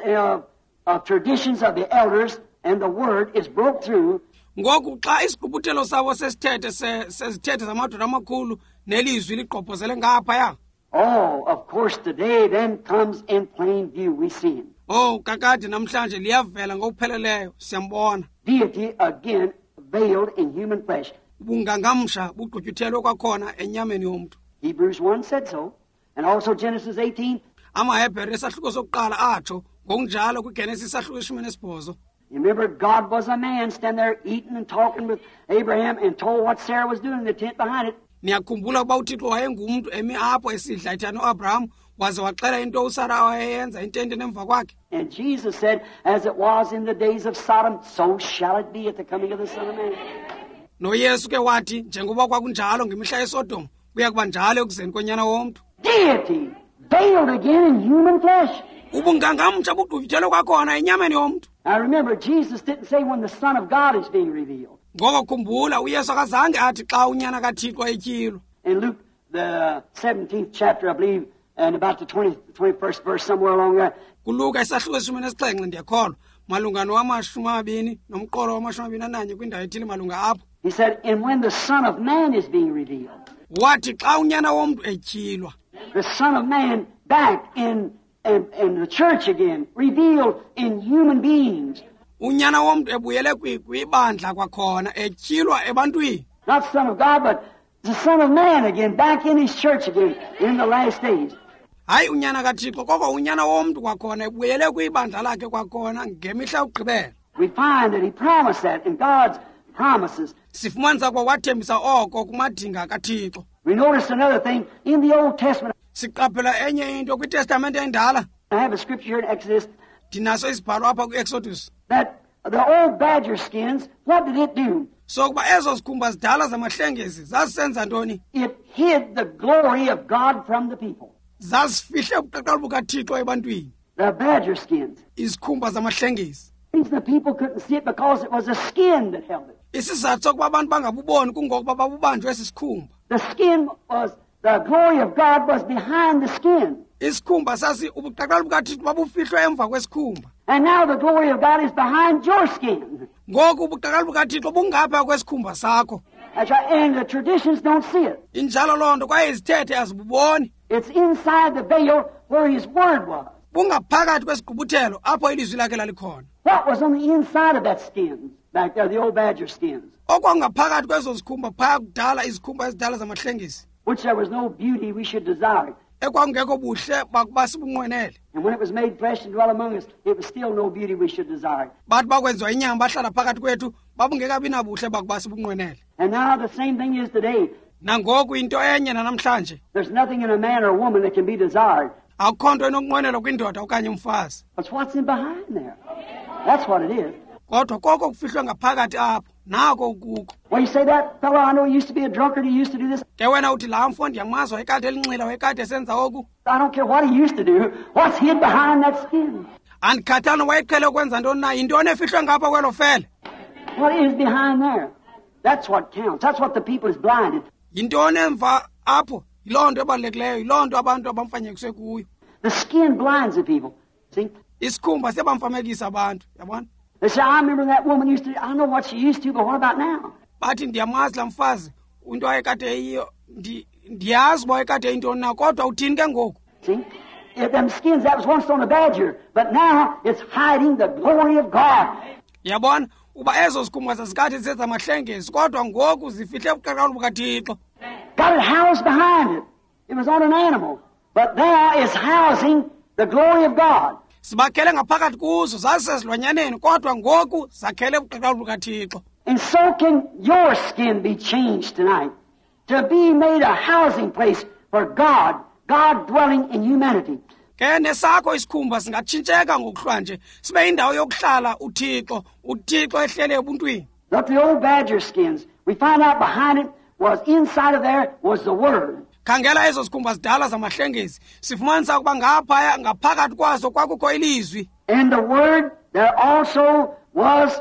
of traditions of the elders and the word is broke through, ngoku xa isigqubuthelo sabo sezithethe zamadoda amakhulu nelizwi liqophozele ngaphaya. oh, of course, today then comes in plain view. We see him. Kakade namhlanje liyavela ngokupheleleyo siyambona. Deity again veiled in human flesh. Bungangamsha bugqutyuthelwe kwakhona enyameni yomntu. Hebrews 1 said so, and also Genesis 18. AmaHebhere esahluko sokuqala atsho ngokunjalo kwiGenesis isahluko 18. You remember, God was a man standing there eating and talking with Abraham and told what Sarah was doing in the tent behind it. Niyakhumbula ukuba uThixo wayengumntu emi apho esidla ethana uAbraham waze waxela into uSara wayeyenza intente nemva kwakhe. And Jesus said, as it was in the days of Sodom, so shall it be at the coming of the Son of Man. NoYesu ke wathi njengoba kwakunjalo ngemihla yeSodom kuya kuba njalo ekuzeni konyana womntu. Deity veiled again in human flesh. Ubungangamsha bugqutyuthelwe kwakhona enyameni yomntu. Now remember, Jesus didn't say when the Son of God is being revealed. Ngoko khumbula uYesu akazange athi xa unyana kaThixo etyhilwe. In Luke, the 17th chapter, I believe, and about the 21st verse, somewhere along there, Kuluka isahluko 17 ndiyakholwa malunga no-20 nomqolo wa-21 kwindawo ethile malunga apho. he said, and when the Son of Man is being revealed, Wathi xa unyana womntu etyhilwa. the Son of Man back in the church again, revealed in human beings. Unyana womntu ebuyele kwibandla kwakhona etyhilwa ebantwini. Not Son of God, but the Son of Man again, back in his church again, in the last days. Hayi unyana kaThixo koko unyana womntu kwakhona ebuyele kwibandla lakhe kwakhona ngemihla yokugqibela. We find that he promised that in God's promises. Sifumanisa kwa wathembisa oko kumadinga kaThixo. We notice another thing in the Old Testament. Siqaphela enye into kwiTestamente endala. I have a scripture here in Exodus Ndinaso isibhalo apha kwi-Exodus. that the old badger skins, what did it do? So kuba ezo zikhumba zidala zamahlengezi zazisenza ntoni? It hid the glory of God from the people. Zazifihle ubuqaqala bukaThixo ebantwini. The badger skins. Izikhumba zamahlengezi. The people couldn't see it because it was a skin that held it. Isizathu sokuba abantu bangabuboni kungokuba babubanjwe esi sikhumba. The skin was, the glory of God was behind the skin. Isikhumba sasi ubuqaqala bukaThixo babufihlwe emva kwesikhumba. And now the glory of God is behind your skin. Ngoku ubuqaqala bukaThixo bungapha kwesikhumba sakho. That's right. And the traditions don't see it. Injalo loo nto kwaye izithethe azibuboni. It's inside the veil where his word was. Bungaphakathi kwesigqubuthelo apho ilizwi lakhe lalikhona. What was on the inside of that skin back there, the old badger skins? Okwangaphakathi kwezo zikhumba phaya kudala izikhumba ezidala zamahlengezi. Which there was no beauty we should desire. Ekwangekho buhle bakuba sibunqwenele. And when it was made flesh and dwell among us, it was still no beauty we should desire. Bathi bakwenziwa inyama bahlala phakathi kwethu babungekabi nabuhle bakuba sibunqwenele. And now the same thing is today. Nangoku into enye nanamhlanje. There's nothing in a man or a woman that can be desired. Akukho nto enokunqwenelwa kwindoda okanye umfazi. But what's in behind there? That's what it is. Kodwa koko kufihlwe ngaphakathi apho nako kuko. Well, you say that fellow I know used to be a drunkard, he used to do this. Ke wena uthi laa mfo ndiyamazi wayekade elinxila wayekade esenza oku. I don't care what he used to do. What's hid behind that skin? Andikhathana wayeqhele ukwenza ntoni na yintoni efihlwe ngapha kwelo fele. What is behind there? That's what counts. That's what the people is blinded. Yintoni emva apho yiloo nto ebalulekileyo yiloo nto abantu abamfanyekiswe kuyo. The skin blinds the people. See? Isikhumba siyabamfamekisa abantu yabona. They say, I remember that woman used to, I know what she used to, but what about now? Bathi ndiyamazi laa mfazi into ayekade eyiyo ndiyazi uba wayekade yintoni na kodwa uthini ke ngoku. See? If them skins, that was once on a badger, but now it's hiding the glory of God. Yabona uba ezo zikhumba zazikade zezamahlengezi kodwa ngoku zifihle ubuqaqala bukaThixo. Got it housed behind it. It was on an animal, but now it's housing the glory of God. Sibakhele ngaphakathi kuzo zasezilwanyaneni kodwa ngoku zakhele ubuqaqala bukaThixo. And so can your skin be changed tonight to be made a housing place for God, God dwelling in humanity. Ke nesakho isikhumba singatshintsheka ngokuhlwa nje sibe indawo yokuhlala uThixo ehlele ebuntwini. Look, the old badger skins, we find out behind it was inside of there was the Word. khangela ezo sikhumba zidala zamahlengezi sifumanisa ukuba ngaphaya ngaphakathi kwazo kwakukho ilizwi. In the Word, there also was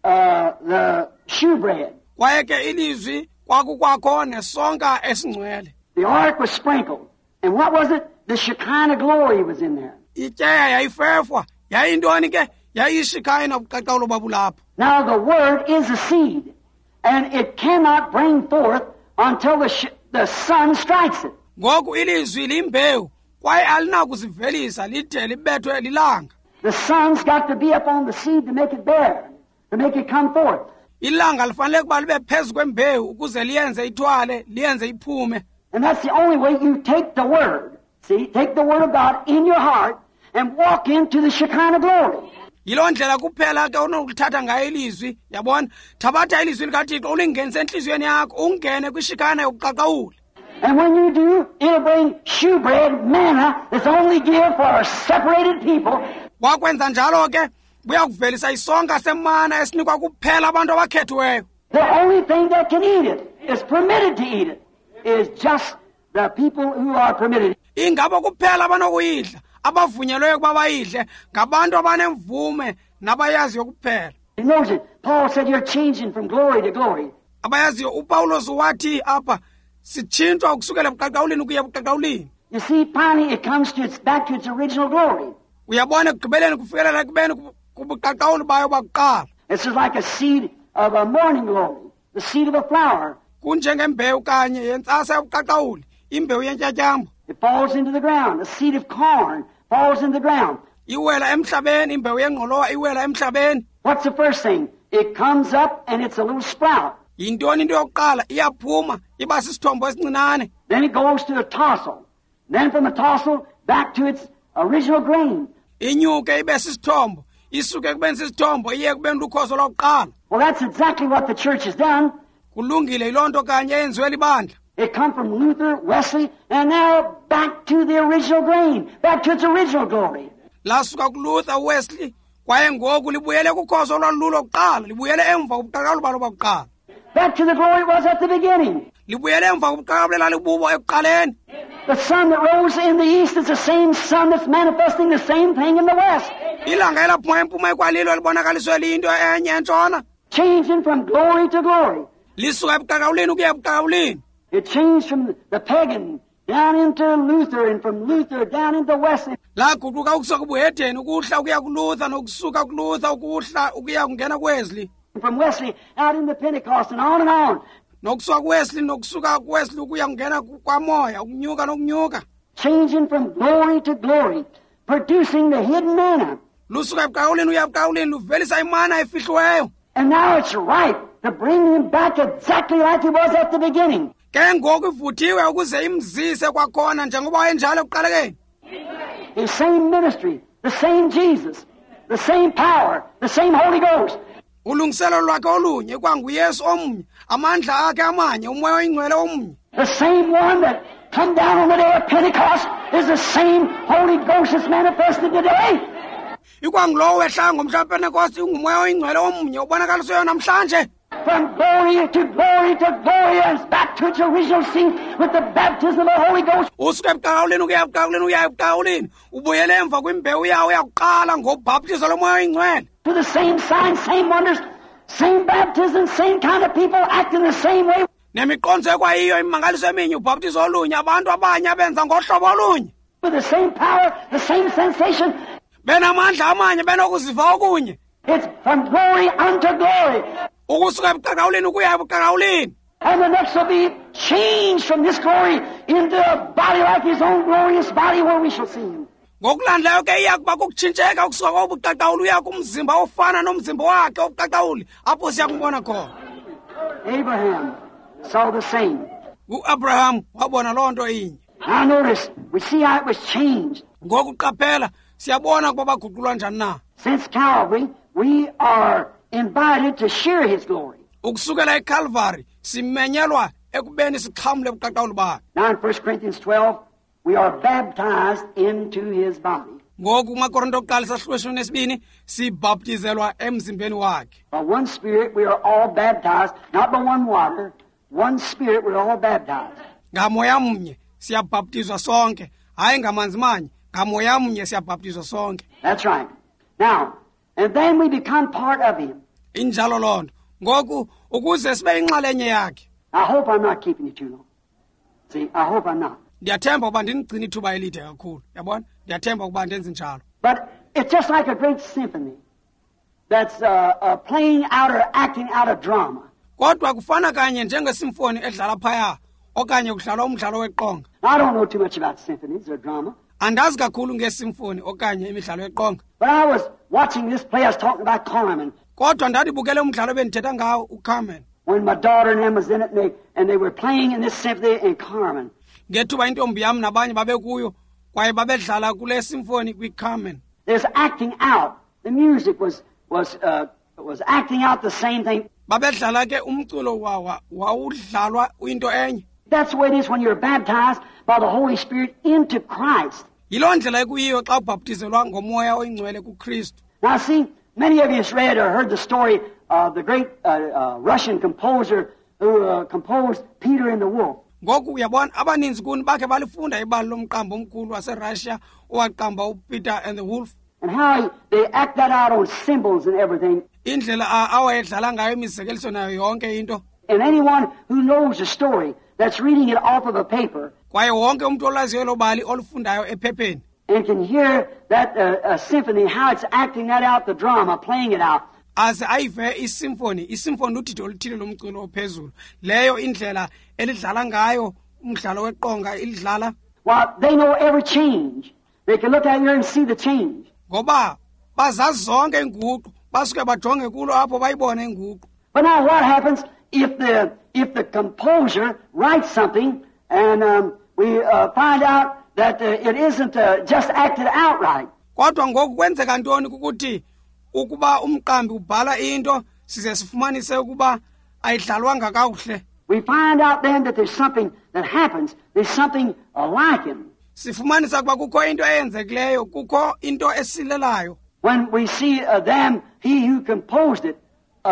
the shewbread. Kwaye ke ilizwi kwakukwakho nesonka esingcwele. The ark was sprinkled. And what was it? The Shekinah glory was in there. Ityeya yayifefwa, yayintoni ke? Yayishikayina ubuqaqawulo babulapho. Now the Word is a seed, and it cannot bring forth until the sun strikes it. Ngoku ilizwi limbewu, kwaye alinakuzivelisa lide libethwe lilanga. The sun's got to be up on the seed to make it bear, to make it come forth. Ilanga lifanele kuba libe phezu kwembewu ukuze liyenze ithwale, liyenze iphume. And that's the only way you take the Word. See, take the Word of God in your heart and walk into the Shekinah glory. Yiloo ndlela kuphela ke unokulithatha ngayo ilizwi, yabona, thabatha ilizwi likaThixo ulingenise enhliziyweni yakho, ungene kwishikana yokuqaqawula. And when you do, it'll bring shewbread, manna, that's only given for our separated people. Wakwenza njalo ke, buya kuvelisa isonka semana esinikwa kuphela abantu abakhethiweyo. The only thing that can eat it, is permitted to eat it, is just the people who are permitted. Ingabo kuphela abanokuyidla, abavunyelweyo ukuba bayidle, ngabantu abanemvume nabayaziyo kuphela. He knows it. Paul said you're changing from glory to glory. Abayaziyo uPawulos wathi apha sitshintshwa ukusukela ebuqaqawuleni ukuya ebuqaqawuleni. You see, finally it comes back to its original glory. Uyabona ekugqibeleni kufikelela ekubeni kubuqaqawuli bayo bakuqala. This is like a seed of a morning glory, the seed of a flower. Kunjengembewu kanye yentsasa yobuqaqawuli, imbewu yentyatyambo. It falls into the ground. A seed of corn falls into the ground. Iwela emhlabeni, imbewu yengqolowa iwela emhlabeni. What's the first thing? It comes up and it's a little sprout. Yintoni into yokuqala? Iyaphuma, iba sisithombo esincinane. Then it goes to a tassel. Then from a tassel back to its original grain. Inyuke ibe sisithombo, isuke ekubeni sisithombo iye ekubeni lukhozo lokuqala. Well, that's exactly what the church has done. Kulungile yiloo nto kanye eyenziwe libandla. It come from Luther, Wesley, and now back to the original grain, back to its original glory. Lasuka kuLuther, Wesley, kwaye ngoku libuyele kukhozo lwalulo kuqala, libuyele emva kobuqaqawuli balo bakuqala. Back to the glory it was at the beginning. Libuyele emva kobuqaqawuli lalibubo ekuqaleni. The sun that rose in the east is the same sun that's manifesting the same thing in the west. Ilanga elaphuma empuma ekwalilo libonakaliswe liyinto enye entshona. Changing from glory to glory. Lisuka ebuqaqawuleni ukuya ebuqaqawuleni. It changed from the pagan down into Luther, and from Luther down into Wesley. Laguquka ukusuka kubuhedeni ukuhla ukuya kuLuther, nokusuka kuLuther ukuhla ukuya kungena kuWesley. From Wesley out into Pentecost and on. Nokusuka kuWesley nokusuka kuWesley ukuya kungena kwamoya, ukunyuka nokunyuka. Changing from glory to glory, producing the hidden manna. Lusuka ebuqaqawuleni uya ebuqaqawuleni luvelisa imana efihliweyo. And now it's right to bring him back exactly like he was at the beginning. Ke ngoku ivuthiwe ukuze imzise kwakhona njengoba wayenjalo ekuqalekeni. The same ministry, the same Jesus, the same power, the same Holy Ghost. Ulungiselo lwakhe olunye kwanguYesu omnye, amandla akhe amanye, umoya oyingcwele omnye. The same one that come down on the day of Pentecost is the same Holy Ghost that's manifested today. Ikwangulowo wehla ngomhla kaPentecost ungumoya oyingcwele omnye ubonakaliswayo namhlanje. From glory to glory to glory, and back to its original seat with the baptism of the Holy Ghost. Usuka ebuqaqawuleni ukuya ebuqaqawuleni uya ebuqaqawuleni ubuyele emva kwimbewu yawo yakuqala ngobhaptizo lomoya oyingcwele. To the same signs, same wonders, same baptism, same kind of people acting the same way. Nemiqondiso ekwayiyo imimangaliso eminye ubhaptizo olunye abantu abanye abenza ngohlobo olunye. With the same power, the same sensation. Benamandla amanye benokuziva okunye. It's from glory unto glory. Ukusuka ebuqaqawuleni ukuya ebuqaqawuleni. And the next will be changed from this glory into a body like his own glorious body where we shall see him. Ngokulandlayo ke iyakuba kukutshintsheka ukusuka kobuqaqawuli uya kumzimba ofana nomzimba wakhe obuqaqawuli apho siyakumbona khona. Abraham saw the same. uAbraham wabona loo nto inye. Now notice, we see how it was changed. Ngokuqaphela siyabona ukuba baguqulwa njani na. Since Calvary, we are invited to share his glory. Ukusukela eCalvary simenyelwa ekubeni sixhamle ubuqaqawuli bakhe. Now in 1 Corinthians 12, we are baptized into his body. Ngoku kumaKorinto okuqala isahluleshweni nesibini sibhaptizelwa emzimbeni wakhe. By one Spirit we are all baptized, not by one water. One Spirit we're all baptized. Ngamoya mnye siyabhaptizwa sonke hayi ngamanzi manye ngamoya mnye siyabhaptizwa sonke. That's right. Now, and then we become part of him. Injalo loo nto ngoku ukuze sibe inxalenye yakhe. I hope I'm not keeping you too long. See, I hope I'm not. Ndiyathemba ukuba ndinigcina ithuba elide kakhulu yabona ndiyathemba ukuba ndenze njalo. But it's just like a great symphony that's playing out or acting out a drama. Kodwa kufana kanye njengesimfoni edlala phaya okanye kudlalwa umdlalo weqonga. I don't know too much about symphonies or drama. Andazi kakhulu ngesimfoni okanye imidlalo yeqonga. But I was watching this play. I was talking about Carmen. Kodwa ndadibukele umdlalo ebendithetha ngawo uCarmen. When my daughter and them was in it, and they were playing in this symphony in Carmen. Ngethuba intombi yam nabanye babekuyo kwaye babedlala kule simfoni kwiCarmen. There's acting out. The music was acting out the same thing. Babedlala ke umculo wawudlalwa into enye. That's the way it is when you're baptized by the Holy Spirit into Christ. Yiloo ndlela ekuyiyo xa ubhaptizelwa ngomoya oyingcwele kuKristu. Now see, many of you have read or heard the story of the great Russian composer who composed Peter and the Wolf. Ngoku uyabona abaninzi kuni bakhe balifunda ibali lomqambo omkhulu waseRussia owaqamba uPeter and the Wolf. And how they act that out on symbols and everything. Indlela awayedlala ngayo imizekeliso nayo yonke into. And anyone who knows the story that's reading it off of a paper Kwaye wonke umuntu olaziyo lo bali olufundayo ephepheni. and can hear that symphony, how it's acting that out, the drama, playing it out. Aze ayive isimfoni udidi oluthile lomculo ophezulu. Leyo indlela elidlala ngayo umdlalo weqonga ilidlala. Well, they know every change. They can look out here and see the change. Ngoba bazazi zonke inguqu basuke bajonge kulo apho bayibone inguqu. But now what happens if the composer writes something and we find out that it isn't just acted out right? Kodwa ngoku kwenzeka ntoni ukuthi ukuba umqambi ubhala into size sifumanise ukuba ayidlalwanga kakuhle. We find out then that there's something that happens. There's something like him. Sifumanisa ukuba kukho into eyenzekileyo kukho into esilelayo. When we see them, he who composed it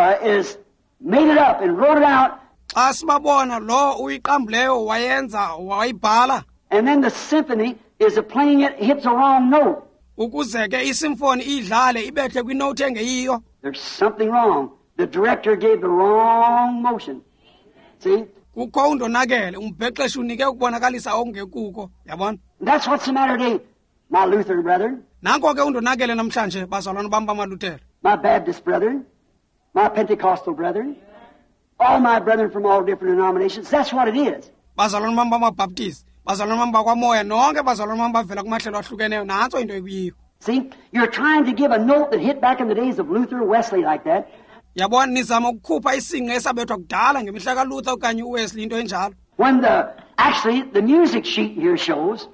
is made it up and wrote it out. Xa sibabona lo uyiqambileyo wayenza wayibhala. And then the symphony is playing it, hits a wrong note. Ukuze ke isimfoni idlale ibethe kwinote engeyiyo. There's something wrong. The director gave the wrong motion. See? Kukho undonakele umbhexeshi unike ukubonakalisa okungekuko yabona. That's what's the matter today, my Lutheran brethren, Nanko ke undonakele namhlanje bazalwane bam bamaLuthere. my Baptist brethren, my Pentecostal brethren, all my brethren from all different denominations. That's what it is. Bazalwane bam bamaBaptist, bazalwane bam bakwamoya nonke bazalwane bam bavela kumahlelo ahlukeneyo nantso into ekuyiyo. See, you're trying to give a note that hit back in the days of Luther, Wesley like that. Yabona nizama ukukhupha isinqe esabethwa kudala ngemihla kaLuther okanye uWesley into enjalo. When actually the music sheet here shows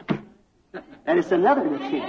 that it's another sheet.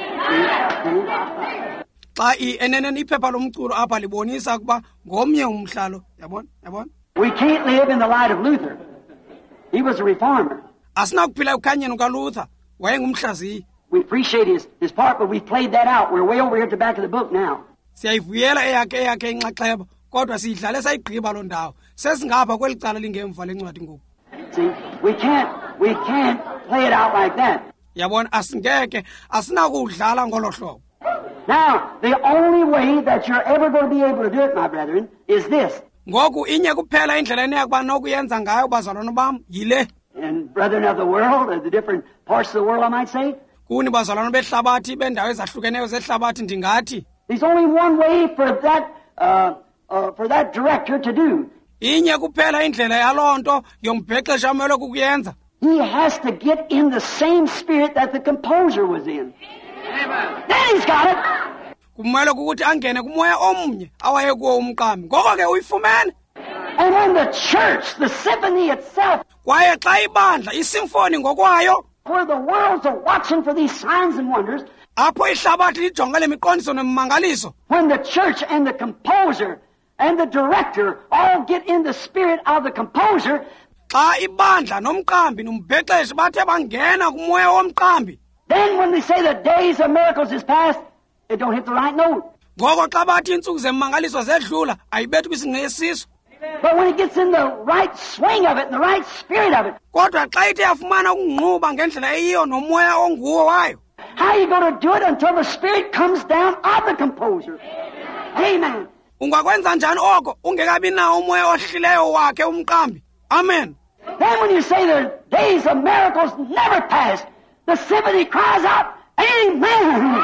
Xa eneneni iphepha lomculo apha libonisa ukuba ngomnye umhlalo yabona. We can't live in the light of Luther. He was a reformer. Asinakuphila ukukhanyeni kukaLuther wayengumhlaziyi. We appreciate his part, but we played that out. We're way over here at the back of the book now. Siyayivuyela eyakhe inxaxheba kodwa siyidlale sayigqiba lo ndawo. Sesingapha kwelicala lingemva lencwadi ngoku. See, we can't play it out like that. Yabona asingeke asinakudlala ngolo hlobo. Now, the only way that you're ever going to be able to do it, my brethren, is this. Ngoku inye kuphela indlela eneyakuba nokuyenza ngayo bazalwane bam yile. And brethren of the world, of the different parts of the world, I might say, Kuni bazalwane behlabathi bendawo ezahlukeneyo zehlabathi ndingathi. there's only one way for that director to do. Inye kuphela indlela yalonto yombhexesha amele kukuyenza. He has to get in the same spirit that the composer was in. Amen. Then he's got it. Kumele ukuthi angene kumoya omnye awayekuwo umqambi. Ngoko ke uyifumene. And when the church, the symphony itself, Kwaye xa ibandla isimfoni ngokwayo where the worlds are watching for these signs and wonders, apho ihlabathi lijonga lemiqondiso nemimangaliso. when the church and the composer and the director all get in the spirit of the composer, Xa ibandla nomqambi nombhexeshi bathe bangena kumoya womqambi. then when they say the days of miracles is past, it don't hit the right note. Ngoko xa bathi iintsuku zemimangaliso zedlula ayibethi kwisingqe yesiso. But when it gets in the right swing of it, and the right spirit of it, kodwa xa ithe yafumana ukungquba ngendlela eyiyo nomoya onguwo wayo, how are you going to do it until the spirit comes down of the composer? Amen. ungakwenza njani oko ungekabi nawo umoya ohlileyo wakhe umqambi? Amen. Then when you say the days of miracles never passed, the symphony cries out, Amen.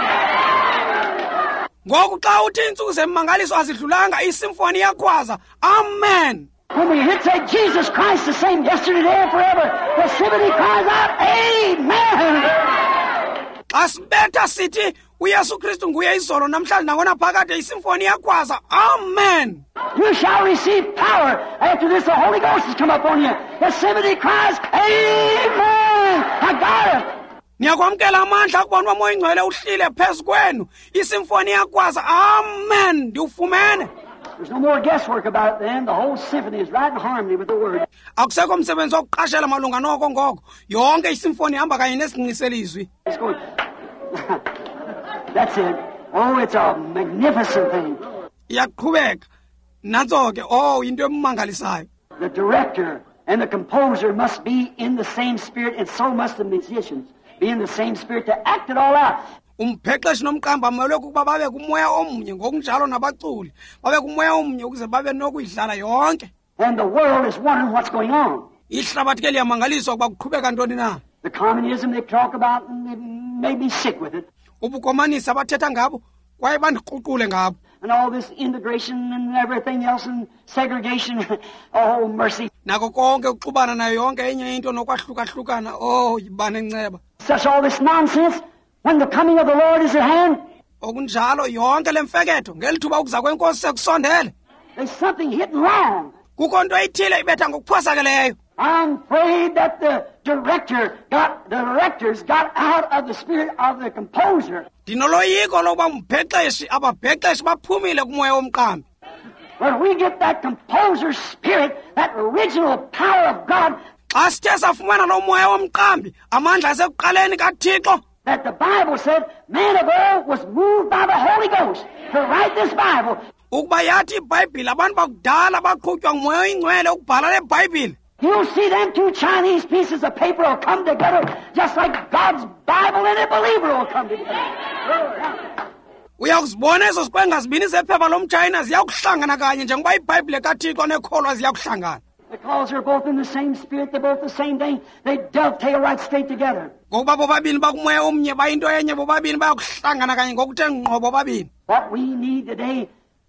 ngoku xa uthi iintsuku zemmangaliso azidlulanga, isimfoni iyakhwaza, amen. When we hit say Jesus Christ the same yesterday, today, and forever, the symphony cries out, Amen. Xa sibetha sithi uyesu kristu nguye izolo namhlanje nangona phakade, isimfoni iyakhwaza, amen. You shall receive power after this. The Holy Ghost has come upon you. The symphony cries, Amen. I got it. niyakwamkela amandla akubona uba moya ingcwele uhlile phezu kwenu, isimfoni iyakhwaza, amen. Ndiwufumene. There's no more guesswork about it then. The whole symphony is right in harmony with the Word. akusekho msebenzi wokuqashela malunga noko ngoko, yonke isimfoni ihamba kanye nesinqiselizwi. It's going. That's it. Oh, it's a magnificent thing. iyaqhubeka nantso ke, into emangalisayo. The director and the composer must be in the same spirit, and so must the musicians be in the same spirit to act it all out. Umpheqeshi nomqamba kumele ukuba babe kumoya omnye, ngokunjalo nabaculi babe kumoya omnye ukuze babe nokuyidlala yonke. And the world is wondering what's going on. Ihlabathi ke liyamangaliswa ukuba kuqhubeka ntoni na. The communism they talk about, and they made me sick with it. Ubukomanisi abathetha ngabo kwaye bandiququle ngabo. And all this integration and everything else and segregation. Oh, mercy. Nako konke ukuxubana nayo yonke enye into nokwahlukahlukana, yibane nceba. Such all this nonsense when the coming of the Lord is at hand. Okunjalo yonke lemfeketo ngelithuba ukuza kwenkosi sekusondele. There's something hitting wrong. Kukho nto ithile ibetha ngokuphosakeleyo. I'm afraid that the directors got out of the spirit of the composer. Ndinoloyiko lokuba ababhexeshi baphumile kumoya womqambi. When we get that composer's spirit, that original power of God, Xa sithe safumana lo moya womqambi, amandla asekuqaleni kaThixo, that the Bible said, man of old was moved by the Holy Ghost to write this Bible. ukuba yathi iBhayibhile abantu bakudala baqhutywa ngumoya oyingcwele ukubhala le Bhayibhile. You'll see them two Chinese pieces of paper will come together just like God's Bible and a believer will come together. Uyakuzibona ezo ziqwenga zibini zephepha lomtshayina ziyakuhlangana kanye njengoba iBhayibhile kaThixo nekholwa ziyakuhlangana. Because they're both in the same spirit, they're both the same thing, they dovetail right straight together. Ngokuba bobabini bakumoya omnye bayinto enye, bobabini bayakuhlangana kanye ngokuthe ngqo bobabini. What we need today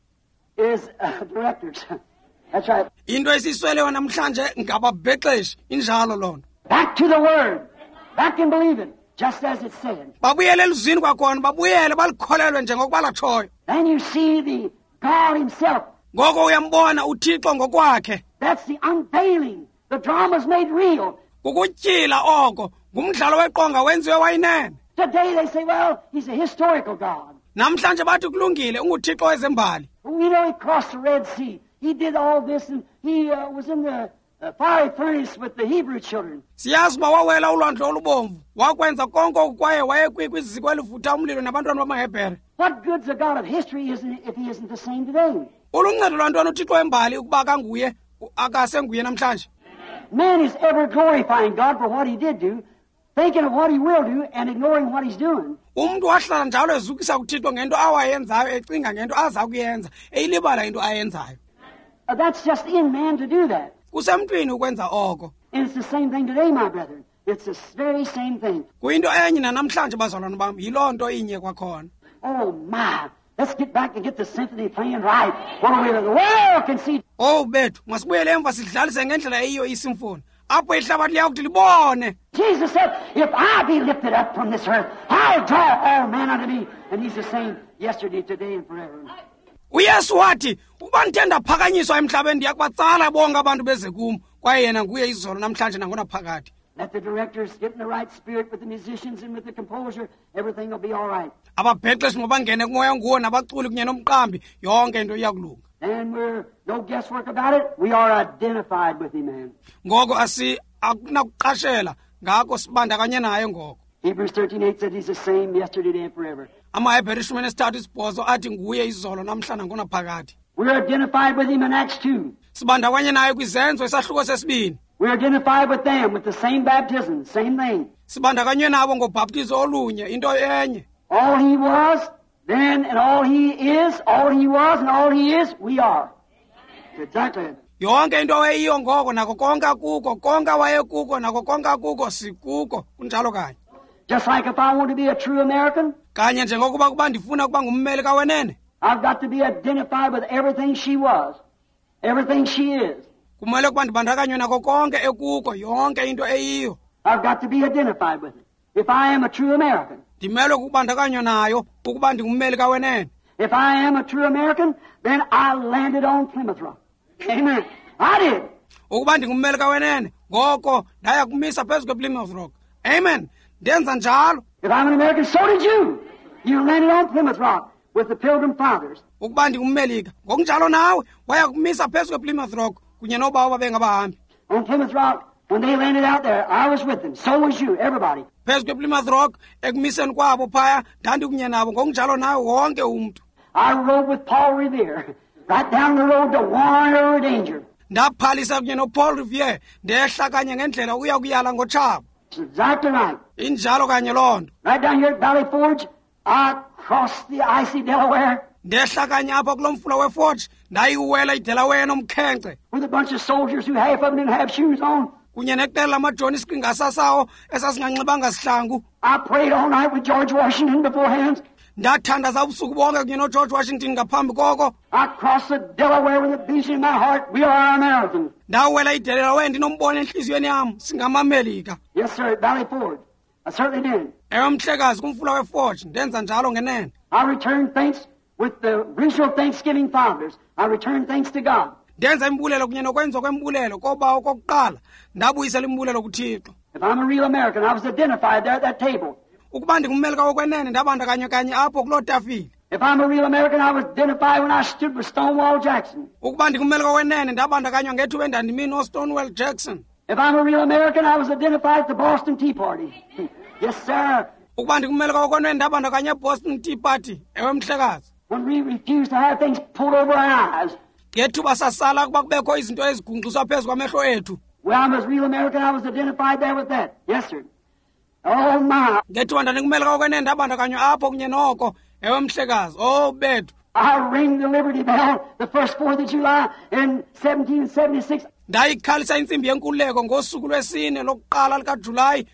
is directors. That's right. Into esisweleyo namhlanje ngababhexeshi, injalo lona. Back to the Word. Back and believe it, just as it said. Babuyele elizwini kwakhona, babuyele balikholelwe njengokuba latshoyo. Then you see the God Himself. Ngoko uyambona uThixo ngokwakhe. That's the unveiling. The drama's made real. Kukutyila oko, ngumdlalo weqonga wenziwe wayinene. Today they say, well, He's a historical God. Namhlanje bathi kulungile unguThixo wezembali. You know, He crossed the Red Sea. He did all this, and He was in the fiery furnace with the Hebrew children. Siyazi uba wawela ulwandle olubomvu, wakwenza konke oku kwaye wayekwiziko elivutha umlilo nabantwana bamaHebhere. What good's a God of history if He isn't the same today? Uluncedo lwantwana uThixo wembali ukuba kanguye akasenguye namhlanje. Man is ever glorifying God for what He did do, thinking of what He will do, and ignoring what He's doing. Umuntu wahlala njalo ezukisa kuThixo ngento awayenzayo, ecinga ngento aza kuyenza, eyilibala into ayenzayo. That's just in man to do that. Kusemntwini ukwenza oko. And it's the same thing today, my brethren. It's the very same thing. Kuyinto enye namhlanje bazalwane bam, yiloo nto inye kwakhona. Oh, my. Let's get back and get the symphony playing right. Where the world can see. Bethu, masibuyele emva sidlalise ngendlela eyiyo isimfoni. Apho ihlabathi liyakuthi libone. Jesus said, if I be lifted up from this earth, I'll draw all men unto me. And He's the same yesterday, today, and forever. uYesu wathi ukuba ndithe ndaphakanyiswa emhlabeni ndiyakubatsala bonke abantu beze kum, kwaye yena nguye izolo namhlanje nangona phakade. Let the directors get in the right spirit with the musicians and with the composer. Everything will be all right. Ababhexeshi ngobangene kumoya nguwo nabaculi kunye nomqambi, yonke into iyakulunga. And we're no guesswork about it. We are identified with Him, man. Ngoko akunakuqashela, ngako sibandakanye naye ngoko. Hebrews 13:8 said He's the same yesterday, today, and forever. AmaHebhere 13:3 athi nguye izolo namhla nangona phakade. We're identified with Him in Acts 2. sibandakanye naye kwizenzo esahluko sesibini. We're identified with them with the same baptism, same thing. Sibandakanywe nabo ngobhaptizo olunye, into enye. All he was then and all he is, all he was and all he is, we are. Exactly. Yonke into wayeyiyo ngoko nako konke akuko, konke wayekuko nako konke akuko sikuko, kunjalo kanye. Just like if I want to be a true American, Kanye njengokuba kuba ndifuna kuba ngummeli kawenene, I've got to be identified with everything she was, everything she is. kumele kuba ndibandakanywe nako konke ekuko, yonke into eyiyo. I've got to be identified with it. If I am a true American, Ndimele ukubandakanywa nayo ukuba ndingummeli kawenene. if I am a true American, then I landed on Plymouth Rock. Amen. I did. Ukuba ndingummeli kawenene, ngoko ndaya kumisa phezu kwePlymouth Rock. Amen. Ndenza njalo. If I'm an American, so did you. You landed on Plymouth Rock with the Pilgrim Fathers. Ukuba ndingummelika, ngokunjalo nawe waya kumisa phezu kwePlymouth Rock kunye nobawo babengabahambi. On Plymouth Rock, when they landed out there, I was with them. So was you, everybody. Phezu kwePlymouth Rock ekumiseni kwabo phaya ndandikunye nabo, ngokunjalo nawe wonke umuntu. I rode with Paul Revere, right down the road to warn her of danger. Ndaphalisa kunye noPaul Revere, ndehla kanye ngendlela ukuya kuyala ngotshaba. It's exactly right. Injalo kanye loo nto. Right down here at Valley Forge, I crossed the icy Delaware Ndehla kanye apha kulo mfula weForge, ndayiwela iDelaware nomkhenkce, with a bunch of soldiers who half of them didn't have shoes on. kunye neqela lamajoni isiqinga sasawo esasinganxibanga sihlangu. I prayed all night with George Washington beforehand. Ndathandaza ubusuku bonke kunye noGeorge Washington ngaphambi koko. I crossed the Delaware with a vision in my heart. We are Americans. Ndawela iDelaware ndinombona enhliziyweni yam singamamelika. Yes, sir, at Valley Forge. I certainly did. Ewe mhlekazi kumfula weForge, ndenza njalo ngenene. I returned thanks with the original Thanksgiving fathers. I returned thanks to God. Ndenza imbulelo kunye nokwenziwa kwembulelo kobawo kokuqala, ndabuyisela imbulelo kuThixo. If I'm a real American, I was identified there at that table. Ukuba ndingummelika wokwenene ndabandakanywa kanye apho kuloo tafile. If I'm a real American, I was identified when I stood with Stonewall Jackson. Ukuba ndingummelika wenene ndabandakanywa ngethuba endandimi noStonewall Jackson. If I'm a real American, I was identified at the Boston Tea Party. Yes, sir. Ukuba ndingummelika wokwenene ndabandakanywa eBoston Tea Party. Ewe mhlekazi. When we refused to have things pulled over our eyes. Ngethuba sasala kuba kubekho izinto ezigungxiswa phezu kwamehlo ethu. When I was a real American, I was identified there with that. Yes, sir. Oh, my. Ngethuba ndandingummelika wokwenene ndabandakanywa apho kunye noko. Ewe mhlekazi, oh bethu. I rang the Liberty Bell the first 4th of July in 1776. Ndayikhalisa intsimbi yenkululeko ngosuku lwesine lokuqala likaJulayi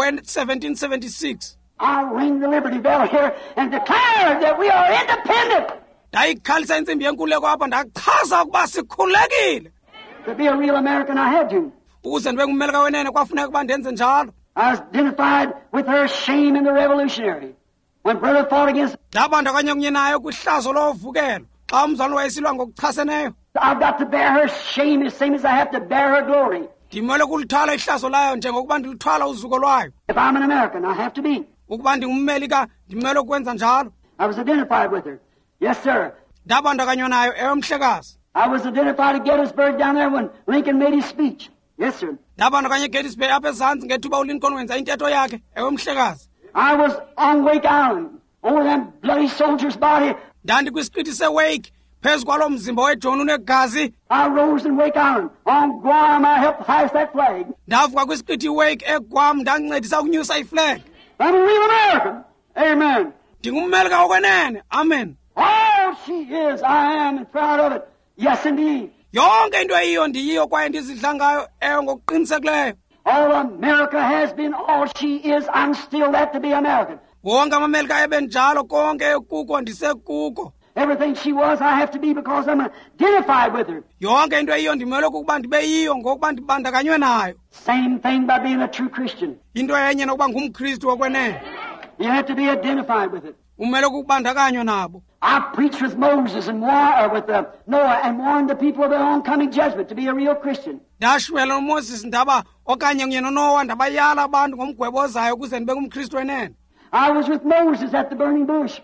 ngowe-1776. I rang the Liberty Bell here and declared that we are independent. Ndayikhalisa intsimbi yenkululeko apha ndachaza ukuba sikhululekile. To be a real American, I had to. Ukuze ndibe ngummelika wenene kwafuneka ukuba ndenze njalo. I was identified with her shame in the Revolutionary. When brother fought against, Ndabandakanya kunye nayo kwihlazo lovukelo xa umzalwane wayesilwa ngokuchaseneyo. I've got to bear her shame as same as I have to bear her glory. Ndimele kulithwala ihlazo layo njengokuba ndilithwala uzuko lwayo. If I'm an American, I have to be. Ukuba ndingummelika ndimele ukwenza njalo. I was identified with her. Yes, sir. Ndabandakanywa nayo ewe mhlekazi. I was identified at Gettysburg down there when Lincoln made his speech. Yes, sir. Ndabandakanya eGettysburg apha ezantsi ngethuba uLincoln wenza intetho yakhe ewe mhlekazi. I was on Wake Island, over them bloody soldiers' body. Ndandikwisiqithi seWake phezu kwalo mzimba weJoni unegazi. I rose in Wake Island. On Guam, I helped hoist that flag. Ndavuka kwisiqithi iWake eGuam ndancedisa ukunyusa iflag. I'm a real American. Amen. Ndingummelika wokwenene. Amen. All she is, I am and proud of it. Yes, indeed. Yonke into eyiyo ndiyiyo kwaye ndizidla ngayo ewe ngokuqinisekileyo. All America has been all she is. I'm still that to be American. Wonke amamelika ebenjalo konke ekuko ndisekuko. Everything she was, I have to be because I'm identified with her. Yonke into eyiyo ndimele ukuba ndibe yiyo ngokuba ndibandakanywe nayo. Same thing by being a true Christian. Into enye nokuba ngumKristu wokwenene. You have to be identified with it. Umele ukubandakanywa nabo. I preached with Moses and with Noah and warned the people of their oncoming judgment to be a real Christian. Ndashwela uMoses ndaba okanye kunye noNoah ndabayala abantu ngomgwebo ozayo ukuze ndibe ngumKristu wenene. I was with Moses at the burning bush.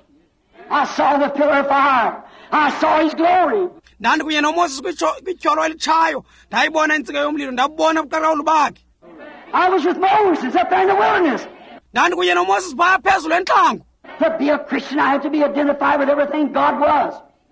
I saw the pillar of fire. I saw his glory. Ndandikunye noMoses kwityholo elitshayo ndayibona intsika yomlilo ndabona ubuqaqawulo bakhe. I was with Moses up there in the wilderness. Ndandikunye noMoses phaya phezulu entlango. To be a Christian, I have to be identified with everything God was.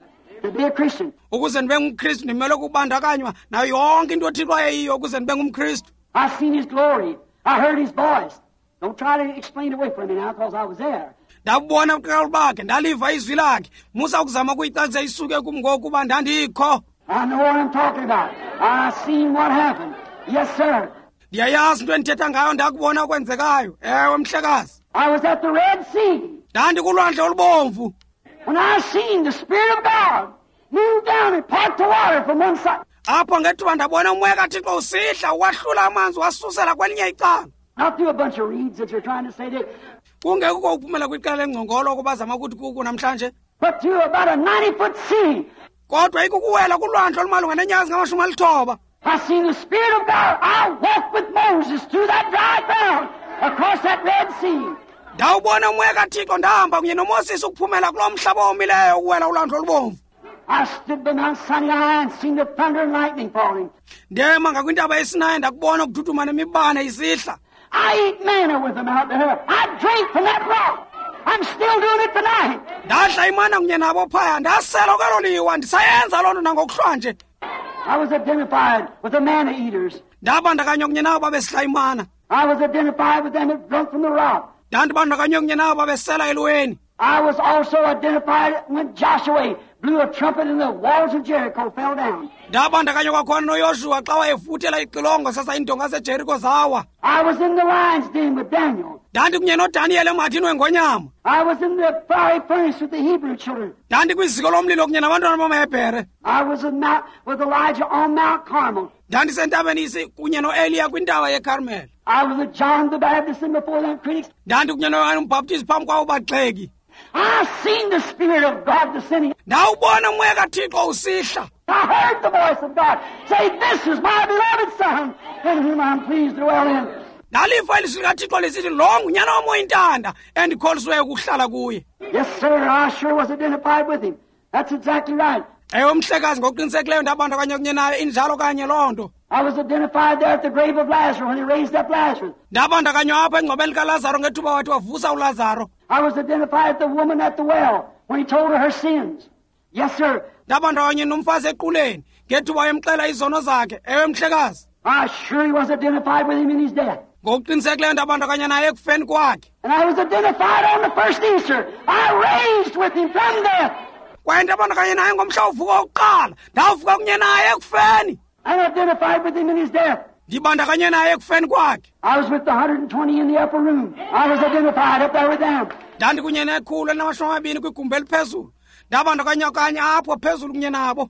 to be a Christian. ukuze ndibe ngumKristu ndimele ukubandakanywa nayo yonke into othixo ayeyiyo ukuze ndibe ngumKristu. I've seen His glory. I heard His voice. Don't try to explain it away from me now, because I was there. Ndabona ubuqhaqho bakhe ndaliva izwi lakhe musa ukuzama ukuyicacisa isuke kum ngokuba ndandikho. I know what I'm talking about. I've seen what happened. Yes, sir. Ndiyayazi into endithetha ngayo ndakubona okwenzekayo. Ewe mhlekazi. I was at the Red Sea. Ndandikulwandle olubomvu. When I seen the Spirit of God move down and part the water from one side. Apho ngethuba ndabona umoya kaThixo usihla wahlula amanzi wasusela kwelinye icala. Not through a bunch of reeds that you're trying to say that, Kungekho ukuphumela kwiqela lengcongolo kubazama ukuthi kuku namhlanje. but through about a 90-foot sea. Kodwa ikukuwela kulwandle olumalunga neenyazi ngamashumi 9. I seen the Spirit of God. I walked with Moses through that dry ground across that Red Sea. Ndawubona umoya kaThixo ndahamba kunye noMoses ukuphumela kulo mhlaba omileyo ukuwela ulwandle olubomvu. I stood by Mount Sinai and seen the thunder and lightning falling. Ndema ngakwintaba yeSinayi ndakubona ukududuma nemibane isihla. I ate manna with them out there. I drank from that rock. I'm still doing it tonight. Ndadla imana kunye nabo phaya ndasela kwelo liwa ndisayenza loo nto nangokuhlwanje. I was identified with the manna eaters. Ndabandakanywa kunye nabo babesidla imana. I was identified with them that drunk from the rock. Ndandibandakanywe kunye nabo babesela elweni. I was also identified when Joshua blew a trumpet and the walls of Jericho fell down. Ndabandakanywa kwakhona noYoshua xa wayefuthela ixilongo sasa iintonga zeJeriko zawa. I was in the lion's den with Daniel. Ndandikunye noDaniel emathini wengonyama. I was in the fiery furnace with the Hebrew children. Ndandikwiziko lomlilo kunye nabantwana bamaHebhere. I was with Elijah on Mount Carmel. Ndandisentabeni kunye noEliya kwintaba yeKarmeli. I was with John the Baptist and before them critics. Ndandikunye noYohane uMbhaptizi phambi kwabo bagxeki. I seen the Spirit of God descending. Ndawubona umoya kaThixo usihla. I heard the voice of God say, "This is my beloved Son, in whom I'm pleased to dwell in." Ndaliva ilizwi likaThixo lisithi lo ngunyana wam oyintanda endikholisiweyo ukuhlala kuye. Yes, sir, I sure was identified with Him. That's exactly right. Ewe mhlekazi ngokuqinisekileyo ndabandakanywa kunye naye injalo kanye loo nto. I was identified there at the grave of Lazarus when He raised up Lazarus. Ndabandakanywa apha engcwabeni likaLazaro ngethuba wathi wavusa uLazaro. I was identified with the woman at the well when He told her sins. Yes, sir. Ndabandakanywa nomfazi equleni ngethuba wayemxela izono zakhe. Ewe mhlekazi. I surely was identified with Him in His death. Ngokuqinisekileyo ndabandakanya naye ekufeni kwakhe. And I was identified on the first Easter. I raised with Him from death. Kwaye ndabandakanya naye ngomhla wovuka wokuqala. Ndavuka kunye naye ekufeni. And identified with Him in His death. Ndibandakanye naye ekufeni kwakhe. I was with the 120 in the upper room. I was identified up there with them. Ndandikunye nekhulu elinamashumi 20 kwigumbi eliphezulu. Ndabandakanya kanye apho phezulu kunye nabo.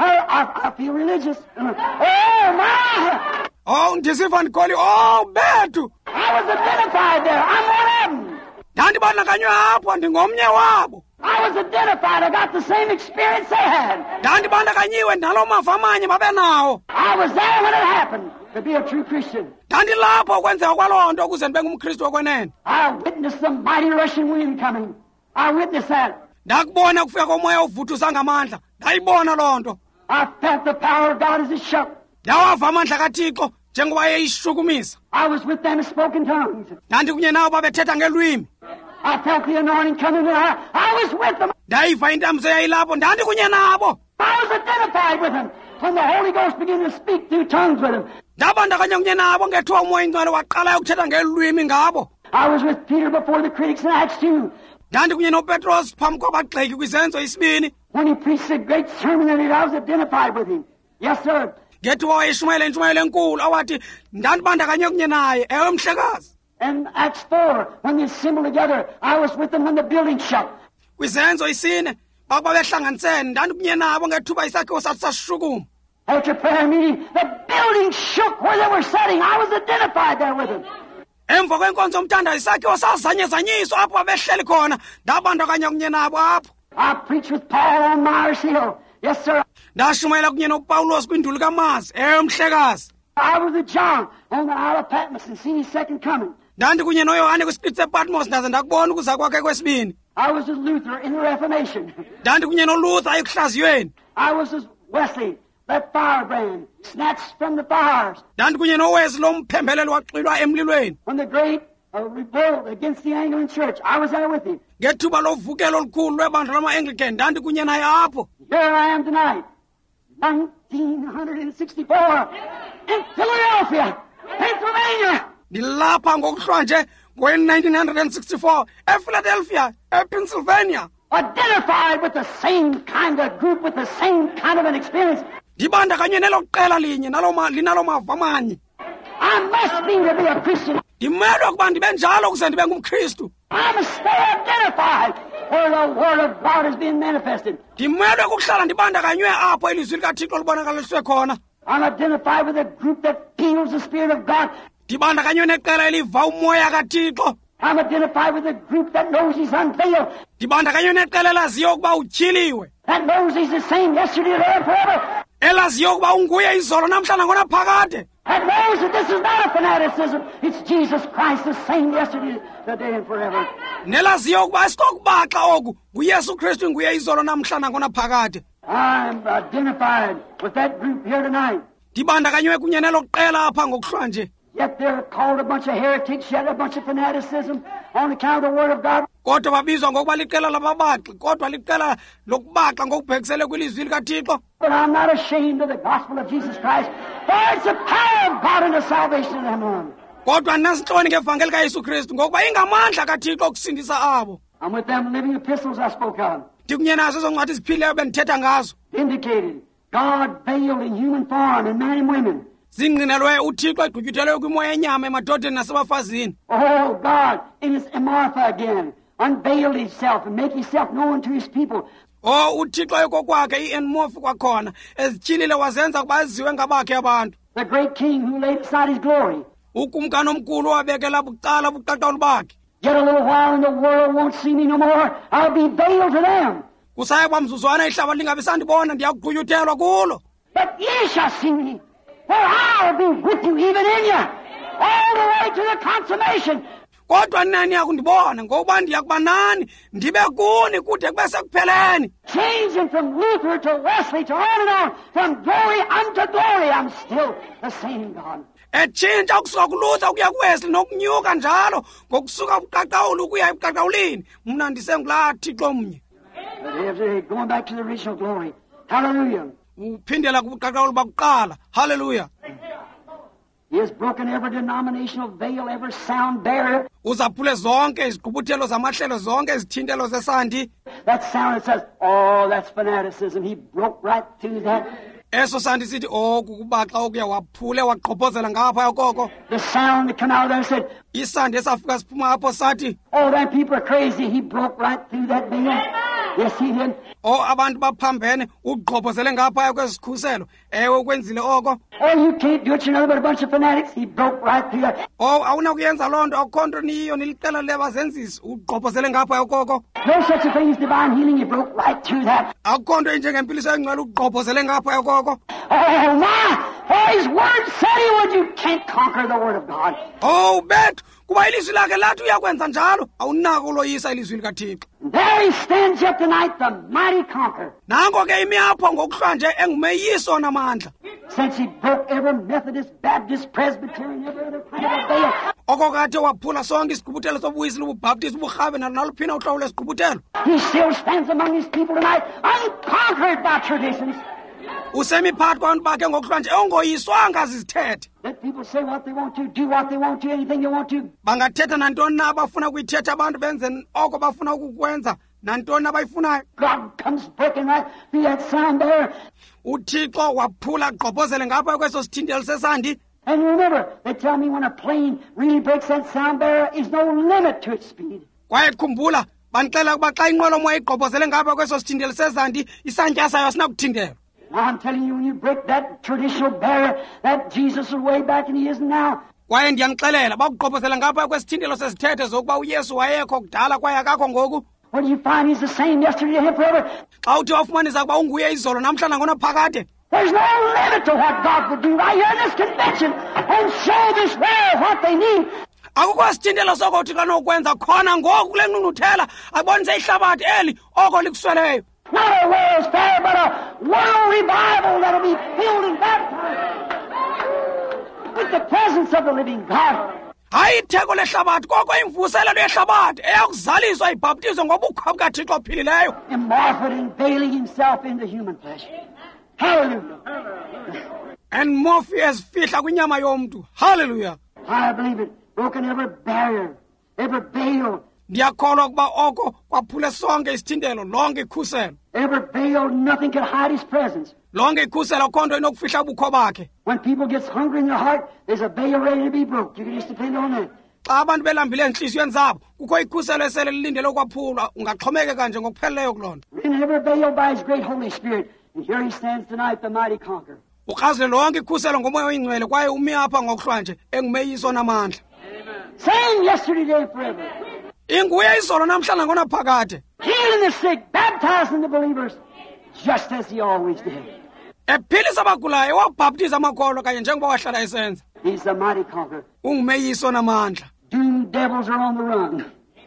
I feel religious. Oh, my! Oh, ndisiva ndikholi, oh bethu. I was identified there. I'm one of them. Ndandibandakanywe apho ndingomnye wabo. I was identified. I got the same experience they had. Ndandibandakanyiwe ndalo mava amanye babenawo. I was there when it happened to be a true Christian. Ndandilapho kwenzeka kwaloo nto ukuze ndibe ngumKristu okwenene. I witnessed the mighty rushing wind coming. I witnessed that. Ndakubona ukufika komoya ovuthuza ngamandla. Ndayibona loo nto. I felt the power of God as it shook. Ndawava amandla kaThixo njengoba eyishukumisa. I was with them and spoke in tongues. Ndandikunye nawo babethetha ngelwimi. I felt the anointing coming and I was with them. Ndayiva intambo eyayilapho ndandikunye nabo. I was identified with them when the Holy Ghost began to speak through tongues with them. Ndabandakanya kunye nabo ngethuba umoya ingcwele waqalayo ukuthetha ngelwimi ngabo. I was with Peter before the critics in Acts 2. Ndandikunye noPetros phambi kwabagxeki kwizenzo 2. When he preached a great sermon and I was identified with him. Yes, sir. Ngethuba wayeshumayela intshumayelo enkulu awathi ndandibandakanye kunye naye. Ewe mhlekazi. And Acts 4, when they assembled together, I was with them when the building shook. Kwizenzo 4 babehlanganisene ndandikunye nabo ngethuba isakhiwo sathi sashukuma. After prayer meeting, the building shook where they were sitting. I was identified there with them. Emva kwenkonzo umthandazo isakhiwo sazanyezanyiswa apho babehleli khona ndabandakanya kunye nabo apho. I preached with Paul on Myers Hill. Yes, sir. Ndashumayela kunye noPawulos kwinduli kaMasi. Ewe mhlekazi. I was with John on the Isle of Patmos and seen his second coming. Ndandikunye noYohane kwisiqithi sePatmos ndaze ndakubona ukuza kwakhe kwesibini. I was with Luther in the Reformation. Ndandikunye noLuther ekuhlaziyweni. I was with Wesley, that firebrand, snatched from the fires. Ndandikunye noWesley lomphembeleli waxilwa emlilweni. When the great revolt against the Anglican Church, I was there with him. Ngethuba lovukelo olukhulu lwebandla lama-Anglican ndandikunye naye apho. Here I am tonight, 1964, in Philadelphia, Pennsylvania. Ndilapha ngokuhlwa nje ngowe-1964 ePhiladelphia, ePennsylvania. Identified with the same kind of group, with the same kind of an experience. Ndibandakanye nelo qela linye linalo mava amanye. I must be to be a Christian. Ndimelwe ukuba ndibe njalo ukuze ndibe ngumKristu. I must stay identified where the Word of God is being manifested. Ndimelwe kukuhlala ndibandakanywe apho ilizwi likaThixo libonakaliswe khona. I'm identified with a group that feels the Spirit of God. Ndibandakanywe neqela eliva umoya kaThixo. I'm identified with a group that knows He's unveiled. Ndibandakanywe neqela elaziyo ukuba utyhiliwe. That knows He's the same yesterday, today, and forever. Elaziyo ukuba unguye izolo namhla nangona phakade. That knows that this is not a fanaticism. It's Jesus Christ, the same yesterday, today, and forever. Nelaziyo ukuba asikokubaxa oku nguYesu Kristu nguye izolo namhla nangona phakade. I'm identified with that group here tonight. Ndibandakanywe kunye nelo qela apha ngokuhlwa nje. Yet they're called a bunch of heretics, yet a bunch of fanaticism on account of the Word of God. Kodwa babizwa ngokuba liqela lababaxi, kodwa liqela lokubaxa ngokubhekisele kwilizwi likaThixo. But I'm not ashamed of the gospel of Jesus Christ, for it's the power of God and the salvation of them on. Kodwa andinazintloni ngevangeli kaYesu Kristu ngokuba ingamandla kaThixo okusindisa abo. I'm with them living epistles I spoke of. Ndikunye nazo ezo ncwadi ziphilileyo bendithetha ngazo. Indicated God veiled in human form in men and women. Zingqinelwe uThixo egqutyutelwe kwimoya enyama emadodeni nasebafazini. Oh, God, in His Martha again, unveiled Himself and make Himself known to His people. Oh, uThixo ekokwakhe ienmofi kwakhona ezityhilile wazenza kuba eziwe ngabakhe abantu. The great King who laid aside His glory. Ukumkani omkhulu owabekela bucala buqaqawulo bakhe. Yet a little while and the world won't see me no more. I'll be veiled to them. Kusaye kwamzuzwana ihlaba lingabe sandibona ndiyagqunyuthelwa kulo. But ye shall see me, for I'll be with you even in you, all the way to the consummation. Kodwa nani yakundibona ngokuba ndiyakuba nani ndibe kuni kude kube sekupheleni. Changing from Luther to Wesley to on and on, from glory unto glory, I'm still the same God. Etshintsha ukusuka kuLuther ukuya kuWesley nokunyuka njalo ngokusuka kuqaqawulo ukuya ebuqaqawulini mna ndisengulaa Thixo omnye. But every day, going back to the original glory. Hallelujah. Uphindela kubuqaqawulo bakuqala. Hallelujah. He has broken every denominational veil, every sound barrier. Uzaphule zonke izigqubuthelo zamahlelo zonke izithintelo zesandi. That sound that says, oh, that's fanaticism. He broke right through that. Eso sandi sithi kukubaxa okuya waphule waqhophozela ngapha koko. The sound that came out of there said, Isandi esafika siphuma apho sathi, oh, them people are crazy. He broke right through that veil. Yes, he did. oh, abantu baphambene uqhophozele ngapha kwesikhuselo. Ewe ukwenzile oko. Oh, you can't do it. You're nothing but a bunch of fanatics. He broke right through that. Oh, awunakuyenza loo nto akukho nto niyo niliqela lebazenzisi uqhophozele ngapha koko. No such a thing as divine healing. He broke right through that. Akukho nto injengempiliso engcwele uqhophozele ngapha koko. Oh, my! Oh, His Word said He would. You can't conquer the Word of God. Oh, bethu kuba ilizwi lakhe lathi uyakwenza njalo awunako uloyisa ilizwi likaThixo. There He stands yet tonight, the mighty conqueror. Nango ke imi apho ngokuhlwa nje engumeyiso namandla. Since He broke every Methodist, Baptist, Presbyterian, every other kind of veil. Oko kade waphula sonke isigqubuthelo sobuyisi lobubhaptisti uburhabe naluphina uhlobo lwesigqubuthelo. He still stands among His people tonight, unconquered by traditions. Usemi phakathi kwabantu bakhe ngokuhlwa nje ongoyiswanga zizithethe. Let people say what they want to, do what they want to, anything they want to. Bangathetha nantoni na abafuna ukuyithetha abantu benze oko bafuna ukukwenza nantoni abayifunayo. God comes breaking right through that sound there. uThixo waphula gqobhozele ngapha kweso sithintelo sesandi. And remember, they tell me when a plane really breaks that sound barrier, is no limit to its speed. Kwaye khumbula bandixela ukuba xa inqwelomoya igqobhozele ngapha kweso sithintelo sesandi isantya sayo asinakuthintelwa. Now I'm telling you, when you break that traditional barrier, that Jesus is way back and He isn't now. Kwaye ndiyanixelela bakugqobhozela ngapha kwesithintelo sesithethe zokuba uYesu wayekho kudala kwaye akakho ngoku. When you find He's the same yesterday and forever, Xa uthi wafumanisa ukuba unguye izolo namhla nangona phakade. there's no limit to what God would do right here in this convention and show this world what they need. Akukho sithintelo soko uThixo anokwenza khona ngoku kule ngqungquthela abonise ihlabathi eli oko likusweleyo. Not a world's fair, but a world revival that'll be filled and baptized with the presence of the living God. hayi itheko lehlabathi koko imvuselelo yehlabathi eyakuzaliswa ibhaptizwe ngobukho bukaThixo ophilileyo. And Morphet unveiling himself into human flesh. Hallelujah. And Morpheus fihla kwinyama yomntu. Hallelujah. I believe it. Broken every barrier, every veil. Ndiyakholwa ukuba oko kwaphule sonke isithintelo, lonke ikhuselo. Every veil, nothing can hide his presence. Lonke ikhuselo akho nto inokufihla ubukho bakhe. When people get hungry in their heart, there's a veil ready to be broke. You can just depend on that. Xa abantu belambile entliziyweni zabo, kukho ikhuselo esele lilindele ukwaphulwa, ungaxhomekeka nje ngokupheleleyo kuloo nto. In every veil by his great Holy Spirit. And here he stands tonight, the mighty conqueror. Ukrazile lonke ikhuselo ngomoya oyingcwele kwaye umi apha ngokuhlwa nje engumeyiso namandla. Same yesterday, today, and forever. Inguye izolo namhlanje ngonaphakade. Healing the sick, baptizing the believers, just as he always did. Ephilisa abagulayo, wabhaptiza amakholwa kanye njengoba wahlala esenza. He's the mighty conqueror. Ungumeyiso namandla. Doomed devils are on the run.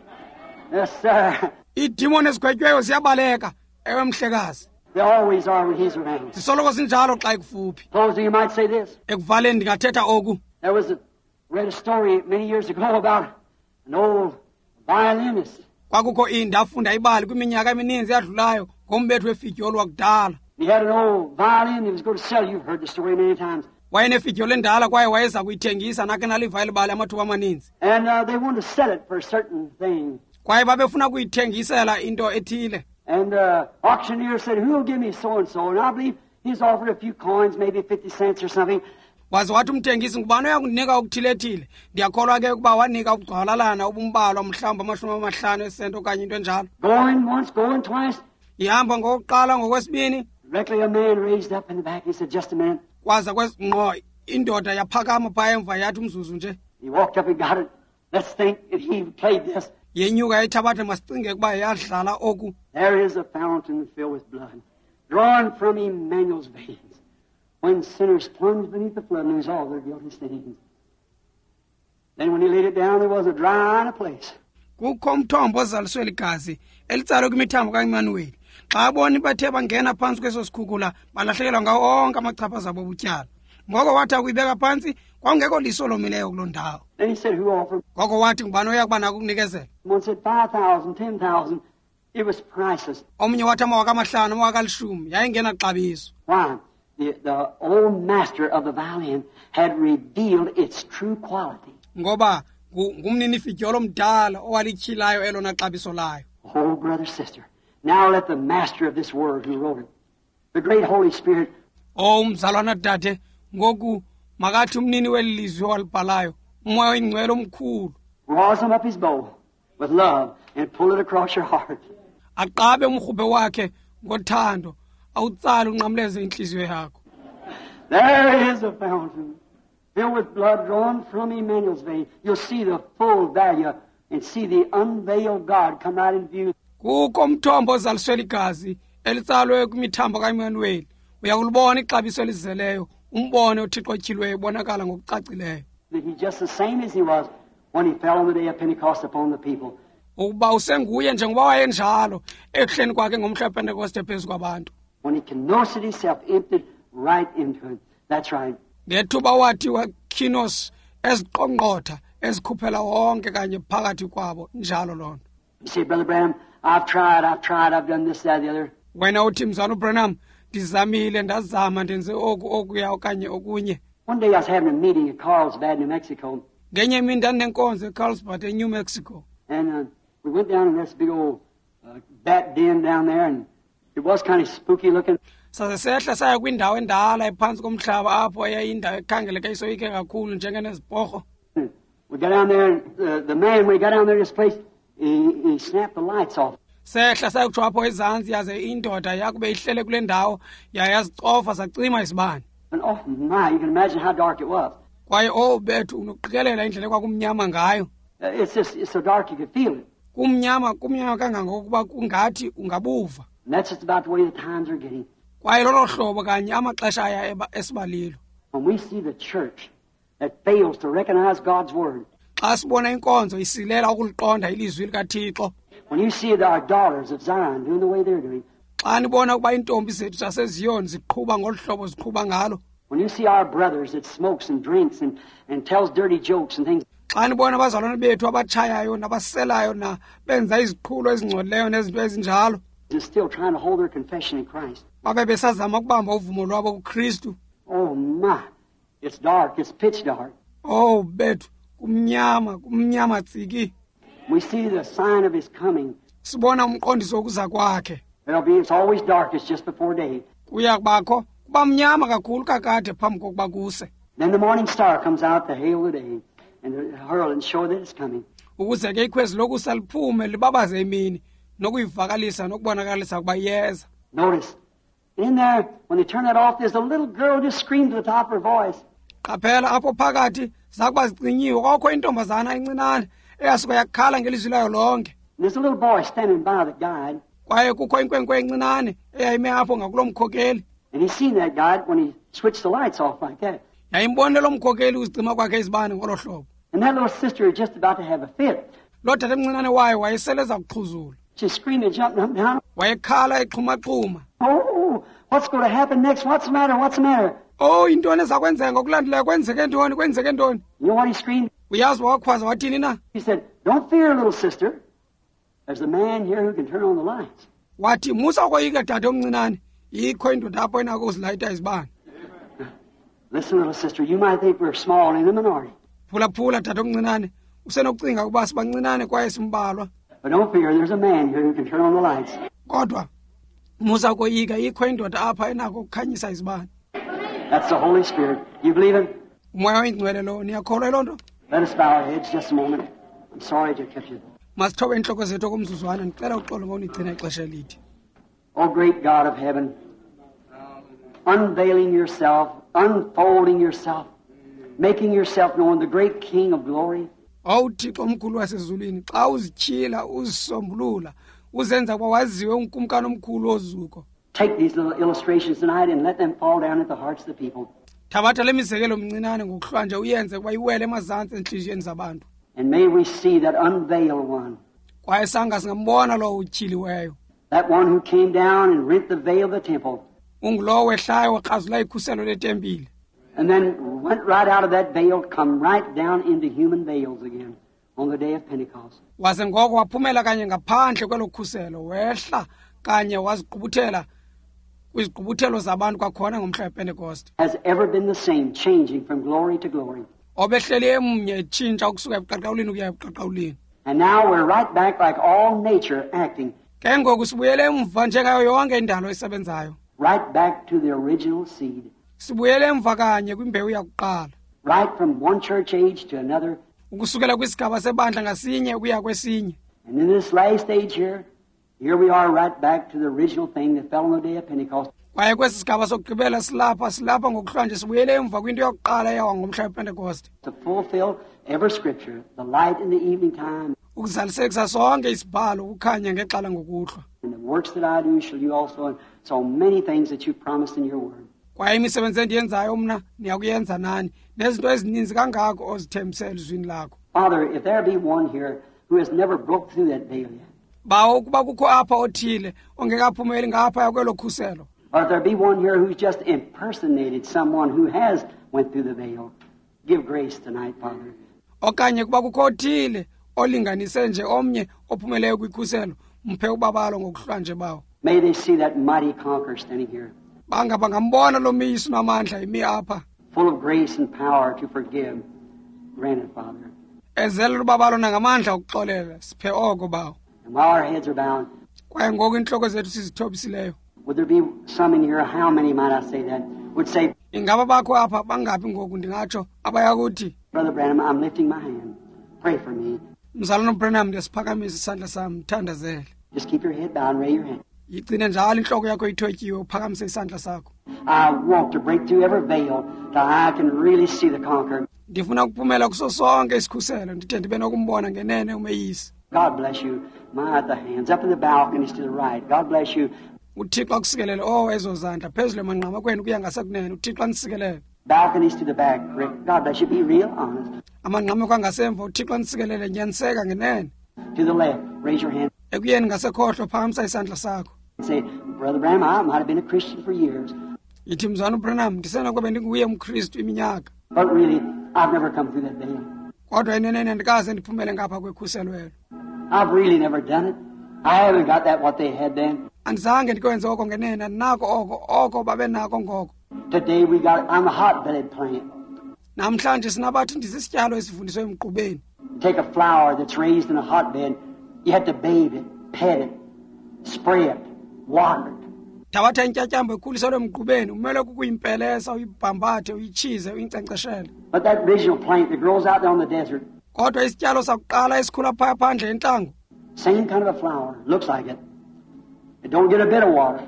Yes, sir. Iidemoni ezigwetyweyo ziyabaleka, ewe mhlekazi. They always are when he's around. Zisoloko zinjalo xa ikufuphi. Closing, you might say this. Ekuvaleni ndingathetha oku. There was read a story many years ago about an old violinist. Kwakukho indafunda ibali kwiminyaka emininzi yadlulayo ngombethi wefidyolo wakudala. He had an old violin he was going to sell. You've heard the story many times. Wayenefidyolo endala kwaye wayeza kuyithengisa nakhe naliva ilibali amathuba amaninzi. And they wanted to sell it for a certain thing. Kwaye babefuna kuyithengisela into ethile. And the auctioneer said, who will give me so-and-so? And I believe he's offered a few coins, maybe 50 cents or something. Waze wathi umthengisi ngubani uyakunika okuthilethile. Ndiyakholwa ke ukuba wanika ukugcwalalana ubumbalwa mhlawumbi ama50 esenti okanye into enjalo. Going once, going twice. Ihamba ngokuqala ngokwesibini. Directly a man raised up in the back. He said, just a minute. Kwaza kwezingqo indoda yaphakama phaa emva yathi umzuzu nje. He walked up and got it. Let's think if he played this. Yenyuka yayithabatha masicinge ukuba yadlala oku. There is a fountain filled with blood, drawn from Emmanuel's veins. When sinners plunge beneath the flood and lose all their guilty stains. Then when he laid it down, there was a dry place. Kukho umthombo ozaliswe ligazi elitsalwe kwimithambo kaEmmanuel. Xa bona bathe bangena phansi kweso sikhukula balahlekelwa ngawo onke amachaphaza abo butyala. Ngoko wathi akuyibeka phansi kwangekho liso lomileyo kuloo ndawo. Then he said, who offered? Ngoko wathi ngubani oyakuba nako ukunikezela. One said 5,000, 10,000. It was priceless. Omnye wathi amawaka amahlanu amawaka alishumi yayingena xabiso. Why? The old master of the violin had revealed its true quality. Ngoba ngumnini fidyolo mdala owalityhilayo elona xabiso layo. Oh, brother, sister. Now let the master of this word who wrote it, the great Holy Spirit. Oh, mzalwana dade, ngoku makathi umnini welizwi walibhalayo, umoya oyingcwele omkhulu. Rosin up his bow with love and pull it across your heart. Aqabe umrhube wakhe ngothando, awutsale unqamleze inhliziyo yakho. There is a fountain filled with blood drawn from Emmanuel's vein. You'll see the full value and see the unveiled God come right in view. Kukho umthombo ozaliswe ligazi elitsalwe kwimithambo kaEmmanuel. Uyakulibona ixabiso elizeleyo, umbone uThixo otyhilweyo ubonakala ngokucacileyo. He's just the same as he was when he fell on the day of Pentecost upon the people. Ukuba usenguye njengoba wayenjalo ekuhleni kwakhe ngomhla wePentecost phezu kwabantu. When he kenosid himself, emptied right into it. That's right. Ngethuba wathi wakinos eziqongqotha ezikhuphela wonke kanye phakathi kwabo njalo lona. You say, Brother Branham, I've tried, I've done this, that, the other. Wena uthi mzana uBranham ndizamile ndazama ndenze okuya okanye okunye. One day I was having a meeting at Carlsbad, New Mexico. Ngenye imini ndandinenkonzo eCarlsbad eNew Mexico. And we went down in this big old bat den down there, and it was kind of spooky looking. Saze sehla saya kwindawo endala ephansi komhlaba apho yayindawo ekhangeleka isoyike kakhulu njengenezibhorho. We got down there, and the man, when he got down there to this place, he snapped the lights off. Sehla sayakuthiwa apho ezantsi yaze indoda yakube ihlele kule ndawo yayazicofa zacima isibane. And oh my, you can imagine how dark it was. Kwaye bethu unokuqikelela indlela kwakumnyama ngayo. It's so dark you could feel it. Kumnyama kangangokuba kungathi ungabuva. And that's just about the way the times are getting. Kwaye lolo hlobo kanye amaxesha aya esibalilo. When we see the church that fails to recognize God's word. Xa sibona inkonzo isilela ukuliqonda ilizwi likaThixo. When you see our daughters of Zion doing the way they're doing. Xa nibona ukuba intombi zethu zaseZion ziqhubha ngolhlobo ziqhubha ngalo. When you see our brothers that smokes and drinks and tells dirty jokes and things. xa nibona abazalwane bethu abatshayayo nabaselayo na benza iziqhulo ezingcolileyo nezinto ezinjalo They're still trying to hold their confession in Christ. babe besazama ukubamba uvumo lwabo kuKristu. Oh, my. It's dark. It's pitch dark. Oh bethu kumnyama tsiki. We see the sign of his coming. Sibona umqondiso wokuza kwakhe. It's always dark. It's just before day. Kuya kubakho kuba mnyama kakhulu kakade phambi kokuba kuse. Then the morning star comes out to hail the day and to herald and show that it's coming. Ukuze ke ikhwezi lokusa liphume libabaze imini nokuyivakalisa nokubonakalisa kuba iyeza. Notice, in there, when they turn that off, there's a little girl just screamed at the top of her voice. Qaphela apho phakathi zakuba zicinyiwe kwakho intombazana encinane eyasuka yakhala ngelizwi layo lonke. And there's a little boy standing by the guide. Kwaye kukho inkwenkwe encinane eyayime apho ngakulo mkhokeli. And he's seen that guide when he switched the lights off like that. Yayimbonile lo mkhokeli uzicima kwakhe izibane ngolo hlobo. And that little sister is just about to have a fit. Lo dade emncinane wayo wayeseleza kuxhuzula. She's screaming and jumping up and down. Wayekhala exhumaxhuma. Oh, what's going to happen next? What's the matter? What's the matter? Oh, intoni ezakwenzeka ngokulandelayo kwenzeke ntoni? You know what he screamed? Uyazi wakhwaza wathini na? He said, don't fear, little sister. There's a man here who can turn on the lights. Wathi musa koyika dade omncinane. Yikho indoda apho enako uzilayita izibane. Listen, little sister, you might think we're small and in the minority. Phula dade omncinane. Usenokucinga ukuba sibancinane kwaye simbalwa. But don't fear, there's a man here who can turn on the lights. Kodwa musa koyika yikho indoda apha enako ukukhanyisa izibane. That's the Holy Spirit. You believe it? Umoya oyingcwele lo niyakholwa loo nto? Let us bow our heads just a moment. I'm sorry to keep you. Masithobe inhloko zethu okumzuzwana ndicela uxolo ngowunigcina ixesha elide. Oh, great God of heaven, unveiling yourself, unfolding yourself, making yourself known, the great King of glory. Awuthixo omkhulu wasezulwini xa uzityhila uzisombulula uzenza kwa waziwe unkumkani omkhulu ozuko. Take these little illustrations tonight and let them fall down at the hearts of the people. Thabatha le mizekelo mncinane ngokuhlwanje uyenze kuba iwele emazantsi entliziyweni zabantu. And may we see that unveiled one, Kwaye sanga singambona lo utyhiliweyo. that one who came down and rent the veil of the temple, Ungulo wehlayo waxazula ikhuselo letempile. and then went right out of that veil, come right down into human veils again on the day of Pentecost. Waze ngoko waphumela kanye ngaphandle kwelo khuselo wehla kanye wazigqubuthela kwizigqubuthelo zabantu kwakhona ngomhla wePentecost. Has ever been the same, changing from glory to glory. Obehleli emnye etshintsha ukusuka ebuqaqawulini ukuya ebuqaqawulini. And now we're right back like all nature acting, Ke ngoku sibuyele emva njekayo yonke indalo esebenzayo. right back to the original seed. Sibuyele emva kanye kwimbewu yakuqala. Right from one church age to another. Ukusukela kwisigaba sebandla ngasinye ukuya kwesinye. And in this last age here we are right back to the original thing that fell on the day of Pentecost. Kwaye kwesi sigaba sokugqibela silapha ngokuhlanje sibuyele emva kwinto yokuqala eyawa ngomhla wePentecost. To fulfill every scripture, the light in the evening time, Ukuzalisekisa sonke isibhalo ukukhanya ngexala ngokuhlwa. and the works that I do shall you also, and so many things that you promised in your word. Kwaye imisebenzi endiyenzayo mna niyakuyenza nani nezinto ezininzi kangako ozithembisela izwini lakho. Father, if there be one here who has never broke through that veil yet, Bawo ukuba kukho apha othile ongekaphumeli ngapha kwelo khuselo. or if there be one here who's just impersonated someone who has went through the veil, give grace tonight, Father. Okanye kuba kukho othile olinganise nje omnye ophumeleyo kwikhuselo mphe ubabalo ngokuhlanje bawo. May they see that mighty conqueror standing here, Bangambona lo misi namandla imi apha. full of grace and power to forgive. Grant it, Father. Ezela ubabalo nangamandla okuxolela siphe oko bawo. And while our heads are bowed, Kwaye ngoku inhloko zethu sizithobisileyo. would there be some in here, how many might I say that, would say, Ingaba bakho apha bangapi ngoku ndingatsho abayakuthi Brother Branham, I'm lifting my hand. Pray for me. mzalwana uBrenham ndiyasiphakamisa isandla sami mthandazele. Just keep your head bowed and raise your hand. Yigcine njalo inhloko yakho ithotyiwe uphakamise isandla sakho. I want to break through every veil till I can really see the conqueror. Ndifuna ukuphumela kuso sonke isikhuselo ndide ndibe nokumbona ngenene umeyisi. God bless you. My, the hands up in the balconies to the right. God bless you. uThixo akusikelele ezo zandla phezulu emanqama kwenu kuya ngasekunene uThixo anisikelele. Balconies to the back, Rick. God bless you. Be real honest. Amanqama kwangasemva uThixo anisikelele nyaniseka ngenene. To the left, raise your hand Ekuyeni ngasekhohlo phakamisa isandla sakho. and say, Brother Branham, I might have been a Christian for years, Yithi mzwana uBrenham ndisenokuba ndinguye umKristu iminyaka. but really, I've never come through that veil. kodwa enenene ndikaze ndiphumele ngapha kwekhuselwelo. I've really never done it. I haven't got that what they had then. Andizange ndikwenze oko ngenene, andinako oko babenako ngoko. Today we got, I'm a hotbed plant. Namhlanje sinabathi ndisisityalo esivundiswe emgqubeni. Take a flower that's raised in a hotbed. You have to bathe it, pet it, spray it, water it. Thabatha intyatyambo ekhuliselwe emgqubeni, umele kukuyimpelesa, uyibhambathe, uyichize, uyinkcenkceshele. But that original plant that grows out there on the desert, Kodwa isityalo sakuqala esikhula phaya phandle entlango, same kind of a flower, looks like it. It don't get a bit of water,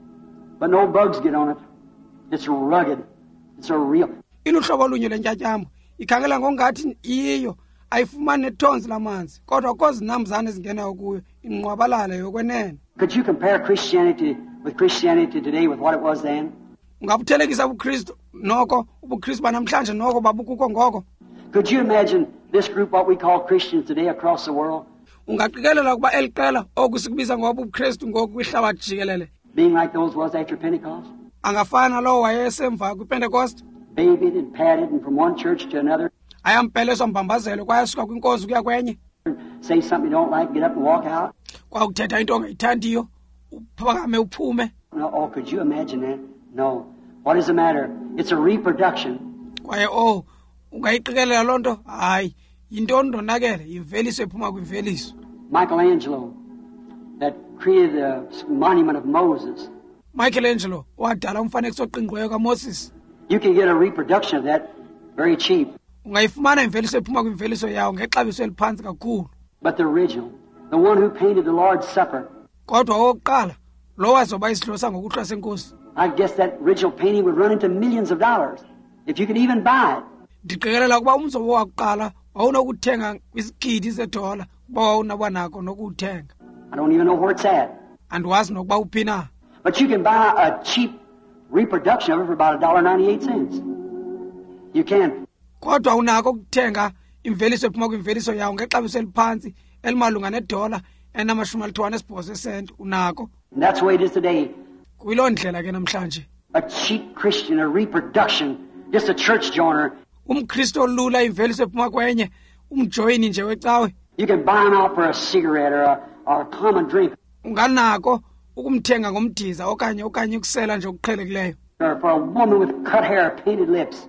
but no bugs get on it. It's rugged. It's a real. iluhlobo lunye lentyatyambo, ikhangela ngongathi iyo, ayifumani nethonzi lamanzi, kodwa kozinambuzane ezingenayo kuyo, inqwabalala yokwenene. Could you compare Christianity with Christianity today with what it was then? Ungabuthelekisa ubuKristu noko, ubuKristu banamhlanje noko babukuko ngoko. Could you imagine this group, what we call Christians today across the world, Ungaqikelela kuba eliqela oku sikubiza ngoba ubuKristu ngoku kwihlabathi jikelele being like those was after Pentecost? angafana lowo wayesemva kwiPentecost, Babied and patted and from one church to another. ayampeleswa mbambazelo kwayasuka kwinkonzo kuya kwenye, Say something you don't like, get up and walk out. kwakuthetha into ongayithandiyo, uphakame uphume. No, oh, could you imagine that? No. What is the matter? It's a reproduction. Kwaye ungayiqikelela loo nto? Hayi, yintoni ndonakele, yimveliso ephuma kwimveliso. Michelangelo, that created the monument of Moses. Michelangelo wadala umfanekiso oqingqiweyo kaMoses. You can get a reproduction of that very cheap. Ungayifumana imveliso ephuma kwimveliso yawo ngexabiso eliphantsi kakhulu. But the original, the one who painted the Lord's Supper, Kodwa owokuqala, lo wazoba isidlo sangokuhlwa senkosi, I guess that original painting would run into millions of dollars, if you could even buy it. ndiqikelela ukuba umzobo wakuqala wawunokuthenga kwizigidi zedola kuba wawunabanako nokuthenga. I don't even know where it's at. Andiwazi nokuba uphi na. But you can buy a cheap reproduction of it for about $1.98. You can. Kodwa unako ukuthenga imveliso ephuma kwimveliso yawo ngexabiso eliphantsi elimalunga nedola $98 unako. And that's the way it is today. Kuyiloo ndlela ke namhlanje. A cheap Christian, a reproduction, just a church joiner. UmKristu olula imveliso ephuma kwenye, umjoyini nje wecawe. You can buy him out for a cigarette or a common drink, Unganako ukumthenga ngomdiza okanye ukusela nje okuqhelekileyo. or for a woman with cut hair, painted lips.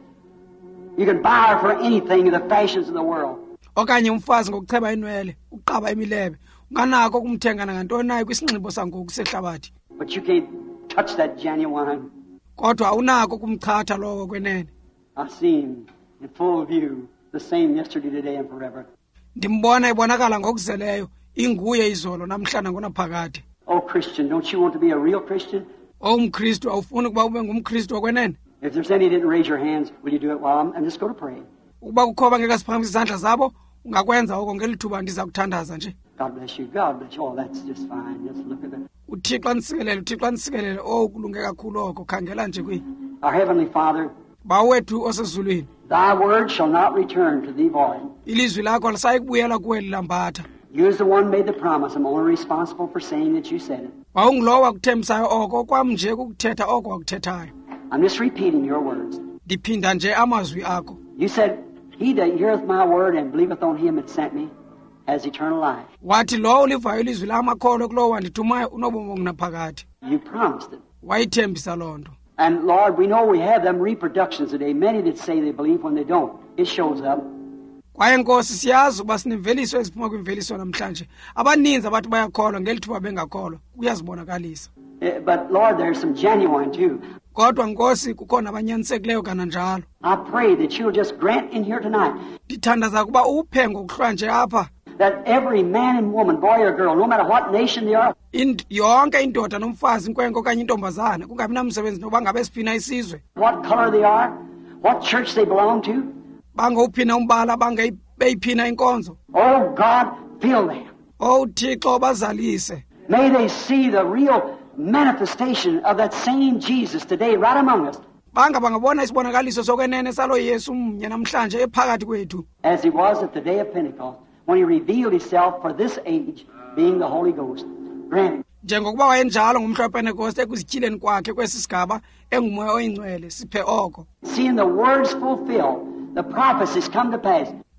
You can buy her for anything in the fashions of the world. Okanye umfazi ngokucheba inwele, uqaba imilebe. Unganako ukumthenga ngantoni nayo kwisinxibo sangoku sehlabathi. But you can't touch that genuine. Kodwa awunako kumchatha lowo kwenene. I've seen in full view, the same yesterday, today, and forever. Ndimbona ibonakala ngokuzeleyo, inguye izolo namhlanje ngonaphakade. Oh, Christian, don't you want to be a real Christian? UmKristu awufuni ukuba ube ngumKristu okwenene? If there's any didn't raise your hands, will you do it while I'm just going to pray? Ukuba kukhoba ngeke siphakamisa izandla zabo, ungakwenza oko ngelithuba ndiza kuthandaza nje. God bless you. God bless you. Oh, that's just fine. Just look at that. Uthixo anisikelele, kulunge kakhulu oko, khangela nje kuyi. Our Heavenly Father, Bawethu osezulwini, Thy word shall not return to Thee void. ilizwi lakho lisayikubuyela kuwe lilambatha. You as the one made the promise. I'm only responsible for saying that you said it. Wawungulowo wakuthembisayo oko, kwam nje kukuthetha oko wakuthethayo. I'm just repeating your words. Ndiphinda nje amazwi akho. You said, He that heareth my word and believeth on Him that sent me has eternal life. Wathi lo ulivayo ilizwi lamakholwa kulowo wandithumayo unobomi obunaphakade. You promised it. Wayithembisa loo nto. And Lord, we know we have them reproductions today. Many that say they believe when they don't. It shows up. Kwaye Nkosi siyazi uba sinemveliso eziphuma kwimveliso namhlanje. Abaninzi abathi bayakholwa ngelithuba bengakholwa, kuyazibonakalisa. But Lord, there's some genuine too. Kodwa Nkosi kukhona abanyanisekileyo kananjalo. I pray that you'll just grant in here tonight Ndithandaza ukuba uphe ngokuhlwa nje apha, that every man and woman, boy or girl, no matter what nation they are, yonke indoda nomfazi, inkwenko okanye intombazana, kungabi namsebenzi noba ngabe siphina isizwe, what color they are, what church they belong to, bangowuphina umbala, bangeyiphina inkonzo. oh God, fill them. Uthixo bazalise. May they see the real manifestation of that same Jesus today right among us, Bangabona isibonakaliso sokwenene salo Yesu mnye namhlanje ephakathi kwethu, as He was at the day of Pentecost, when He revealed Himself for this age, being the Holy Ghost. Grant it. njengokuba wayenjalo ngomhla wePentecost ekuzityileni kwakhe kwesi sigaba engumoya oyingcwele. Siphe oko Seeing the words fulfilled, the prophecies come to pass.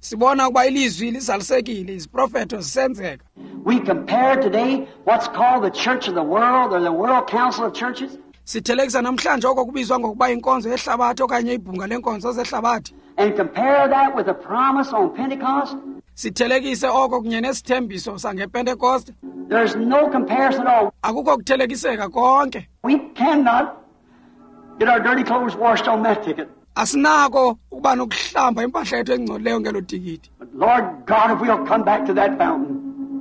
sibona ukuba ilizwi lizalisekile, iziprofeto zisenzeka. We compare today what's called the Church of the World or the World Council of Churches, Sithelekisa namhlanje oko kubizwa ngokuba inkonzo yehlabathi okanye ibhunga lenkonzo zehlabathi. and compare that with the promise on Pentecost. Sithelekise oko kunye nesithembiso sangePentecost. There's no comparison at all. Akukho kuthelekiseka konke. We cannot get our dirty clothes washed on that ticket. Asinako ukuba nokuhlamba impahla yethu engcolileyo ngelo tikiti. But Lord God, if we'll come back to that fountain,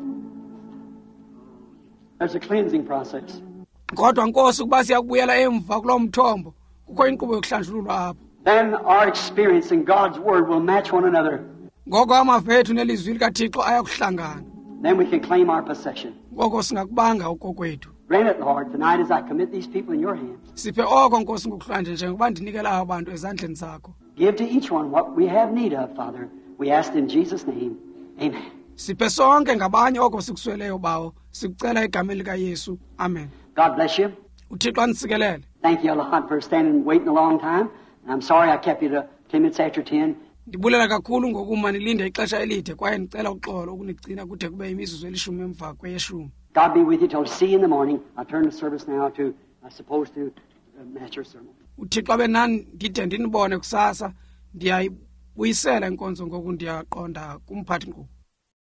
there's a cleansing process. Kodwa Nkosi ukuba siyakubuyela emva kulo mthombo, kukho inkqubo yokuhlanjululwa apho. Then our experience in God's Word will match one another. Ngoko amava ethu nelizwi likaThixo ayakuhlangana. Then we can claim our possession. Ngoko singakubanga ukokwethu. Grant it, Lord, tonight as I commit these people in your hands. Siphe oko Nkosi ngokuhlanje njengoba ndinikela abantu ezandleni zakho. Give to each one what we have need of, Father. We ask in Jesus' name. Amen. Siphe sonke ngabanye oko sikusweleyo bawo, sikucela egameni likaYesu. Amen. God bless you. uThixo anisikelele. Thank you a lot for standing and waiting a long time. And I'm sorry I kept you to 10 minutes after 10. Ndibulela kakhulu ngokuma nilinde ixesha elide kwaye ndicela uxolo ukunicina kude kube imizuzu elishumi emva kweyeshumi. God be with you till we see you in the morning. I'll turn the service now to, I suppose, to Master's sermon. uThixo abe nani ndide ndinibone kusasa, ndiyayibuyisela inkonzo ngoku ndiyaqonda kumphathi nkqubo.